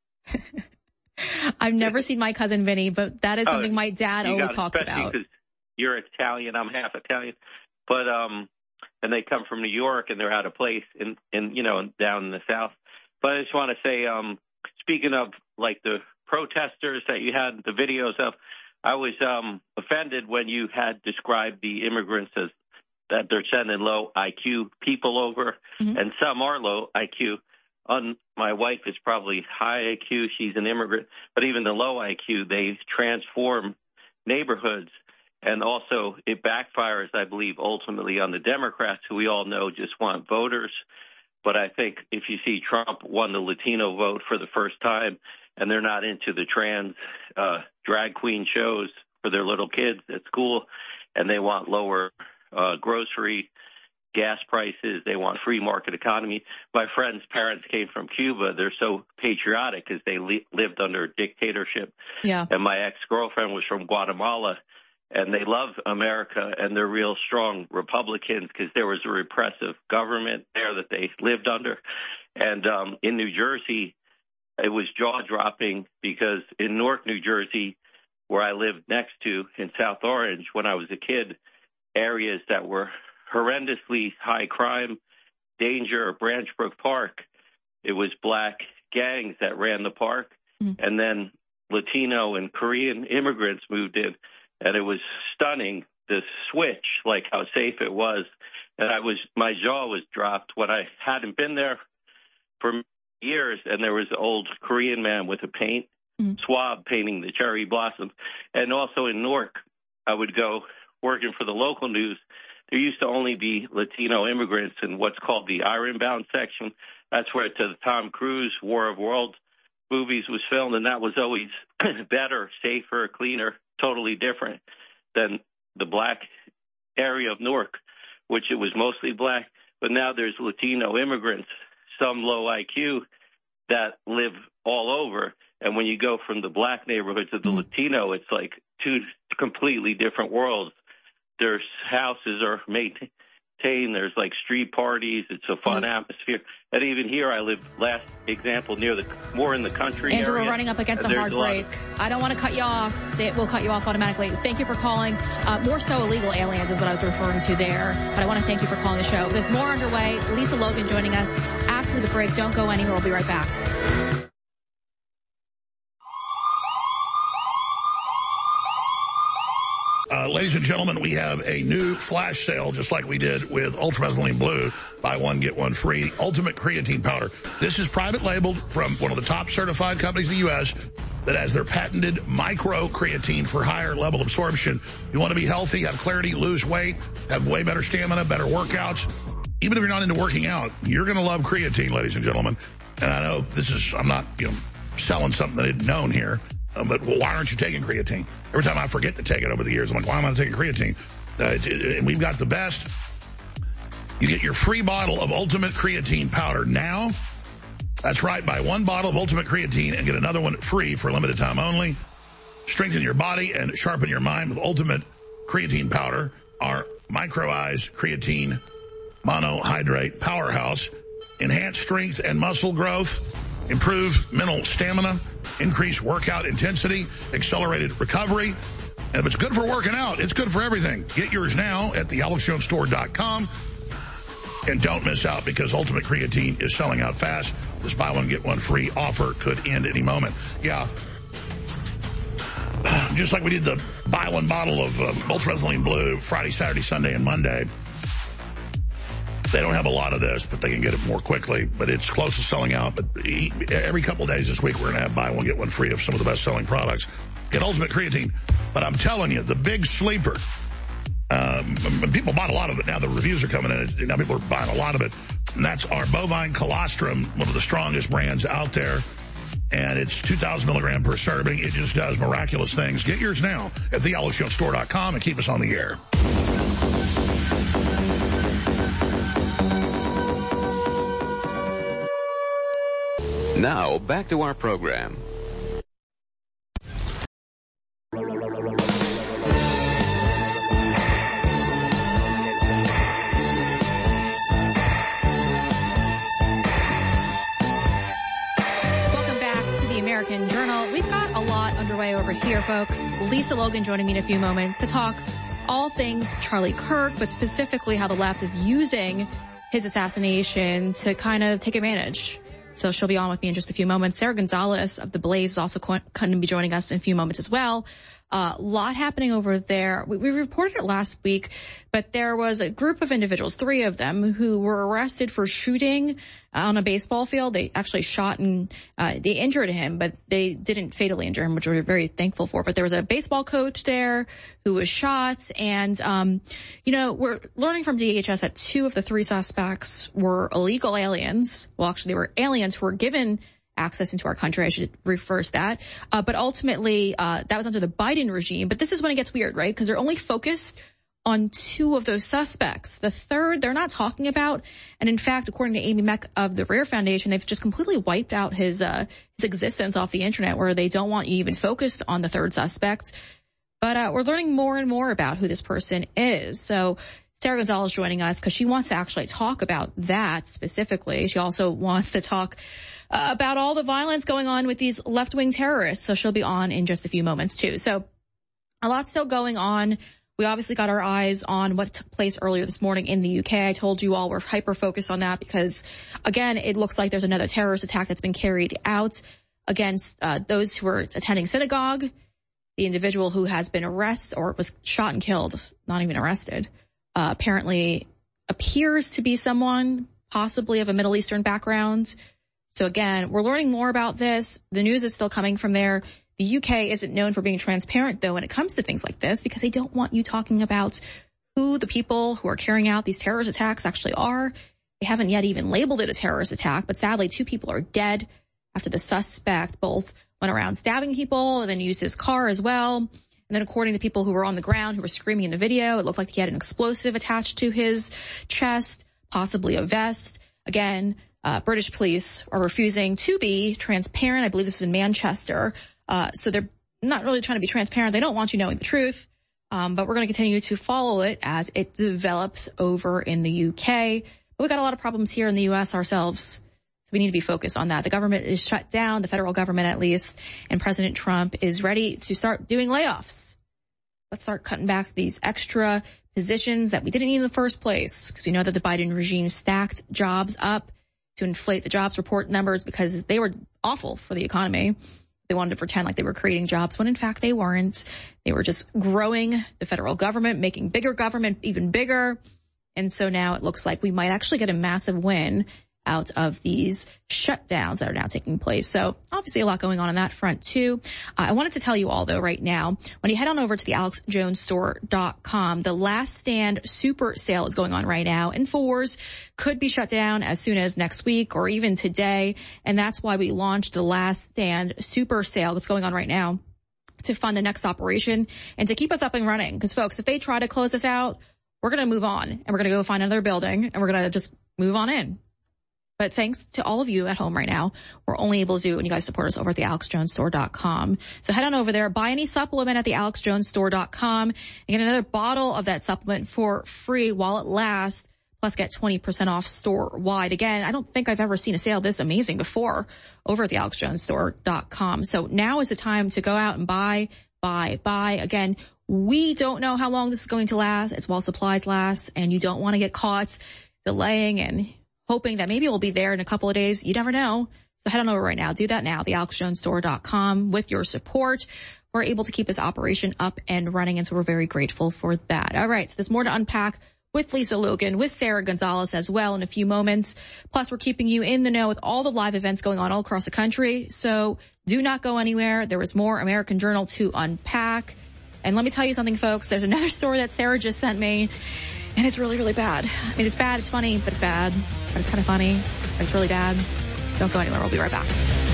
I've never seen My Cousin Vinny, but that is oh, something my dad always talks about. Because you're Italian, I'm half Italian. But, um, and they come from New York and they're out of place in, in you know, down in the South. But I just want to say, um, speaking of like the protesters that you had the videos of, I was um, offended when you had described the immigrants as that they're sending low I Q people over, mm-hmm. and some are low I Q. On, my wife is probably high I Q. She's an immigrant. But even the low I Q, they transform neighborhoods. And also it backfires, I believe, ultimately on the Democrats, who we all know just want voters. But I think if you see Trump won the Latino vote for the first time, and they're not into the trans uh, drag queen shows for their little kids at school, and they want lower Uh, grocery, gas prices. They want free market economy. My friend's parents came from Cuba. They're so patriotic because they li- lived under a dictatorship. Yeah. And my ex-girlfriend was from Guatemala, and they love America, and they're real strong Republicans because there was a repressive government there that they lived under. And um, in New Jersey, it was jaw-dropping because in Newark, New Jersey, where I lived next to in South Orange when I was a kid, areas that were horrendously high crime, danger, Branchbrook Park, it was black gangs that ran the park, mm-hmm. and then Latino and Korean immigrants moved in, and it was stunning, the switch, like how safe it was. And I was, my jaw was dropped when I hadn't been there for years, and there was an old Korean man with a paint mm-hmm. swab painting the cherry blossoms. And also in Newark, I would go working for the local news. There used to only be Latino immigrants in what's called the Ironbound section. That's where the Tom Cruise War of Worlds movies was filmed, and that was always better, safer, cleaner, totally different than the black area of Newark, which it was mostly black. But now there's Latino immigrants, some low I Q, that live all over. And when you go from the black neighborhood to the mm-hmm. Latino, it's like two completely different worlds. There's houses are maintained. There's like street parties. It's a fun mm-hmm. atmosphere. And even here, I live, last example, near the, more in the country Andrew, area. we're running up against the hard break. Of- I don't want to cut you off. They will cut you off automatically. Thank you for calling. Uh, more so illegal aliens is what I was referring to there. But I want to thank you for calling the show. There's more underway. Lisa Logan joining us after the break. Don't go anywhere. We'll be right back. Uh, ladies and gentlemen, we have a new flash sale, just like we did with Ultramethylene Blue. Buy one, get one free. Ultimate Creatine Powder. This is private labeled from one of the top certified companies in the U S that has their patented micro creatine for higher level absorption. You want to be healthy, have clarity, lose weight, have way better stamina, better workouts. Even if you're not into working out, you're going to love creatine, ladies and gentlemen. And I know this is, I'm not, you know, selling something that isn't known here. Uh, but well, why aren't you taking creatine? Every time I forget to take it over the years, I'm like, why am I taking creatine? Uh, it, it, and we've got the best. You get your free bottle of Ultimate Creatine Powder now. That's right. Buy one bottle of Ultimate Creatine and get another one free for a limited time only. Strengthen your body and sharpen your mind with Ultimate Creatine Powder, our micro-eyes creatine monohydrate powerhouse. Enhance strength and muscle growth. Improve mental stamina, increase workout intensity, accelerated recovery. And if it's good for working out, it's good for everything. Get yours now at the alex jones store dot com. And don't miss out because Ultimate Creatine is selling out fast. This buy one, get one free offer could end any moment. Yeah. just like we did the buy one bottle of uh, ultramethylene blue Friday, Saturday, Sunday, and Monday. They don't have a lot of this, but they can get it more quickly. But it's close to selling out. But every couple of days this week, we're going to have buy one, get one free of some of the best-selling products. Get Ultimate Creatine. But I'm telling you, the big sleeper, um, people bought a lot of it. Now the reviews are coming in. Now people are buying a lot of it. And that's our bovine colostrum, one of the strongest brands out there. And it's two thousand milligram per serving. It just does miraculous things. Get yours now at the alex jones store dot com and keep us on the air. Now, back to our program. Welcome back to the American Journal. We've got a lot underway over here, folks. Lisa Logan joining me in a few moments to talk all things Charlie Kirk, but specifically how the left is using his assassination to kind of take advantage. So she'll be on with me in just a few moments. Sarah Gonzalez of The Blaze is also going to be joining us in a few moments as well. A uh, lot happening over there. We, we reported it last week, but there was a group of individuals, three of them, who were arrested for shooting on a baseball field. They actually shot and uh, they injured him, but they didn't fatally injure him, which we were very thankful for. But there was a baseball coach there who was shot. And, um, you know, we're learning from D H S that two of the three suspects were illegal aliens. Well, actually, they were aliens who were given access into our country. I should reverse that. Uh, but ultimately, uh, that was under the Biden regime. But this is when it gets weird, right? Because they're only focused on two of those suspects. The third, they're not talking about. And in fact, according to Amy Meck of the Rare Foundation, they've just completely wiped out his, uh, his existence off the internet, where they don't want you even focused on the third suspect. But, uh, we're learning more and more about who this person is. So Sarah Gonzalez joining us because she wants to actually talk about that specifically. She also wants to talk uh, about all the violence going on with these left-wing terrorists. So she'll be on in just a few moments too. So a lot still going on. We obviously got our eyes on what took place earlier this morning in the U K. I told you all we're hyper-focused on that because, again, it looks like there's another terrorist attack that's been carried out against uh, those who were attending synagogue. The individual who has been arrested or was shot and killed, not even arrested, Uh, apparently appears to be someone possibly of a Middle Eastern background. So again, we're learning more about this. The news is still coming from there. The U K isn't known for being transparent, though, when it comes to things like this, because they don't want you talking about who the people who are carrying out these terrorist attacks actually are. They haven't yet even labeled it a terrorist attack, but sadly, two people are dead after the suspect both went around stabbing people and then used his car as well. And then according to people who were on the ground who were screaming in the video, it looked like he had an explosive attached to his chest, possibly a vest. Again, uh, British police are refusing to be transparent. I believe this is in Manchester. Uh, so they're not really trying to be transparent. They don't want you knowing the truth. Um, but we're going to continue to follow it as it develops over in the U K. But we got a lot of problems here in the U S ourselves. So we need to be focused on that. The government is shut down, the federal government at least, and President Trump is ready to start doing layoffs. Let's start cutting back these extra positions that we didn't need in the first place, because we know that the Biden regime stacked jobs up to inflate the jobs report numbers because they were awful for the economy. They wanted to pretend like they were creating jobs when in fact they weren't. They were just growing the federal government, making bigger government even bigger. And so now it looks like we might actually get a massive win out of these shutdowns that are now taking place. So obviously a lot going on on that front too. Uh, I wanted to tell you all though right now, when you head on over to the alex jones store dot com, the Last Stand super sale is going on right now. InfoWars could be shut down as soon as next week or even today. And that's why we launched the Last Stand super sale that's going on right now to fund the next operation and to keep us up and running. Because folks, if they try to close us out, we're going to move on and we're going to go find another building and we're going to just move on in. But thanks to all of you at home right now, we're only able to do it when you guys support us over at the alex jones store dot com. So head on over there, buy any supplement at the alex jones store dot com, and get another bottle of that supplement for free while it lasts, plus get twenty percent off store-wide. Again, I don't think I've ever seen a sale this amazing before over at the alex jones store dot com. So now is the time to go out and buy, buy, buy. Again, we don't know how long this is going to last. It's while supplies last, and you don't want to get caught delaying and hoping that maybe we'll be there in a couple of days. You never know. So head on over right now. Do that now, the alex jones store dot com. With your support, we're able to keep this operation up and running, and so we're very grateful for that. All right, so there's more to unpack with Lisa Logan, with Sarah Gonzalez as well in a few moments. Plus, we're keeping you in the know with all the live events going on all across the country. So do not go anywhere. There is more American Journal to unpack. And let me tell you something, folks. There's another story that Sarah just sent me, and it's really, really bad. I mean, it's bad, it's funny, but it's bad. But it's kind of funny, but it's really bad. Don't go anywhere. We'll be right back.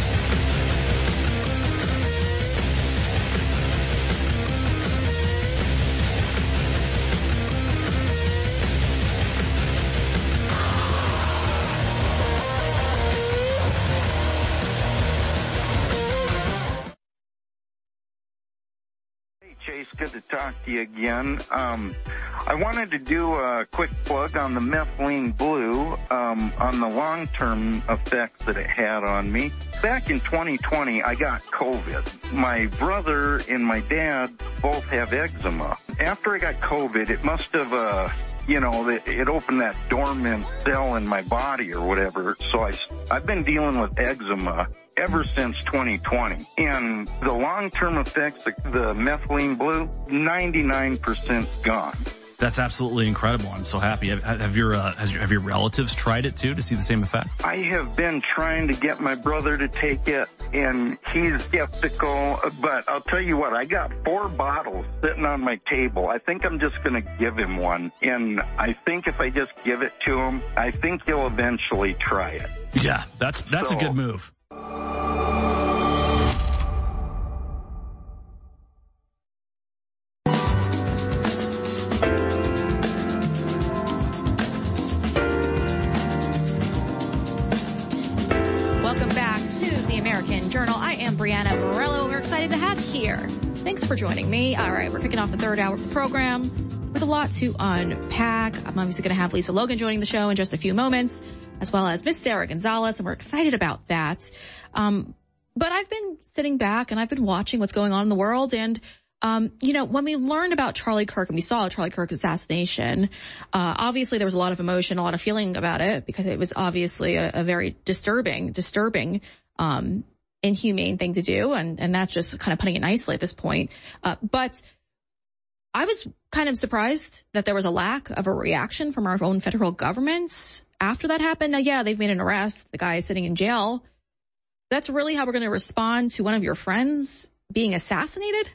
Chase, good to talk to you again. Um, I wanted to do a quick plug on the methylene blue, um, on the long-term effects that it had on me. Back in twenty twenty, I got COVID. My brother and my dad both have eczema. After I got COVID, it must have, uh, you know, it, it opened that dormant cell in my body or whatever. So I, I've been dealing with eczema ever since twenty twenty. And the long-term effects, the, the methylene blue, ninety-nine percent gone. That's absolutely incredible. I'm so happy. Have, have your uh, has your, have your relatives tried it too to see the same effect? I have been trying to get my brother to take it, and he's skeptical. But I'll tell you what, I got four bottles sitting on my table. I think I'm just going to give him one, and I think if I just give it to him, I think he'll eventually try it. Yeah, that's that's so, a good move. Welcome back to the American Journal. I am Brianna Morello. We're excited to have you here. Thanks for joining me. All right, we're kicking off the third hour of the program with a lot to unpack. I'm obviously going to have Lisa Logan joining the show in just a few moments, as well as Miss Sarah Gonzalez, and we're excited about that. Um, but I've been sitting back and I've been watching what's going on in the world. And, um, you know, when we learned about Charlie Kirk and we saw Charlie Kirk assassination, uh, obviously there was a lot of emotion, a lot of feeling about it, because it was obviously a, a very disturbing, disturbing, um, inhumane thing to do. And, and that's just kind of putting it nicely at this point. Uh, but I was kind of surprised that there was a lack of a reaction from our own federal government after that happened. Now, yeah, they've made an arrest. The guy is sitting in jail. That's really how we're going to respond to one of your friends being assassinated?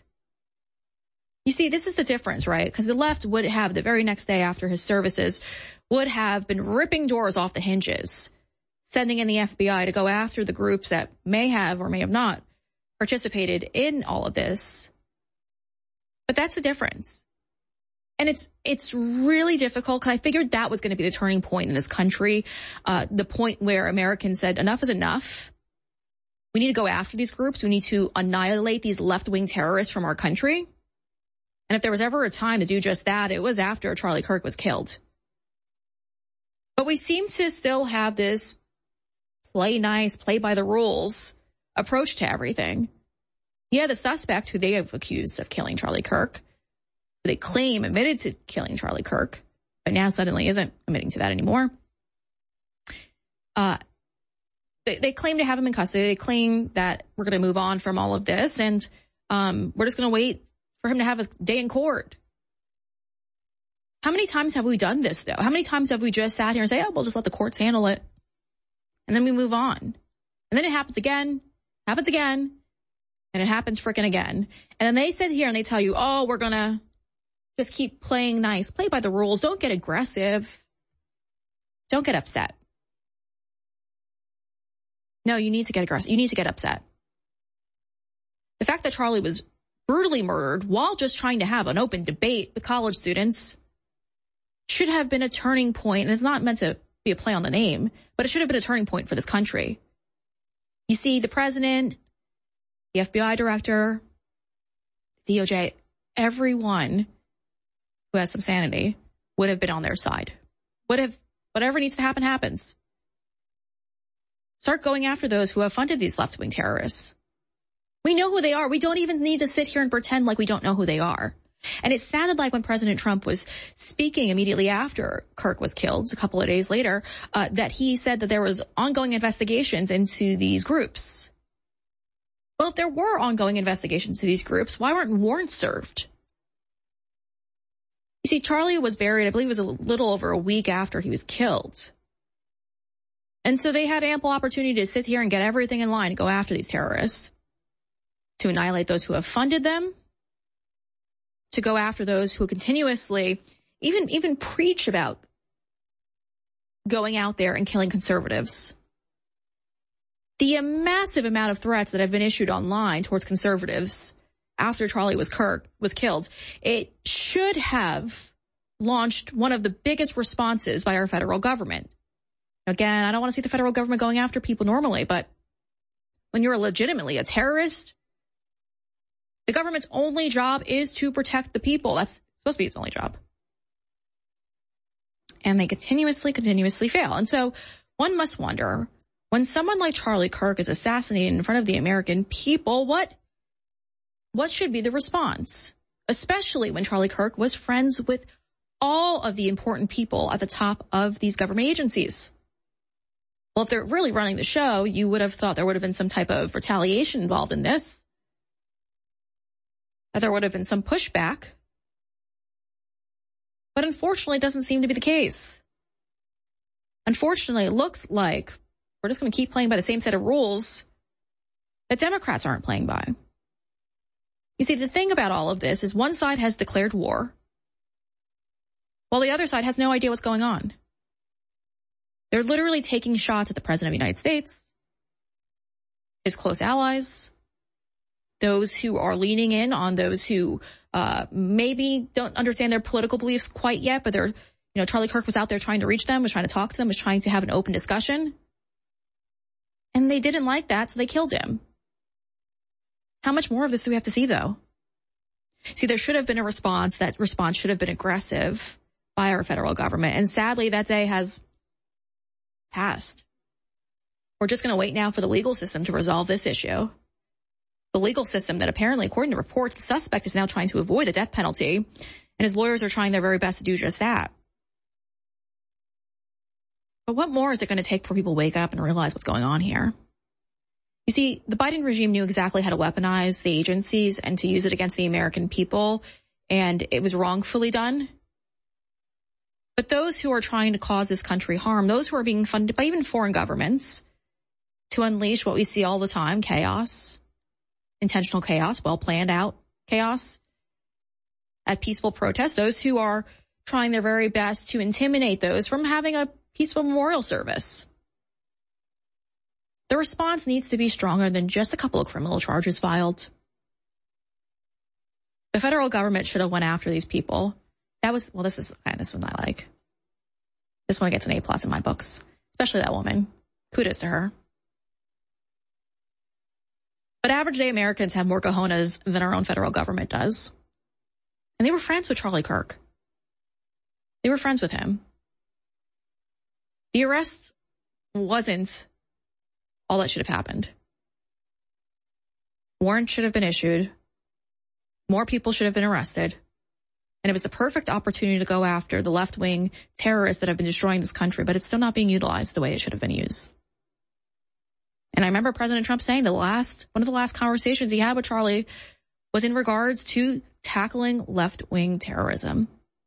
You see, this is the difference, right? Because the left would have, the very next day after his services, would have been ripping doors off the hinges, sending in the F B I to go after the groups that may have or may have not participated in all of this. But that's the difference. And it's it's really difficult, because I figured that was going to be the turning point in this country, uh, the point where Americans said enough is enough. We need to go after these groups. We need to annihilate these left-wing terrorists from our country. And if there was ever a time to do just that, it was after Charlie Kirk was killed. But we seem to still have this play nice, play by the rules approach to everything. Yeah, the suspect who they have accused of killing Charlie Kirk, they claim admitted to killing Charlie Kirk, but now suddenly isn't admitting to that anymore. Uh, they, they claim to have him in custody. They claim that we're going to move on from all of this, and um, we're just going to wait for him to have a day in court. How many times have we done this, though? How many times have we just sat here and say, oh, we'll just let the courts handle it, and then we move on? And then it happens again, happens again, and it happens frickin' again. And then they sit here and they tell you, oh, we're going to just keep playing nice, play by the rules. Don't get aggressive. Don't get upset. No, you need to get aggressive. You need to get upset. The fact that Charlie was brutally murdered while just trying to have an open debate with college students should have been a turning point. And it's not meant to be a play on the name, but it should have been a turning point for this country. You see, the president, the F B I director, D O J, everyone who has some sanity would have been on their side. Would have, whatever needs to happen, happens. Start going after those who have funded these left-wing terrorists. We know who they are. We don't even need to sit here and pretend like we don't know who they are. And it sounded like when President Trump was speaking immediately after Kirk was killed, a couple of days later, uh, that he said that there was ongoing investigations into these groups. Well, if there were ongoing investigations to these groups, why weren't warrants served? You see, Charlie was buried, I believe it was a little over a week after he was killed. And so they had ample opportunity to sit here and get everything in line to go after these terrorists, to annihilate those who have funded them, to go after those who continuously even even preach about going out there and killing conservatives. The massive amount of threats that have been issued online towards conservatives after Charlie was Kirk was killed, it should have launched one of the biggest responses by our federal government. Again, I don't want to see the federal government going after people normally, but when you're legitimately a terrorist, the government's only job is to protect the people. That's supposed to be its only job. And they continuously, continuously fail. And so one must wonder, when someone like Charlie Kirk is assassinated in front of the American people, what, what should be the response? Especially when Charlie Kirk was friends with all of the important people at the top of these government agencies. Well, if they're really running the show, you would have thought there would have been some type of retaliation involved in this. That there would have been some pushback. But unfortunately, it doesn't seem to be the case. Unfortunately, it looks like we're just going to keep playing by the same set of rules that Democrats aren't playing by. You see, the thing about all of this is one side has declared war, while the other side has no idea what's going on. They're literally taking shots at the President of the United States, his close allies, those who are leaning in on those who uh maybe don't understand their political beliefs quite yet, but they're, you know, Charlie Kirk was out there trying to reach them, was trying to talk to them, was trying to have an open discussion. And they didn't like that, so they killed him. How much more of this do we have to see, though? See, there should have been a response. That response should have been aggressive by our federal government. And sadly, that day has passed. We're just going to wait now for the legal system to resolve this issue. The legal system that apparently, according to reports, the suspect is now trying to avoid the death penalty, and his lawyers are trying their very best to do just that. But what more is it going to take before people wake up and realize what's going on here? You see, the Biden regime knew exactly how to weaponize the agencies and to use it against the American people, and it was wrongfully done. But those who are trying to cause this country harm, those who are being funded by even foreign governments to unleash what we see all the time, chaos, intentional chaos, well planned out chaos at peaceful protests, those who are trying their very best to intimidate those from having a peaceful memorial service. The response needs to be stronger than just a couple of criminal charges filed. The federal government should have went after these people. That was, well, this is, okay, this one I like. This one gets an A plus in my books, especially that woman. Kudos to her. But average day Americans have more cojones than our own federal government does. And they were friends with Charlie Kirk. They were friends with him. The arrest wasn't all that should have happened. Warrants should have been issued. More people should have been arrested. And it was the perfect opportunity to go after the left-wing terrorists that have been destroying this country, but it's still not being utilized the way it should have been used. And I remember President Trump saying the last, one of the last conversations he had with Charlie was in regards to tackling left-wing terrorism.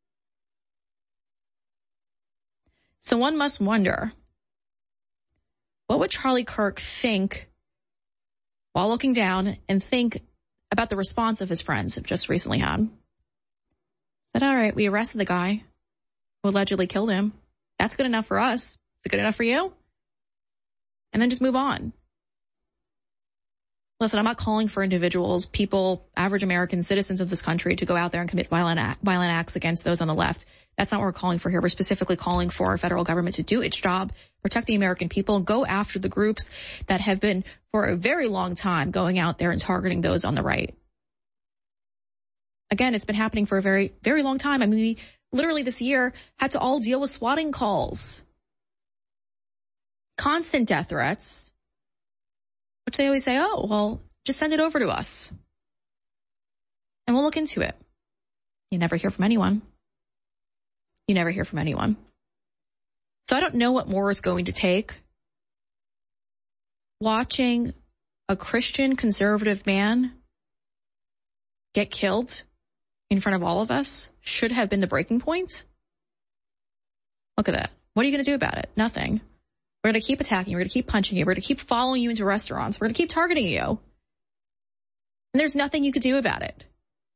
So one must wonder, what would Charlie Kirk think while looking down and think about the response of his friends have just recently had? Said, all right, we arrested the guy who allegedly killed him. That's good enough for us. Is it good enough for you? And then just move on. Listen, I'm not calling for individuals, people, average American citizens of this country to go out there and commit violent, act, violent acts against those on the left. That's not what we're calling for here. We're specifically calling for our federal government to do its job, protect the American people, go after the groups that have been for a very long time going out there and targeting those on the right. Again, it's been happening for a very, very long time. I mean, we literally this year had to all deal with swatting calls. Constant death threats, which they always say, oh, well, just send it over to us and we'll look into it. You never hear from anyone. You never hear from anyone. So I don't know what more it's going to take. Watching a Christian conservative man get killed in front of all of us should have been the breaking point. Look at that. What are you going to do about it? Nothing. We're going to keep attacking you. We're going to keep punching you. We're going to keep following you into restaurants. We're going to keep targeting you. And there's nothing you could do about it.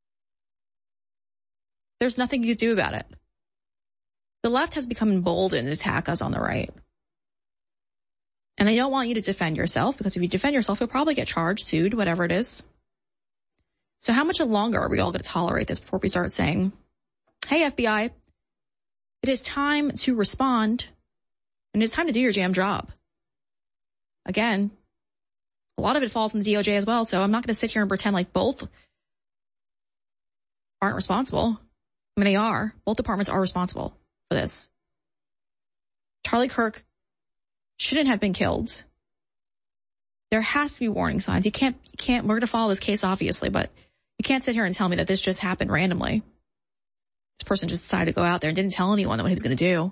There's nothing you could do about it. The left has become emboldened to attack us on the right. And they don't want you to defend yourself, because if you defend yourself, you'll probably get charged, sued, whatever it is. So how much longer are we all going to tolerate this before we start saying, hey, F B I, it is time to respond, and it's time to do your damn job. Again, a lot of it falls on the D O J as well, so I'm not going to sit here and pretend like both aren't responsible. I mean, they are. Both departments are responsible for this. Charlie Kirk shouldn't have been killed. There has to be warning signs. You can't, you can't, we're going to follow this case, obviously, but you can't sit here and tell me that this just happened randomly. This person just decided to go out there and didn't tell anyone what he was going to do.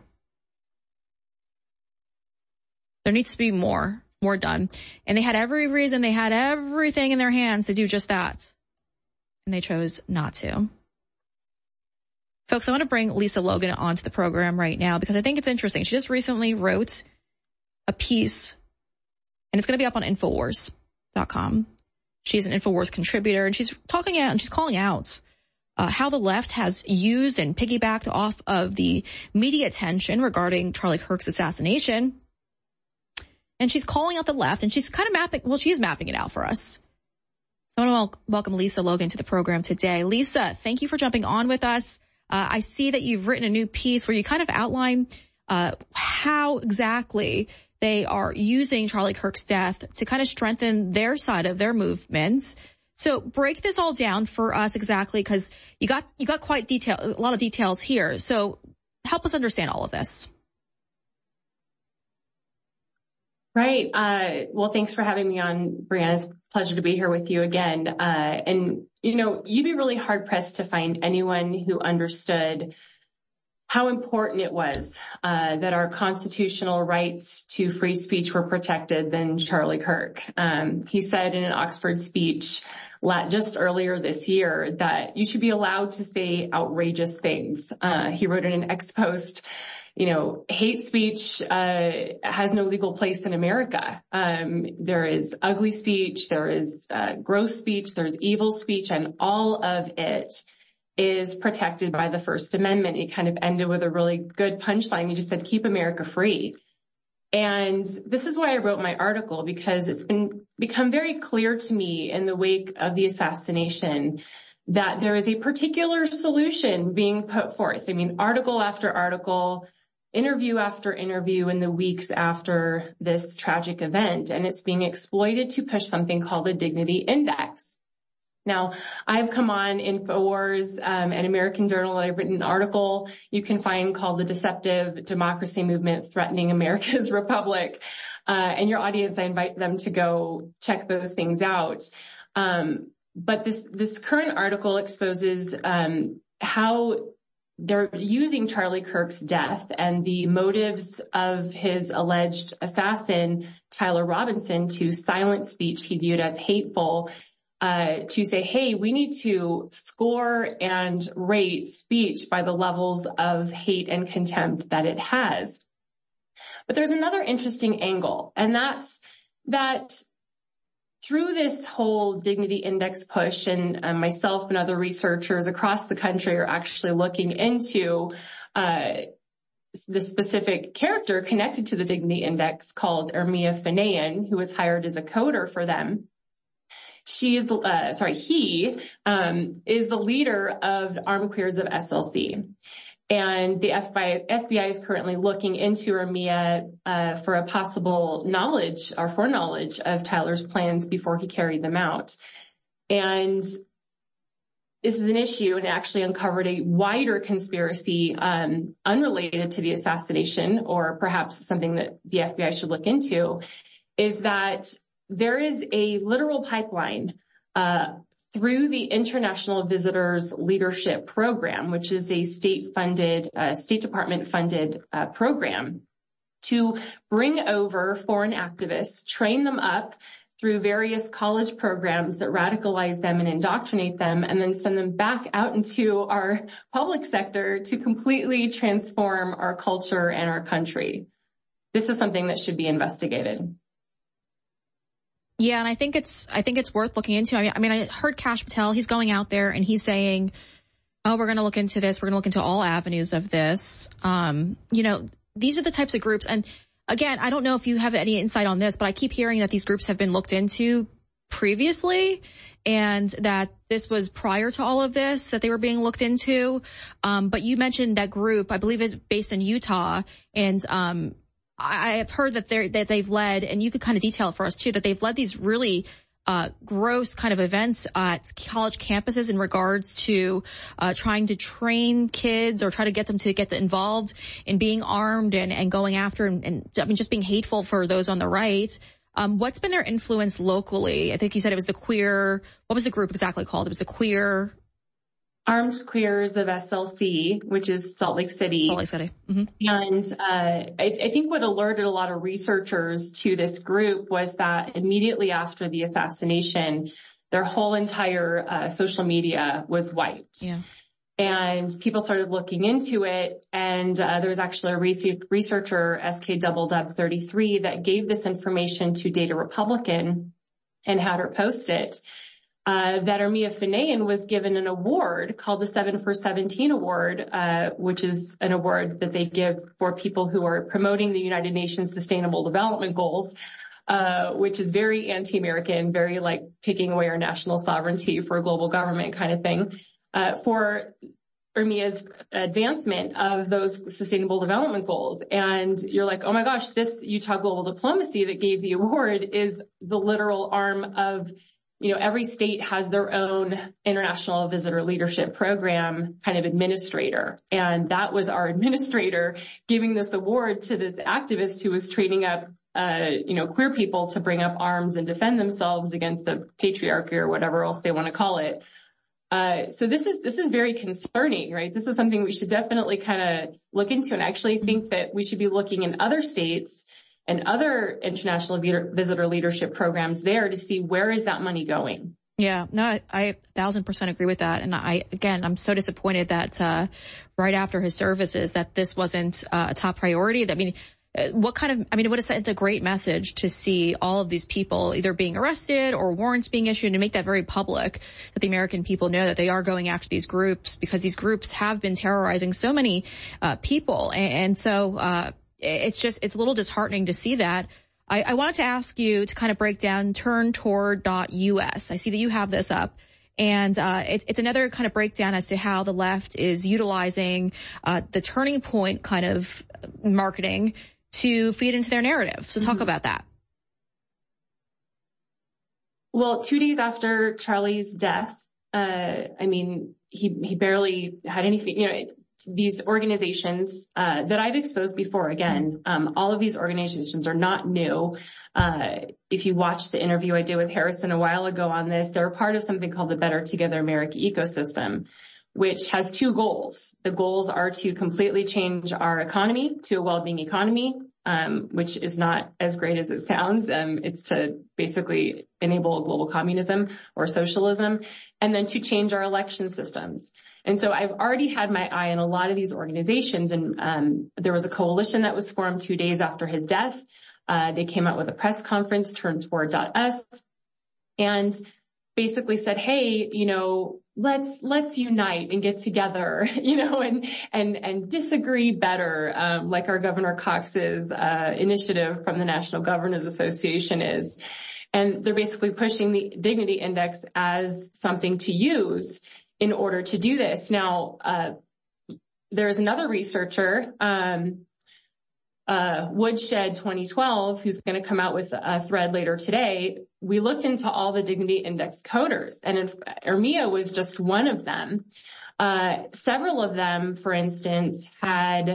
There needs to be more, more done. And they had every reason, they had everything in their hands to do just that. And they chose not to. Folks, I want to bring Lisa Logan onto the program right now because I think it's interesting. She just recently wrote a piece, and it's going to be up on Infowars dot com. She's an Infowars contributor, and she's talking out and she's calling out uh, how the left has used and piggybacked off of the media attention regarding Charlie Kirk's assassination. And she's calling out the left, and she's kind of mapping, well, she is mapping it out for us. So I want to wel- welcome Lisa Logan to the program today. Lisa, thank you for jumping on with us. Uh, I see that you've written a new piece where you kind of outline uh, how exactly they are using Charlie Kirk's death to kind of strengthen their side of their movements. So break this all down for us exactly, because you got you got quite detail, a lot of details here. So help us understand all of this. Right. Uh, well, thanks for having me on, Brianna. It's a pleasure to be here with you again. Uh, and, you know, you'd be really hard pressed to find anyone who understood how important it was uh, that our constitutional rights to free speech were protected than Charlie Kirk. Um, he said in an Oxford speech just earlier this year that you should be allowed to say outrageous things. Uh, he wrote in an ex post, you know, hate speech uh has no legal place in America. Um, there is ugly speech, there is uh, gross speech, there's evil speech, and all of it is protected by the First Amendment. He kind of ended with a really good punchline. He just said, keep America free. And this is why I wrote my article, because it's been become very clear to me in the wake of the assassination that there is a particular solution being put forth. I mean, article after article, interview after interview in the weeks after this tragic event, and it's being exploited to push something called a dignity index. Now, I've come on Infowars um, and American Journal. I've written an article you can find called The Deceptive Democracy Movement Threatening America's Republic. Uh, and your audience, I invite them to go check those things out. Um, but this, this current article exposes um, how they're using Charlie Kirk's death and the motives of his alleged assassin, Tyler Robinson, to silence speech he viewed as hateful, uh, to say, hey, we need to score and rate speech by the levels of hate and contempt that it has. But there's another interesting angle, and that's that through this whole dignity index push, and uh, myself and other researchers across the country are actually looking into uh, the specific character connected to the dignity index called Ermia Fanayan, who was hired as a coder for them. She is, uh, sorry, he um, is the leader of Armed Queers of S L C. And the F B I, F B I is currently looking into Ermia uh, for a possible knowledge or foreknowledge of Tyler's plans before he carried them out. And this is an issue, and actually uncovered a wider conspiracy um, unrelated to the assassination, or perhaps something that the F B I should look into, is that there is a literal pipeline uh, through the International Visitors Leadership Program, which is a state-funded, uh, State Department-funded uh, program, to bring over foreign activists, train them up through various college programs that radicalize them and indoctrinate them, and then send them back out into our public sector to completely transform our culture and our country. This is something that should be investigated. Yeah, and I think it's I think it's worth looking into. I mean, I mean, I heard Kash Patel. He's going out there and he's saying, "Oh, we're going to look into this. We're going to look into all avenues of this." Um, you know, these are the types of groups. And again, I don't know if you have any insight on this, but I keep hearing that these groups have been looked into previously, and that this was prior to all of this that they were being looked into. Um, but you mentioned that group. I believe is based in Utah, and um. I have heard that they're, that they've led, and you could kind of detail it for us too, that they've led these really, uh, gross kind of events at college campuses in regards to, uh, trying to train kids or try to get them to get involved in being armed and, and going after and, and, I mean, just being hateful for those on the right. Um, what's been their influence locally? I think you said it was the queer, what was the group exactly called? It was the queer... Armed Queers of S L C, which is Salt Lake City. Salt Lake City. Mm-hmm. And uh, I, I think what alerted a lot of researchers to this group was that immediately after the assassination, their whole entire uh, social media was wiped. Yeah. And people started looking into it, and uh, there was actually a researcher, S K double dub thirty-three, that gave this information to Data Republican and had her post it. Uh, that Ermia Fanayan was given an award called the Seven for Seventeen Award, uh, which is an award that they give for people who are promoting the United Nations Sustainable Development Goals, uh, which is very anti-American, very like taking away our national sovereignty for a global government kind of thing, uh, for Ermia's advancement of those Sustainable Development Goals. And you're like, oh my gosh, this Utah Global Diplomacy that gave the award is the literal arm of, you know, every state has their own international visitor leadership program kind of administrator. And that was our administrator giving this award to this activist who was training up, uh, you know, queer people to bring up arms and defend themselves against the patriarchy or whatever else they want to call it. Uh, so this is, this is very concerning, right? This is something we should definitely kind of look into, and I actually think that we should be looking in other states and other international visitor leadership programs there to see where is that money going. Yeah, no, I, I a thousand percent agree with that. And I, again, I'm so disappointed that, uh, right after his services that this wasn't uh, a top priority. I mean, what kind of, I mean, it would have sent a great message to see all of these people either being arrested or warrants being issued, and make that very public, that the American people know that they are going after these groups, because these groups have been terrorizing so many, uh, people. And, and so, uh, it's just, it's a little disheartening to see that. I, I wanted to ask you to kind of break down turn toward dot U S. I see that you have this up, and uh, it, it's another kind of breakdown as to how the left is utilizing uh, the Turning Point kind of marketing to feed into their narrative. So talk mm-hmm. about that. Well, two days after Charlie's death, uh, I mean, he, he barely had anything, you know, it, these organizations uh, that I've exposed before, again, um, all of these organizations are not new. Uh, if you watch the interview I did with Harrison a while ago on this, they're part of something called the Better Together America ecosystem, which has two goals. The goals are to completely change our economy to a well-being economy, um, which is not as great as it sounds. Um, it's to basically enable global communism or socialism, and then to change our election systems. And so I've already had my eye on a lot of these organizations, and um, there was a coalition that was formed two days after his death. Uh, they came out with a press conference, turn toward dot U S, and basically said, hey, you know, let's, let's unite and get together, you know, and, and, and disagree better, um, like our Governor Cox's, uh, initiative from the National Governors Association is. And they're basically pushing the Dignity Index as something to use in order to do this. Now, uh, there's another researcher, um, uh, Woodshed twenty twelve, who's going to come out with a thread later today. We looked into all the Dignity Index coders, and if Ermia was just one of them. Uh, several of them, for instance, had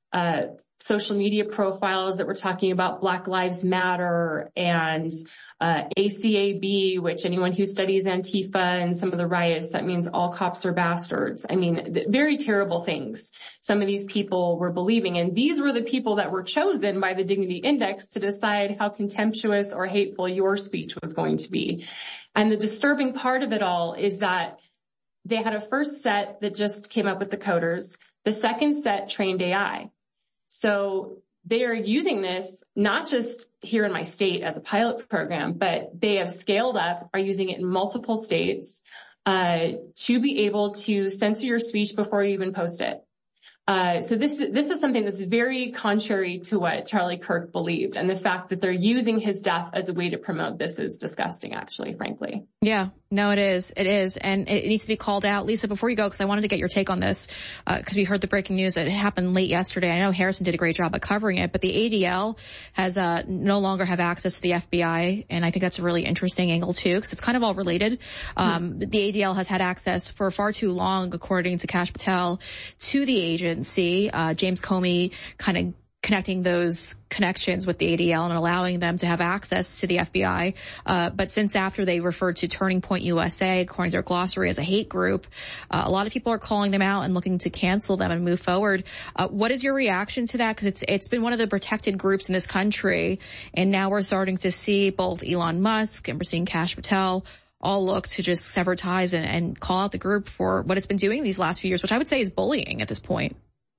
uh, social media profiles that were talking about Black Lives Matter and uh, A C A B, which anyone who studies Antifa and some of the riots, that means all cops are bastards. I mean, th- very terrible things some of these people were believing. And these were the people that were chosen by the Dignity Index to decide how contemptuous or hateful your speech was going to be. And the disturbing part of it all is that they had a first set that just came up with the coders. The second set trained A I. So they are using this not just here in my state as a pilot program, but they have scaled up, are using it in multiple states uh, to be able to censor your speech before you even post it. Uh, so this, this is something that's very contrary to what Charlie Kirk believed. And the fact that they're using his death as a way to promote this is disgusting, actually, frankly. Yeah, no, it is. It is. And it needs to be called out. Lisa, before you go, because I wanted to get your take on this, because uh, we heard the breaking news that it happened late yesterday. I know Harrison did a great job at covering it, but the A D L has uh, no longer have access to the F B I. And I think that's a really interesting angle, too, because it's kind of all related. Um, hmm. The A D L has had access for far too long, according to Kash Patel, to the agency. Uh, James Comey kind of connecting those connections with the A D L and allowing them to have access to the F B I. Uh, but since after they referred to Turning Point U S A, according to their glossary, as a hate group, uh, a lot of people are calling them out and looking to cancel them and move forward. Uh, what is your reaction to that? Because it's it's been one of the protected groups in this country, and now we're starting to see both Elon Musk and we're seeing Kash Patel all look to just sever ties and, and call out the group for what it's been doing these last few years, which I would say is bullying at this point.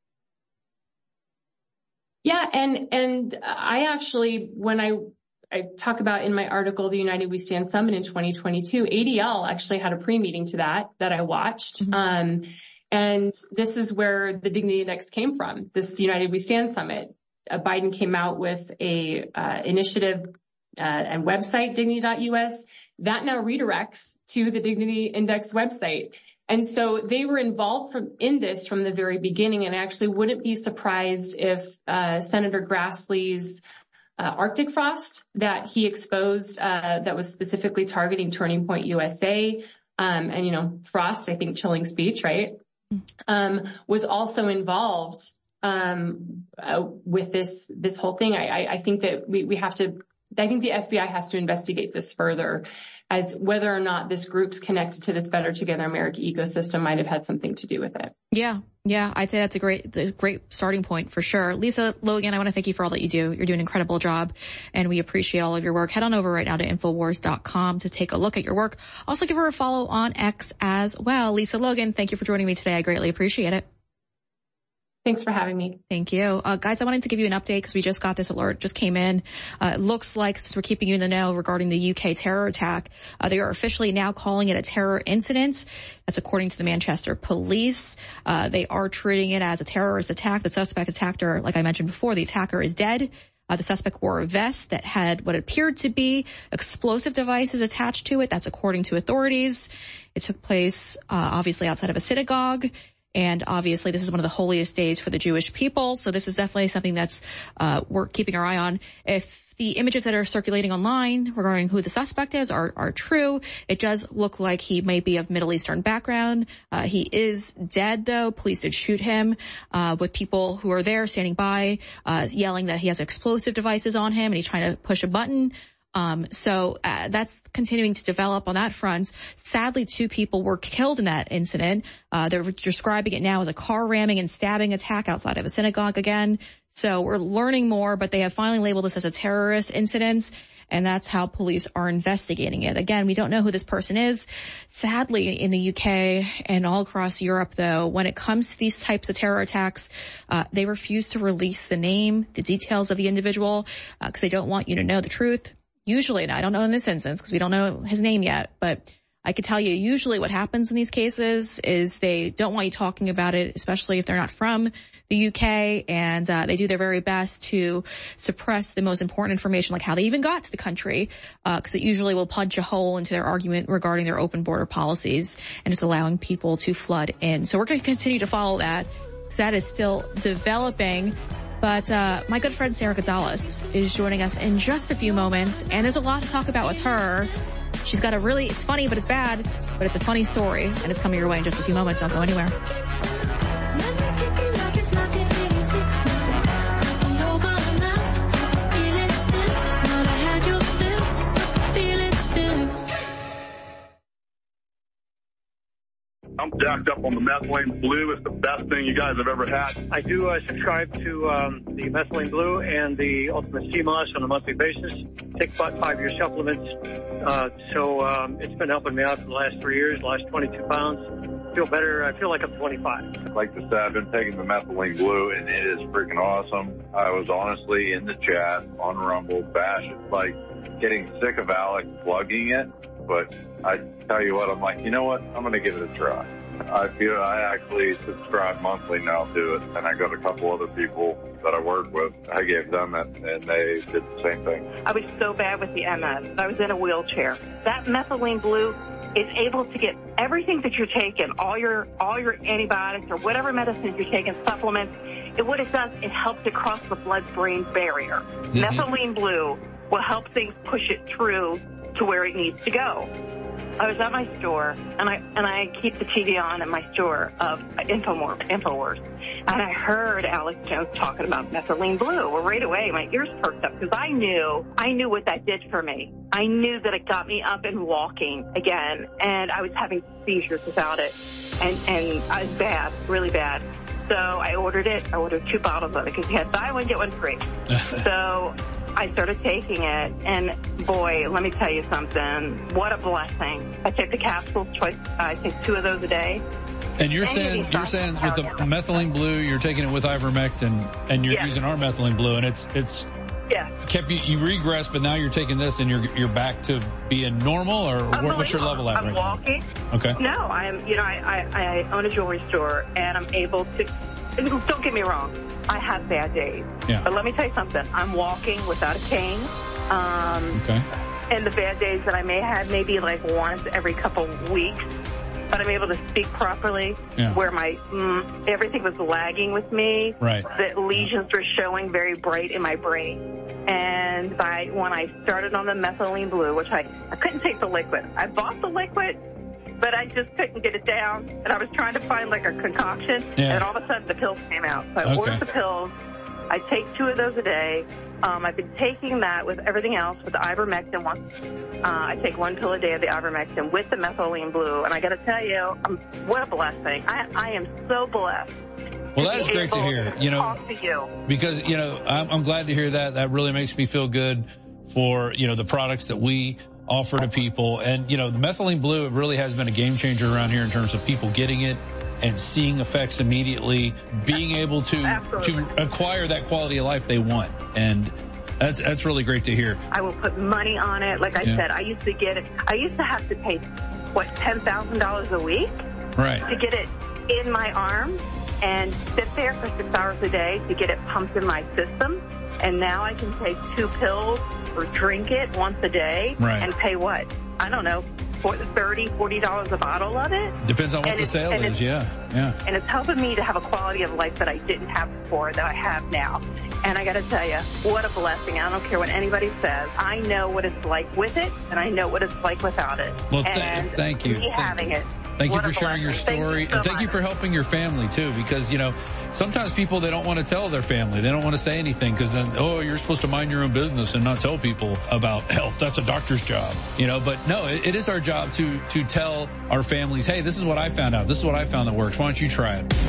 Yeah, and and I actually, when I I talk about in my article, the United We Stand Summit in twenty twenty-two, A D L actually had a pre-meeting to that, that I watched. Mm-hmm. Um, and this is where the Dignity Index came from, this United We Stand Summit. Uh, Biden came out with a uh, initiative uh, and website, dignity dot U S, that now redirects to the Dignity Index website. And so they were involved from, in this from the very beginning, and I actually wouldn't be surprised if uh, Senator Grassley's uh, Arctic frost that he exposed uh, that was specifically targeting Turning Point U S A, um, and, you know, frost, I think chilling speech, right, um, was also involved um, uh, with this this whole thing. I, I, I think that we, we have to, I think the F B I has to investigate this further, as whether or not this group's connected to this Better Together America ecosystem might have had something to do with it. Yeah, yeah, I'd say that's a great, a great starting point for sure. Lisa Logan, I want to thank you for all that you do. You're doing an incredible job, and we appreciate all of your work. Head on over right now to Infowars dot com to take a look at your work. Also give her a follow on X as well. Lisa Logan, thank you for joining me today. I greatly appreciate it. Thanks for having me. Thank you. Uh, guys, I wanted to give you an update because we just got this alert, just came in. Uh, it looks like, since we're keeping you in the know regarding the U K terror attack, uh, they are officially now calling it a terror incident. That's according to the Manchester police. Uh, they are treating it as a terrorist attack. The suspect attacked her, like I mentioned before, the attacker is dead. Uh, the suspect wore a vest that had what appeared to be explosive devices attached to it. That's according to authorities. It took place, uh, obviously outside of a synagogue. And obviously, this is one of the holiest days for the Jewish people. So this is definitely something that's uh we're keeping our eye on. If the images that are circulating online regarding who the suspect is are, are true, it does look like he may be of Middle Eastern background. Uh, he is dead, though. Police did shoot him uh with people who are there standing by, uh yelling that he has explosive devices on him and he's trying to push a button. Um, so uh, that's continuing to develop on that front. Sadly, two people were killed in that incident. Uh, they're describing it now as a car ramming and stabbing attack outside of a synagogue again. So we're learning more, but they have finally labeled this as a terrorist incident, and that's how police are investigating it. Again, we don't know who this person is. Sadly, in the U K and all across Europe, though, when it comes to these types of terror attacks, uh, they refuse to release the name, the details of the individual, because uh, they don't want you to know the truth. Usually, and I don't know in this instance because we don't know his name yet, but I could tell you usually what happens in these cases is they don't want you talking about it, especially if they're not from the U K, and uh, they do their very best to suppress the most important information, like how they even got to the country, because uh, it usually will punch a hole into their argument regarding their open border policies and just allowing people to flood in. So we're going to continue to follow that because that is still developing. But uh my good friend Sarah Gonzalez is joining us in just a few moments, and there's a lot to talk about with her. She's got a really, it's funny, but it's bad, but it's a funny story, and it's coming your way in just a few moments. Don't go anywhere. I'm jacked up on the methylene blue. It's the best thing you guys have ever had. I do uh, subscribe to um, the methylene blue and the Ultimate C M O S on a monthly basis. Take about five-year supplements. Uh, so um, it's been helping me out for the last three years, last twenty-two pounds. Feel better. I feel like I'm twenty-five. Like to say, I've been taking the methylene blue, and it is freaking awesome. I was honestly in the chat on Rumble, Bash, like getting sick of Alex plugging it. But I tell you what, I'm like, you know what? I'm going to give it a try. I feel I actually subscribe monthly now to it, and I got a couple other people that I work with. I gave them it, and they did the same thing. I was so bad with the M S. I was in a wheelchair. That methylene blue is able to get everything that you're taking, all your all your antibiotics or whatever medicines you're taking, supplements. And what it does, it helps it cross the blood-brain barrier. Mm-hmm. Methylene blue will help things push it through to where it needs to go. I was at my store, and I and I keep the T V on at my store of Infowars, Infowars, and I heard Alex Jones talking about methylene blue. Well, right away, my ears perked up because I knew I knew what that did for me. I knew that it got me up and walking again, and I was having seizures without it, and and I was bad, really bad. So I ordered it. I ordered two bottles of it because you had buy one get one free. So I started taking it, and boy, let me tell you something. What a blessing. I take the capsules twice. I take two of those a day. And you're saying you're saying with the methylene blue, you're taking it with ivermectin, and you're yes. using our methylene blue, and it's it's yeah. kept you you regressed, but now you're taking this, and you're you're back to being normal, or I'm what, what's your level at I'm right walking. now? Okay. No, I'm. You know, I, I I own a jewelry store, and I'm able to. Don't get me wrong. I have bad days. Yeah. But let me tell you something. I'm walking without a cane. Um, okay. And the bad days that I may have, maybe like once every couple weeks, but I'm able to speak properly. Yeah. Where my mm, everything was lagging with me. Right. The lesions were showing very bright in my brain. And by when I started on the methylene blue, which I, I couldn't take the liquid. I bought the liquid, but I just couldn't get it down. And I was trying to find like a concoction, yeah. and all of a sudden the pills came out. So I okay. ordered the pills. I take two of those a day. Um, I've been taking that with everything else, with the ivermectin. One, uh, I take one pill a day of the ivermectin with the methylene blue. And I got to tell you, um, what a blessing. I, I am so blessed. Well, that is great to hear. You know, talk to you. Because, you know, I'm, I'm glad to hear that. That really makes me feel good for, you know, the products that we offer to people. And, you know, the methylene blue, it really has been a game changer around here in terms of people getting it and seeing effects immediately, being able to Absolutely. to acquire that quality of life they want. And that's that's really great to hear. I will put money on it. Like I yeah. said, I used to get it. I used to have to pay, what, ten thousand dollars a week? Right. To get it in my arm and sit there for six hours a day to get it pumped in my system. And now I can take two pills or drink it once a day right. and pay what? I don't know, thirty dollars, forty dollars a bottle of it. Depends on what and the sale is, yeah, yeah. And it's helping me to have a quality of life that I didn't have before that I have now. And I got to tell you, what a blessing. I don't care what anybody says. I know what it's like with it, and I know what it's like without it. Well, th- and thank you. Me thank having you. it. Thank what you for sharing blessing. your story. Thank you so and thank much. you for helping your family, too, because, you know, sometimes people, they don't want to tell their family. They don't want to say anything because then, oh, you're supposed to mind your own business and not tell people about health. That's a doctor's job, you know, but no, it, it is our job to, to tell our families, hey, this is what I found out. This is what I found that works. Why don't you try it?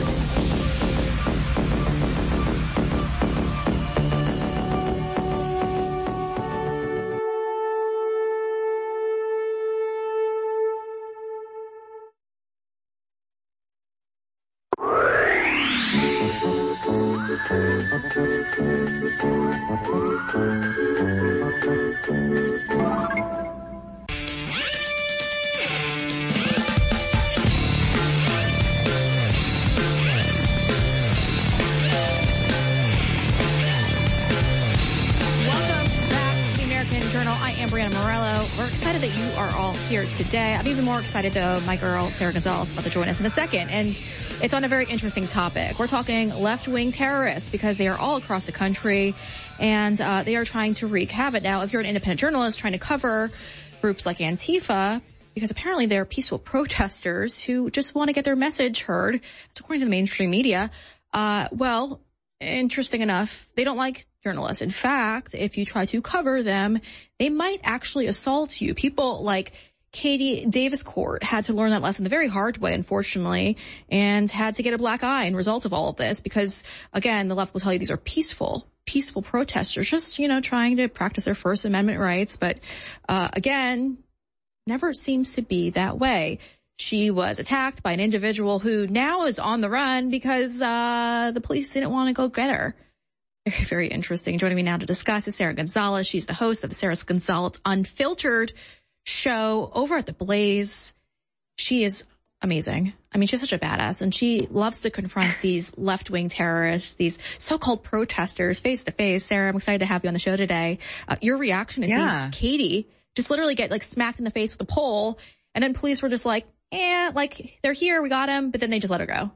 Today. I'm even more excited, though, my girl, Sarah Gonzalez, about to join us in a second. And it's on a very interesting topic. We're talking left-wing terrorists because they are all across the country and uh, they are trying to wreak havoc. Now, if you're an independent journalist trying to cover groups like Antifa, because apparently they're peaceful protesters who just want to get their message heard, it's according to the mainstream media, uh, well, interesting enough, they don't like journalists. In fact, if you try to cover them, they might actually assault you. People like Katie Davis-Court had to learn that lesson the very hard way, unfortunately, and had to get a black eye in result of all of this because, again, the left will tell you these are peaceful, peaceful protesters, just, you know, trying to practice their First Amendment rights. But, uh, again, never seems to be that way. She was attacked by an individual who now is on the run because, uh, the police didn't want to go get her. Very, very interesting. Joining me now to discuss is Sara Gonzales. She's the host of the Sara Gonzales Unfiltered show over at The Blaze. She is amazing. I mean, she's such a badass, and she loves to confront these left-wing terrorists, these so-called protesters face to face. Sara, I'm excited to have you on the show today. Uh, your reaction is yeah. Katie just literally get like smacked in the face with a pole, and then police were just like, eh, like they're here, we got him, but then they just let her go.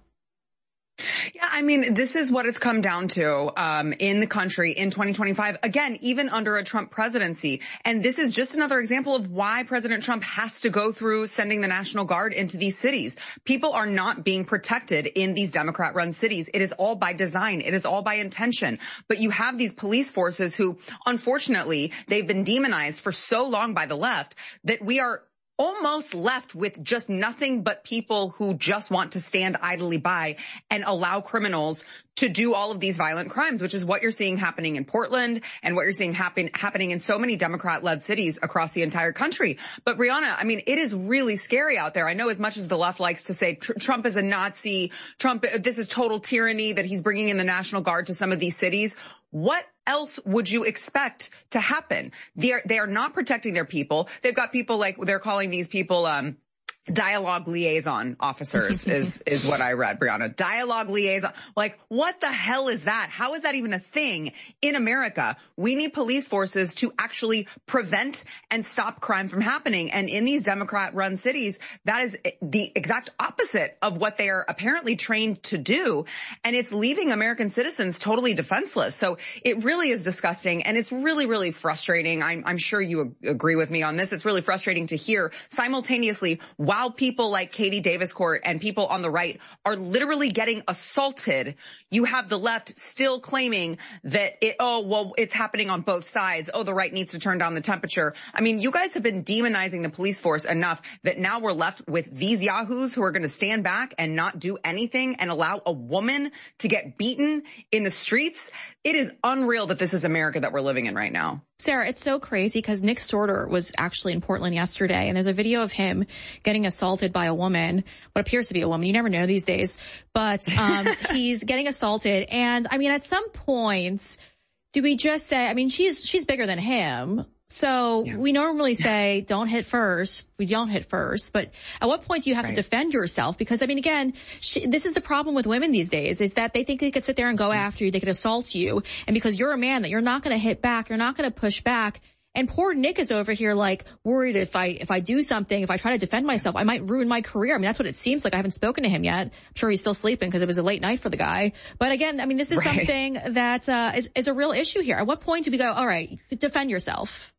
Yeah, I mean, this is what it's come down to um in the country in twenty twenty-five. Again, even under a Trump presidency. And this is just another example of why President Trump has to go through sending the National Guard into these cities. People are not being protected in these Democrat-run cities. It is all by design. It is all by intention. But you have these police forces who, unfortunately, they've been demonized for so long by the left that we are almost left with just nothing but people who just want to stand idly by and allow criminals to do all of these violent crimes, which is what you're seeing happening in Portland and what you're seeing happen, happening in so many Democrat-led cities across the entire country. But Brianna, I mean, it is really scary out there. I know as much as the left likes to say tr- Trump is a Nazi, Trump, this is total tyranny that he's bringing in the National Guard to some of these cities. What else would you expect to happen? They're, they are not protecting their people. They've got people like, they're calling these people, um, dialogue liaison officers is, is what I read, Brianna. Dialogue liaison. Like, what the hell is that? How is that even a thing in America? We need police forces to actually prevent and stop crime from happening. And in these Democrat-run cities, that is the exact opposite of what they are apparently trained to do. And it's leaving American citizens totally defenseless. So it really is disgusting. And it's really, really frustrating. I'm, I'm sure you agree with me on this. It's really frustrating to hear simultaneously while While people like Katie Davis-Court and people on the right are literally getting assaulted, you have the left still claiming that it, oh, well, it's happening on both sides. Oh, the right needs to turn down the temperature. I mean, you guys have been demonizing the police force enough that now we're left with these yahoos who are going to stand back and not do anything and allow a woman to get beaten in the streets. It is unreal that this is America that we're living in right now. Sara, it's so crazy because Nick Sorter was actually in Portland yesterday, and there's a video of him getting assaulted by a woman, what appears to be a woman. You never know these days. But um he's getting assaulted. And, I mean, at some point, do we just say, I mean, she's she's bigger than him. So yeah. we normally say, don't hit first. We don't hit first. But at what point do you have right. to defend yourself? Because, I mean, again, she, this is the problem with women these days, is that they think they could sit there and go after you. They could assault you. And because you're a man, that you're not going to hit back. You're not going to push back. And poor Nick is over here like worried if I, if I do something, if I try to defend myself, I might ruin my career. I mean, that's what it seems like. I haven't spoken to him yet. I'm sure he's still sleeping because it was a late night for the guy. But again, I mean, this is right. something that, uh, is, is a real issue here. At what point do we go, all right, defend yourself?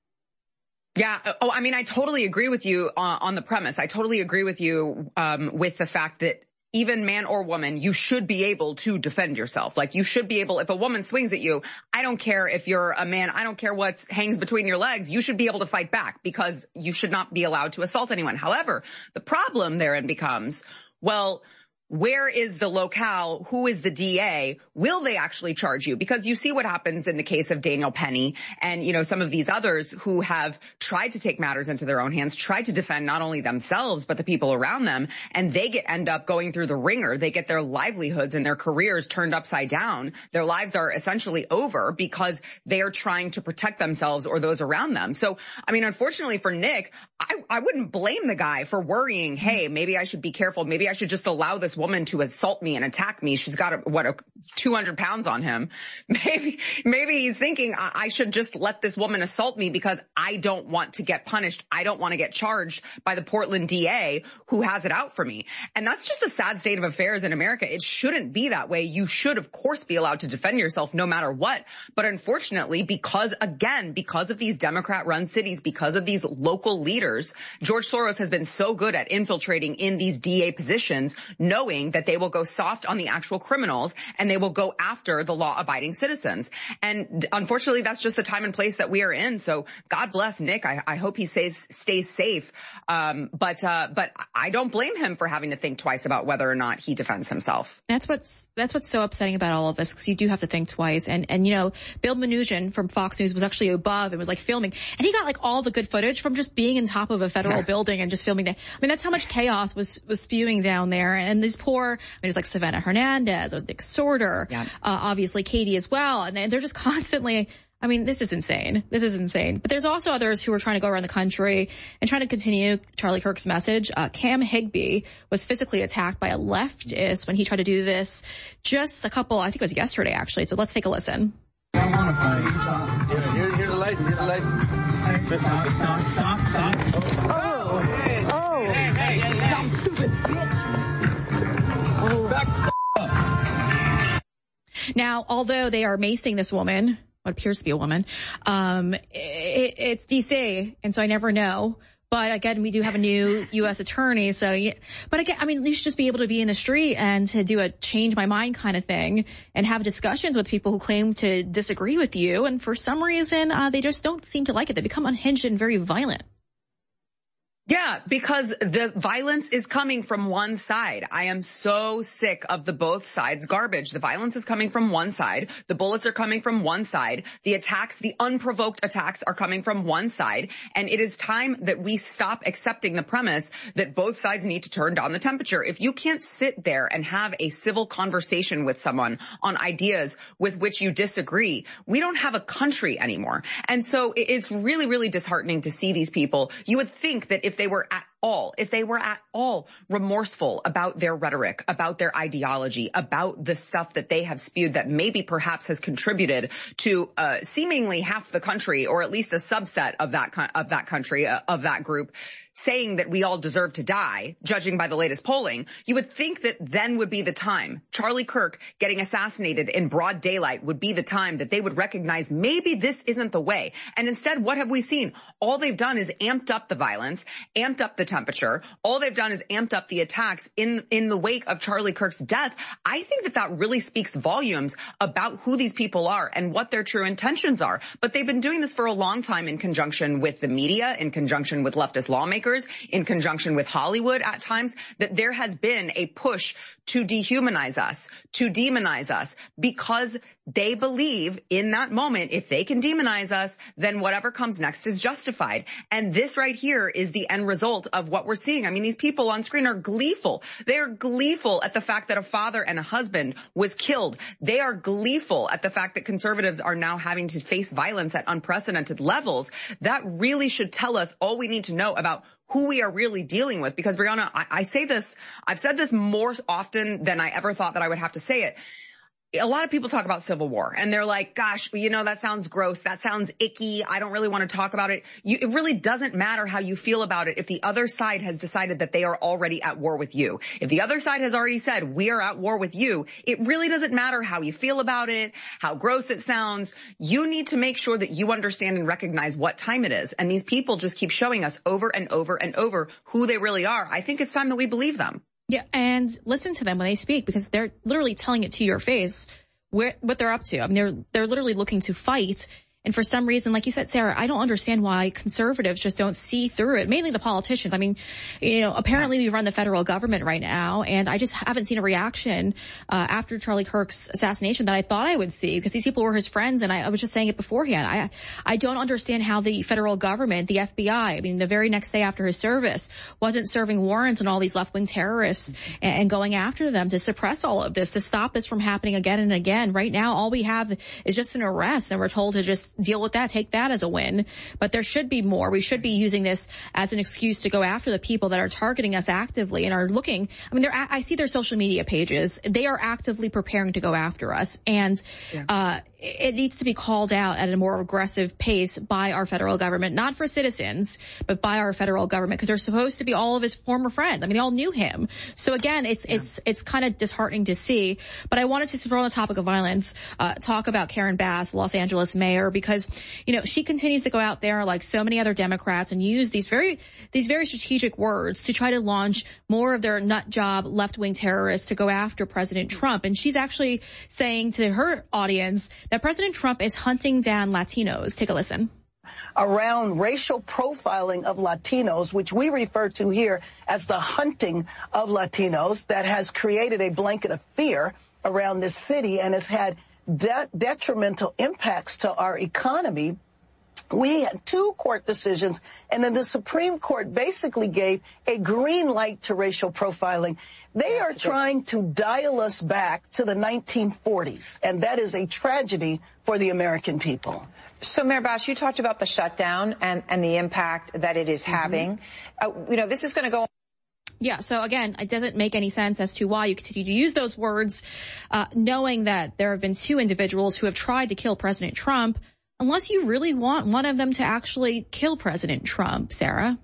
Yeah. Oh, I mean, I totally agree with you on, on the premise. I totally agree with you, um, with the fact that even man or woman, you should be able to defend yourself. Like, you should be able, if a woman swings at you, I don't care if you're a man, I don't care what hangs between your legs, you should be able to fight back because you should not be allowed to assault anyone. However, the problem therein becomes, well, where is the locale? Who is the D A? Will they actually charge you? Because you see what happens in the case of Daniel Penny and, you know, some of these others who have tried to take matters into their own hands, tried to defend not only themselves, but the people around them. And they get end up going through the ringer. They get their livelihoods and their careers turned upside down. Their lives are essentially over because they are trying to protect themselves or those around them. So, I mean, unfortunately for Nick, I, I wouldn't blame the guy for worrying, hey, maybe I should be careful. Maybe I should just allow this woman to assault me and attack me. She's got, a, what, a two hundred pounds on him. Maybe, maybe he's thinking I, I should just let this woman assault me because I don't want to get punished. I don't want to get charged by the Portland D A who has it out for me. And that's just a sad state of affairs in America. It shouldn't be that way. You should, of course, be allowed to defend yourself no matter what. But unfortunately, because, again, because of these Democrat-run cities, because of these local leaders, George Soros has been so good at infiltrating in these D A positions, knowing knowing that they will go soft on the actual criminals and they will go after the law-abiding citizens. And unfortunately, that's just the time and place that we are in. So God bless Nick. I, I hope he stays, stays safe. Um, but, uh, but I don't blame him for having to think twice about whether or not he defends himself. That's what's, that's what's so upsetting about all of this, because you do have to think twice. And, and, you know, Bill Mnuchin from Fox News was actually above and was like filming, and he got like all the good footage from just being in top of a federal building and just filming that. I mean, that's how much chaos was, was spewing down there. And these poor, I mean, there's like Savannah Hernandez, there's Nick Sorter, yeah. uh, obviously Katie as well. And they're just constantly, I mean, this is insane. This is insane. But there's also others who are trying to go around the country and trying to continue Charlie Kirk's message. Uh, Cam Higbee was physically attacked by a leftist when he tried to do this just a couple, I think it was yesterday actually. So let's take a listen. I want to play. Yeah, here, here's the license. Here's the license. Stop, stop, stop, stop. Oh, hey, oh, hey, hey, hey, hey. Dumb, stupid bitch. Oh, back the f- up. Now, although they are macing this woman, what appears to be a woman, um, it, it's D C, and so I never know. But again, we do have a new U S attorney, so, yeah. But again, I mean, you should just be able to be in the street and to do a change my mind kind of thing and have discussions with people who claim to disagree with you. And for some reason, uh, they just don't seem to like it. They become unhinged and very violent. Yeah, because the violence is coming from one side. I am so sick of the both sides garbage. The violence is coming from one side. The bullets are coming from one side. The attacks, the unprovoked attacks are coming from one side. And it is time that we stop accepting the premise that both sides need to turn down the temperature. If you can't sit there and have a civil conversation with someone on ideas with which you disagree, we don't have a country anymore. And so it's really, really disheartening to see these people. You would think that if they were at all, if they were at all remorseful about their rhetoric, about their ideology, about the stuff that they have spewed that maybe perhaps has contributed to uh, seemingly half the country, or at least a subset of that of that country, uh, of that group, saying that we all deserve to die, judging by the latest polling, you would think that then would be the time. Charlie Kirk getting assassinated in broad daylight would be the time that they would recognize maybe this isn't the way. And instead, what have we seen? All they've done is amped up the violence, amped up the temperature. All they've done is amped up the attacks in, in the wake of Charlie Kirk's death. I think that that really speaks volumes about who these people are and what their true intentions are. But they've been doing this for a long time in conjunction with the media, in conjunction with leftist lawmakers, in conjunction with Hollywood at times, that there has been a push to dehumanize us, to demonize us, because they believe in that moment, if they can demonize us, then whatever comes next is justified. And this right here is the end result of what we're seeing. I mean, these people on screen are gleeful. They are gleeful at the fact that a father and a husband was killed. They are gleeful at the fact that conservatives are now having to face violence at unprecedented levels. That really should tell us all we need to know about who we are really dealing with. Because, Brianna, I, I say this, I've said this more often than I ever thought that I would have to say it. A lot of people talk about civil war and they're like, gosh, you know, that sounds gross. That sounds icky. I don't really want to talk about it. You, it really doesn't matter how you feel about it if the other side has decided that they are already at war with you. If the other side has already said, we are at war with you, it really doesn't matter how you feel about it, how gross it sounds. You need to make sure that you understand and recognize what time it is. And these people just keep showing us over and over and over who they really are. I think it's time that we believe them. Yeah, and listen to them when they speak, because they're literally telling it to your face where, what they're up to. I mean, they're, they're literally looking to fight. And for some reason, like you said, Sarah, I don't understand why conservatives just don't see through it. Mainly the politicians. I mean, you know, apparently we run the federal government right now, and I just haven't seen a reaction uh, after Charlie Kirk's assassination that I thought I would see, because these people were his friends, and I, I was just saying it beforehand. I I don't understand how the federal government, the F B I, I mean, the very next day after his service, wasn't serving warrants on all these left-wing terrorists and, and going after them to suppress all of this, to stop this from happening again and again. Right now, all we have is just an arrest, and we're told to just deal with that, take that as a win. But there should be more. We should be using this as an excuse to go after the people that are targeting us actively and are looking. I mean, they're, I see their social media pages. They are actively preparing to go after us. And, yeah. uh, it needs to be called out at a more aggressive pace by our federal government, not for citizens, but by our federal government, because they're supposed to be all of his former friends. I mean, they all knew him. So again, it's, yeah. it's, it's kind of disheartening to see. But I wanted to throw on the topic of violence, uh, talk about Karen Bass, Los Angeles mayor, because, you know, she continues to go out there like so many other Democrats and use these very, these very strategic words to try to launch more of their nut job left-wing terrorists to go after President Trump. And she's actually saying to her audience that President Trump is hunting down Latinos. Take a listen. Around racial profiling of Latinos, which we refer to here as the hunting of Latinos, that has created a blanket of fear around this city and has had de- detrimental impacts to our economy. We had two court decisions, and then the Supreme Court basically gave a green light to racial profiling. They are trying to dial us back to the nineteen forties, and that is a tragedy for the American people. So, Mayor Bash, you talked about the shutdown and, and the impact that it is having. Mm-hmm. Uh, you know, this is going to go on. Yeah, so again, it doesn't make any sense as to why you continue to use those words, uh, knowing that there have been two individuals who have tried to kill President Trump, unless you really want one of them to actually kill President Trump, Sarah.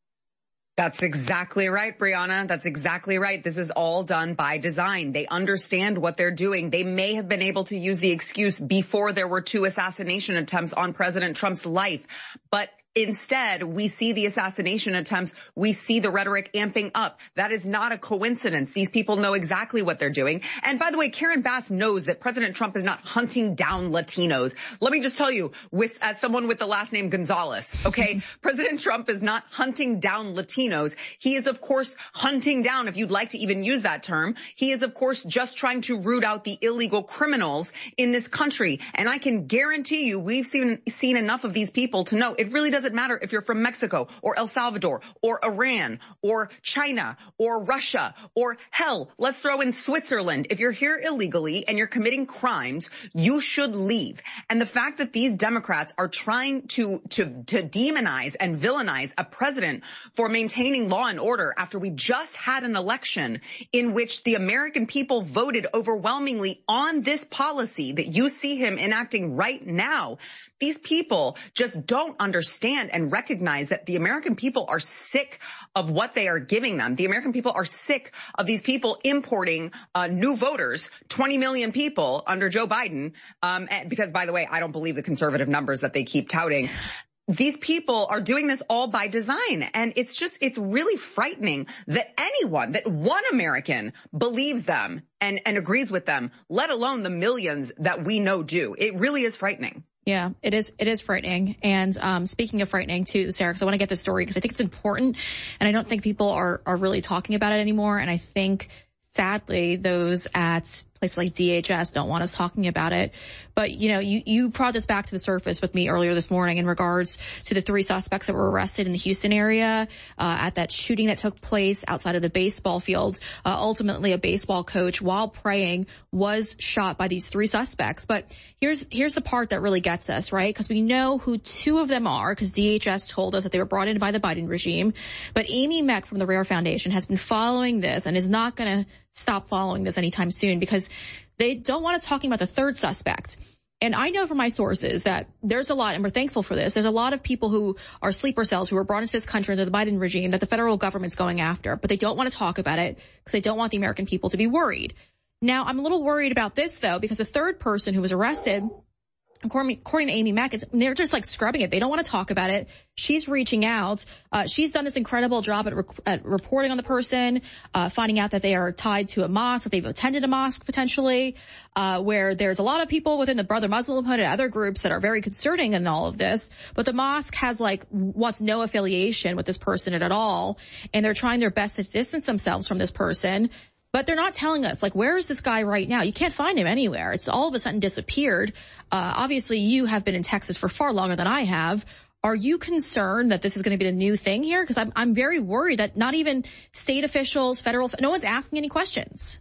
That's exactly right, Brianna. That's exactly right. This is all done by design. They understand what they're doing. They may have been able to use the excuse before there were two assassination attempts on President Trump's life, but instead, we see the assassination attempts. We see the rhetoric amping up. That is not a coincidence. These people know exactly what they're doing. And by the way, Karen Bass knows that President Trump is not hunting down Latinos. Let me just tell you, with, as someone with the last name Gonzalez, okay, President Trump is not hunting down Latinos. He is, of course, hunting down, if you'd like to even use that term, he is, of course, just trying to root out the illegal criminals in this country. And I can guarantee you, we've seen, seen enough of these people to know it really doesn't matter if you're from Mexico or El Salvador or Iran or China or Russia or hell, let's throw in Switzerland. If you're here illegally and you're committing crimes, you should leave. And the fact that these Democrats are trying to, to, to demonize and villainize a president for maintaining law and order after we just had an election in which the American people voted overwhelmingly on this policy that you see him enacting right now, these people just don't understand and recognize that the American people are sick of what they are giving them. The American people are sick of these people importing uh, new voters, twenty million people under Joe Biden, um, and because, by the way, I don't believe the conservative numbers that they keep touting. These people are doing this all by design. And it's just, it's really frightening that anyone, that one American believes them and, and agrees with them, let alone the millions that we know do. It really is frightening. Yeah, it is. It is frightening. And um speaking of frightening too, Sarah, because I want to get this story because I think it's important, and I don't think people are are really talking about it anymore. And I think, sadly, those at places like D H S don't want us talking about it. But, you know, you, you brought this back to the surface with me earlier this morning in regards to the three suspects that were arrested in the Houston area uh, at that shooting that took place outside of the baseball field. Uh, ultimately, a baseball coach, while praying, was shot by these three suspects. But here's here's the part that really gets us, right? Because we know who two of them are, because D H S told us that they were brought in by the Biden regime. But Amy Meck from the Rare Foundation has been following this and is not going to stop following this anytime soon, because they don't want us talking about the third suspect. And I know from my sources that there's a lot, and we're thankful for this, there's a lot of people who are sleeper cells who were brought into this country under the Biden regime that the federal government's going after, but they don't want to talk about it because they don't want the American people to be worried. Now, I'm a little worried about this, though, because the third person who was arrested, according, according to Amy Meck, it's, they're just like scrubbing it. They don't want to talk about it. She's reaching out. Uh, she's done this incredible job at, rec- at reporting on the person, uh, finding out that they are tied to a mosque, that they've attended a mosque potentially, uh, where there's a lot of people within the Brother Muslimhood and other groups that are very concerning in all of this. But the mosque has like wants no affiliation with this person at all. And they're trying their best to distance themselves from this person. But they're not telling us, like, where is this guy right now? You can't find him anywhere. It's all of a sudden disappeared. Uh, obviously, you have been in Texas for far longer than I have. Are you concerned that this is going to be the new thing here? Because I'm, I'm very worried that not even state officials, federal, no one's asking any questions.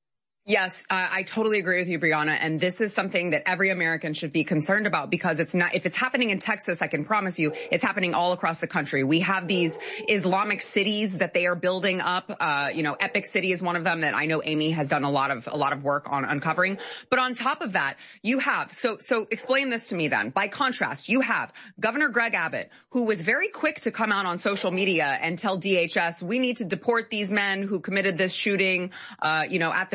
Yes, uh, I totally agree with you, Brianna. And this is something that every American should be concerned about, because it's not, if it's happening in Texas, I can promise you it's happening all across the country. We have these Islamic cities that they are building up. Uh, you know, Epic City is one of them that I know Amy has done a lot of, a lot of work on uncovering. But on top of that, you have, so, so explain this to me then. By contrast, you have Governor Greg Abbott, who was very quick to come out on social media and tell D H S, we need to deport these men who committed this shooting, uh, you know, at the baseball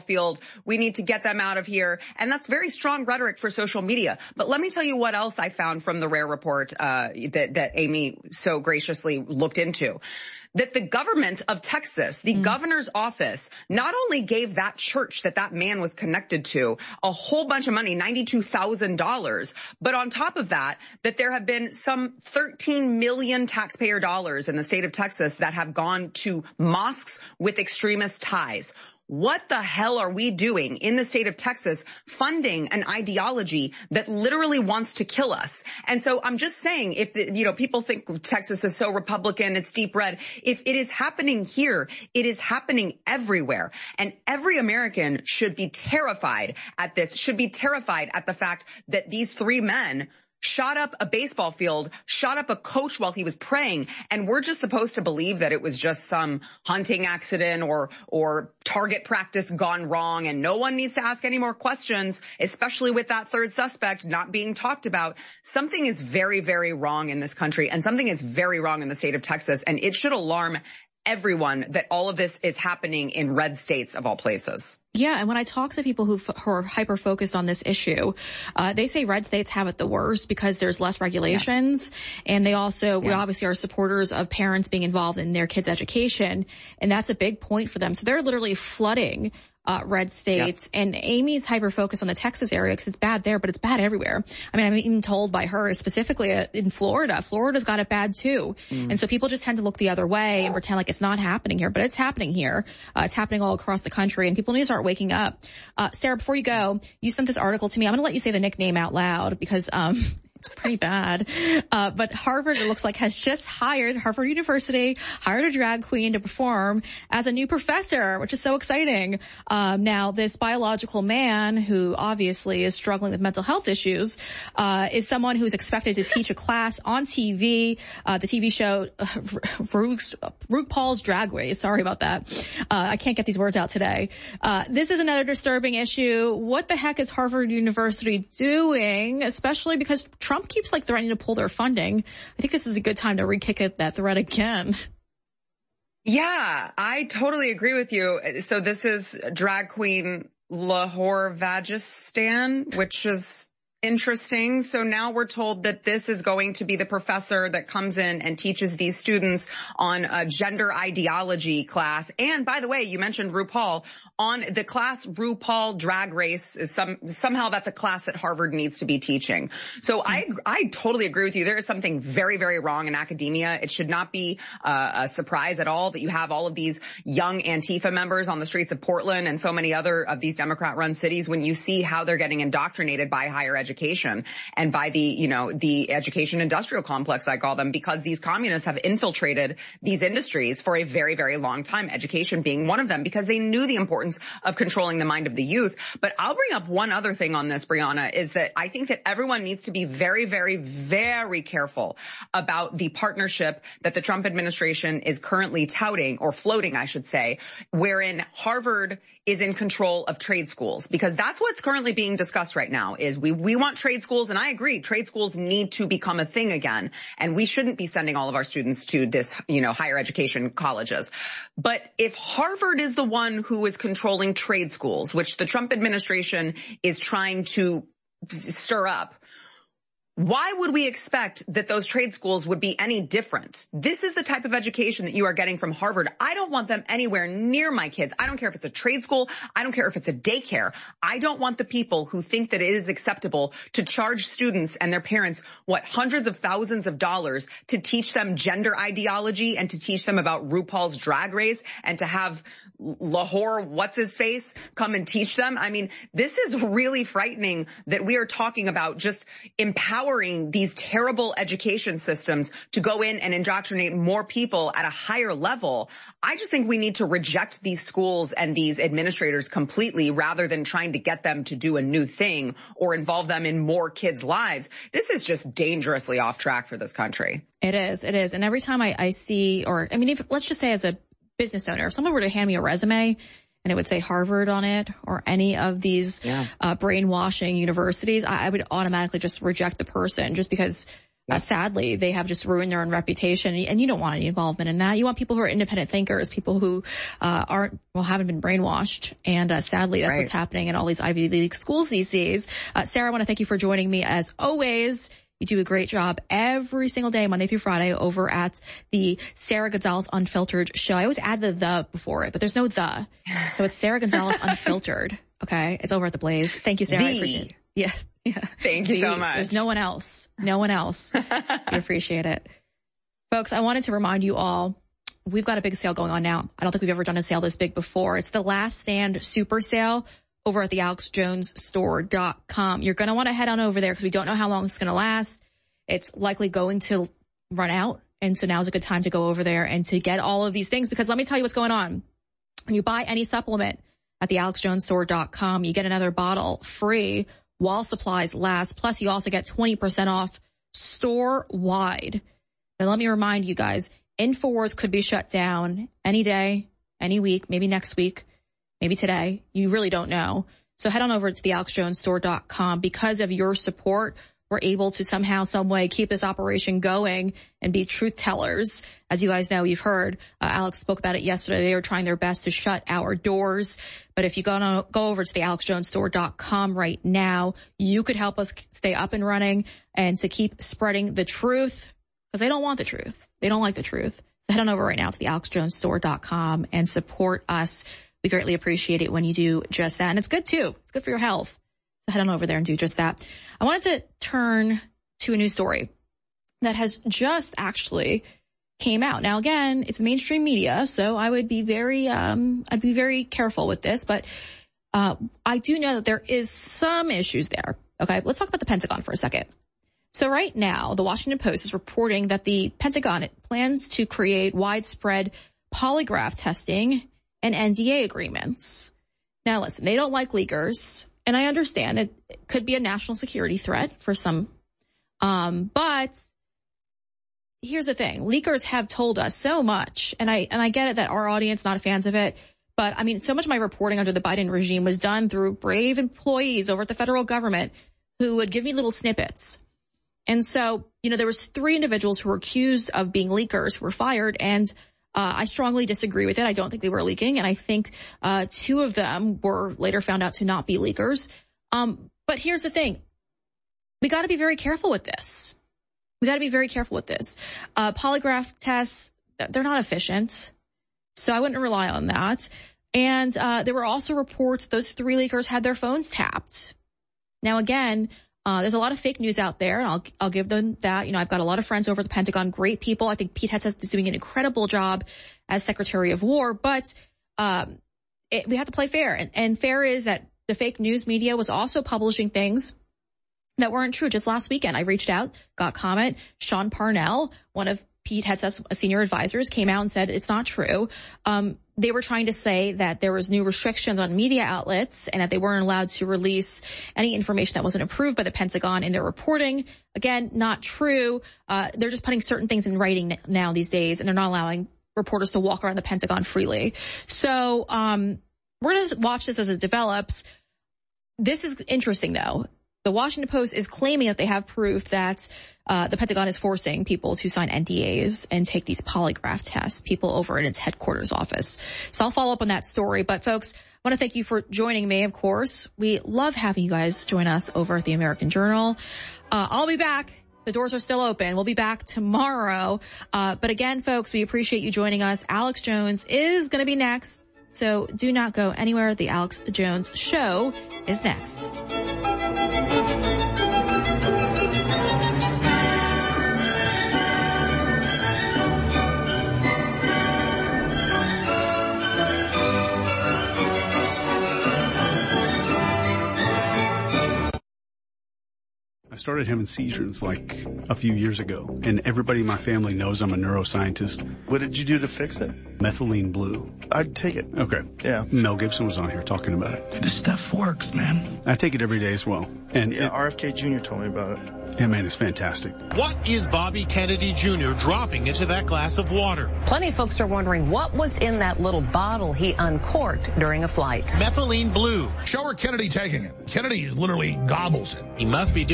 field. We need to get them out of here. And that's very strong rhetoric for social media. But let me tell you what else I found from the Rare report uh that, that Amy so graciously looked into. That the government of Texas, the mm. governor's office, not only gave that church that that man was connected to a whole bunch of money, ninety-two thousand dollars, but on top of that, that there have been some thirteen million taxpayer dollars in the state of Texas that have gone to mosques with extremist ties. What the hell are we doing in the state of Texas funding an ideology that literally wants to kill us? And so I'm just saying, if, the, you know, people think Texas is so Republican, it's deep red. If it is happening here, it is happening everywhere. And every American should be terrified at this, should be terrified at the fact that these three men shot up a baseball field, shot up a coach while he was praying, and we're just supposed to believe that it was just some hunting accident or or target practice gone wrong, and no one needs to ask any more questions, especially with that third suspect not being talked about. Something is very, very wrong in this country, and something is very wrong in the state of Texas, and it should alarm everyone that all of this is happening in red states of all places. Yeah, and when I talk to people who, who are hyper-focused on this issue, uh, they say red states have it the worst because there's less regulations, yeah. and they also, yeah. we obviously are supporters of parents being involved in their kids' education, and that's a big point for them. So they're literally flooding Uh, red states, yep. and Amy's hyper-focused on the Texas area because it's bad there, but it's bad everywhere. I mean, I'm even told by her specifically uh, in Florida, Florida's got it bad too. Mm. And so people just tend to look the other way and pretend like it's not happening here, but it's happening here. Uh, it's happening all across the country, and people need to start waking up. Uh, Sarah, before you go, you sent this article to me. I'm going to let you say the nickname out loud because, um, it's pretty bad. Uh, but Harvard, it looks like, has just hired, Harvard University hired a drag queen to perform as a new professor, which is so exciting. Um, now, this biological man, who obviously is struggling with mental health issues, uh, is someone who's expected to teach a class on T V, uh, the T V show, uh, RuPaul's Drag Race. Sorry about that. Uh, I can't get these words out today. Uh, this is another disturbing issue. What the heck is Harvard University doing? Especially because Trump keeps like threatening to pull their funding. I think this is a good time to re-kick at that threat again. Yeah, I totally agree with you. So this is drag queen Lahore Vagistan, which is interesting. So now we're told that this is going to be the professor that comes in and teaches these students on a gender ideology class. And by the way, you mentioned RuPaul. On the class RuPaul Drag Race is some, somehow that's a class that Harvard needs to be teaching. So I, I totally agree with you. There is something very, very wrong in academia. It should not be uh, a surprise at all that you have all of these young Antifa members on the streets of Portland and so many other of these Democrat-run cities when you see how they're getting indoctrinated by higher education and by the, you know, the education industrial complex, I call them, because these communists have infiltrated these industries for a very, very long time, education being one of them, because they knew the importance of controlling the mind of the youth. But I'll bring up one other thing on this, Brianna, is that I think that everyone needs to be very, very, very careful about the partnership that the Trump administration is currently touting, or floating, I should say, wherein Harvard is in control of trade schools, because that's what's currently being discussed right now is we, we want trade schools. And I agree, trade schools need to become a thing again. And we shouldn't be sending all of our students to this, you know, higher education colleges. But if Harvard is the one who is controlling trade schools, which the Trump administration is trying to stir up, why would we expect that those trade schools would be any different? This is the type of education that you are getting from Harvard. I don't want them anywhere near my kids. I don't care if it's a trade school. I don't care if it's a daycare. I don't want the people who think that it is acceptable to charge students and their parents, what, hundreds of thousands of dollars to teach them gender ideology and to teach them about RuPaul's Drag Race and to have Lahore, what's his face, come and teach them. I mean, this is really frightening that we are talking about just empowering these terrible education systems to go in and indoctrinate more people at a higher level. I just think we need to reject these schools and these administrators completely rather than trying to get them to do a new thing or involve them in more kids' lives. This is just dangerously off track for this country. It is. It is. And every time I, I see, or I mean, if, let's just say as a business owner, if someone were to hand me a resume and it would say Harvard on it or any of these yeah. uh, brainwashing universities, I, I would automatically just reject the person just because Uh, sadly, they have just ruined their own reputation, and you don't want any involvement in that. You want people who are independent thinkers, people who uh aren't, well, haven't been brainwashed. And uh, sadly, that's right. What's happening in all these Ivy League schools these days. Uh, Sarah, I want to thank you for joining me as always. You do a great job every single day, Monday through Friday, over at the Sarah Gonzalez Unfiltered show. I always add the the before it, but there's no the. So it's Sarah Gonzalez Unfiltered. Okay, it's over at the Blaze. Thank you, Sarah. The. I appreciate it. Yeah. Yeah. Thank you the, so much. There's no one else. No one else. We appreciate it. Folks, I wanted to remind you all, we've got a big sale going on now. I don't think we've ever done a sale this big before. It's the Last Stand Super Sale over at the alex jones store dot com. You're going to want to head on over there because we don't know how long it's going to last. It's likely going to run out. And so now's a good time to go over there and to get all of these things, because let me tell you what's going on. When you buy any supplement at the alex jones store dot com, you get another bottle free while supplies last. Plus, you also get twenty percent off store-wide. Now, let me remind you guys, InfoWars could be shut down any day, any week, maybe next week, maybe today. You really don't know. So head on over to the alex jones store dot com. Because of your support, we're able to somehow, some way keep this operation going and be truth tellers. As you guys know, you've heard, uh, Alex spoke about it yesterday. They are trying their best to shut our doors. But if you go, on, go over to the alex jones store dot com right now, you could help us stay up and running and to keep spreading the truth, because they don't want the truth. They don't like the truth. So head on over right now to the alex jones store dot com and support us. We greatly appreciate it when you do just that. And it's good too. It's good for your health. So head on over there and do just that. I wanted to turn to a news story that has just actually came out. Now, again, it's mainstream media, so I would be very, um, I'd be very careful with this, but, uh, I do know that there is some issues there. Okay. Let's talk about the Pentagon for a second. So right now, the Washington Post is reporting that the Pentagon plans to create widespread polygraph testing and N D A agreements. Now, listen, they don't like leakers. And I understand it, it could be a national security threat for some. Um, but here's the thing. Leakers have told us so much. And I, and I get it that our audience not fans of it. But I mean, so much of my reporting under the Biden regime was done through brave employees over at the federal government who would give me little snippets. And so, you know, there was three individuals who were accused of being leakers who were fired. And Uh, I strongly disagree with it. I don't think they were leaking. And I think, uh, two of them were later found out to not be leakers. Um, but here's the thing. We got to be very careful with this. We got to be very careful with this. Uh, polygraph tests, they're not efficient. So I wouldn't rely on that. And, uh, there were also reports those three leakers had their phones tapped. Now, again, Uh, there's a lot of fake news out there, and I'll, I'll give them that. You know, I've got a lot of friends over at the Pentagon, great people. I think Pete Hegseth is doing an incredible job as Secretary of War, but, um, it, we have to play fair. And, and fair is that the fake news media was also publishing things that weren't true. Just last weekend, I reached out, got comment. Sean Parnell, one of Pete Hegseth's senior advisors, came out and said it's not true. Um, they were trying to say that there was new restrictions on media outlets and that they weren't allowed to release any information that wasn't approved by the Pentagon in their reporting. Again, not true. Uh, they're just putting certain things in writing now these days, and they're not allowing reporters to walk around the Pentagon freely. So, um, we're going to watch this as it develops. This is interesting, though. The Washington Post is claiming that they have proof that uh the Pentagon is forcing people to sign N D As and take these polygraph tests, people over in its headquarters office. So I'll follow up on that story. But folks, I want to thank you for joining me, of course. We love having you guys join us over at the American Journal. Uh I'll be back. The doors are still open. We'll be back tomorrow. Uh But again, folks, we appreciate you joining us. Alex Jones is going to be next. So do not go anywhere. The Alex Jones Show is next. I started having seizures like a few years ago, and everybody in my family knows I'm a neuroscientist. What did you do to fix it? Methylene Blue. I'd take it. Okay. Yeah. Mel Gibson was on here talking about it. This stuff works, man. I take it every day as well. And yeah, it, R F K Junior told me about it. Yeah, man, it's fantastic. What is Bobby Kennedy Junior dropping into that glass of water? Plenty of folks are wondering what was in that little bottle he uncorked during a flight. Methylene Blue. Show her Kennedy taking it. Kennedy literally gobbles it. He must be doing something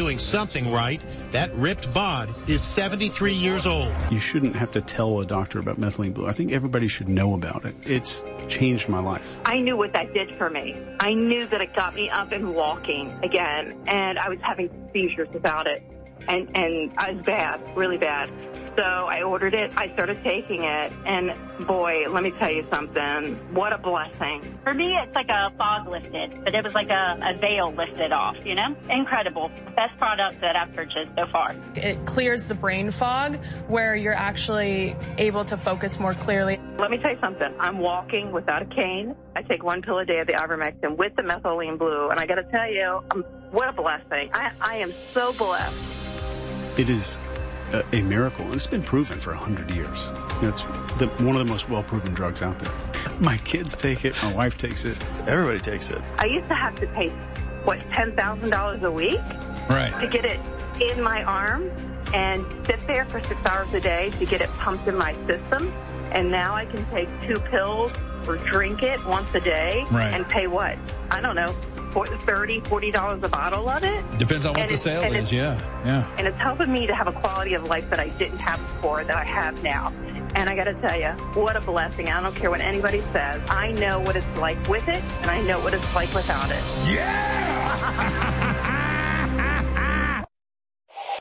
something right. That ripped bod is seventy-three years old. You shouldn't have to tell a doctor about methylene blue. I think everybody should know about it. It's changed my life. I knew what that did for me. I knew that it got me up and walking again, and I was having seizures without it. And, and I was bad, really bad. So I ordered it. I started taking it. And boy, let me tell you something. What a blessing. For me, it's like a fog lifted, but it was like a, a veil lifted off, you know? Incredible. Best product that I've purchased so far. It clears the brain fog where you're actually able to focus more clearly. Let me tell you something. I'm walking without a cane. I take one pill a day of the ivermectin with the methylene blue. And I got to tell you, um, what a blessing. I, I am so blessed. It is a, a miracle, and it's been proven for a hundred years. You know, it's the, one of the most well-proven drugs out there. My kids take it. My wife takes it. Everybody takes it. I used to have to pay, what, ten thousand dollars a week? Right. To get it in my arm and sit there for six hours a day to get it pumped in my system. And now I can take two pills or drink it once a day right. and pay what? I don't know. thirty dollars, forty dollars a bottle of it. Depends on what and the sale is, yeah, yeah. And it's helping me to have a quality of life that I didn't have before that I have now. And I got to tell you, what a blessing. I don't care what anybody says. I know what it's like with it, and I know what it's like without it. Yeah!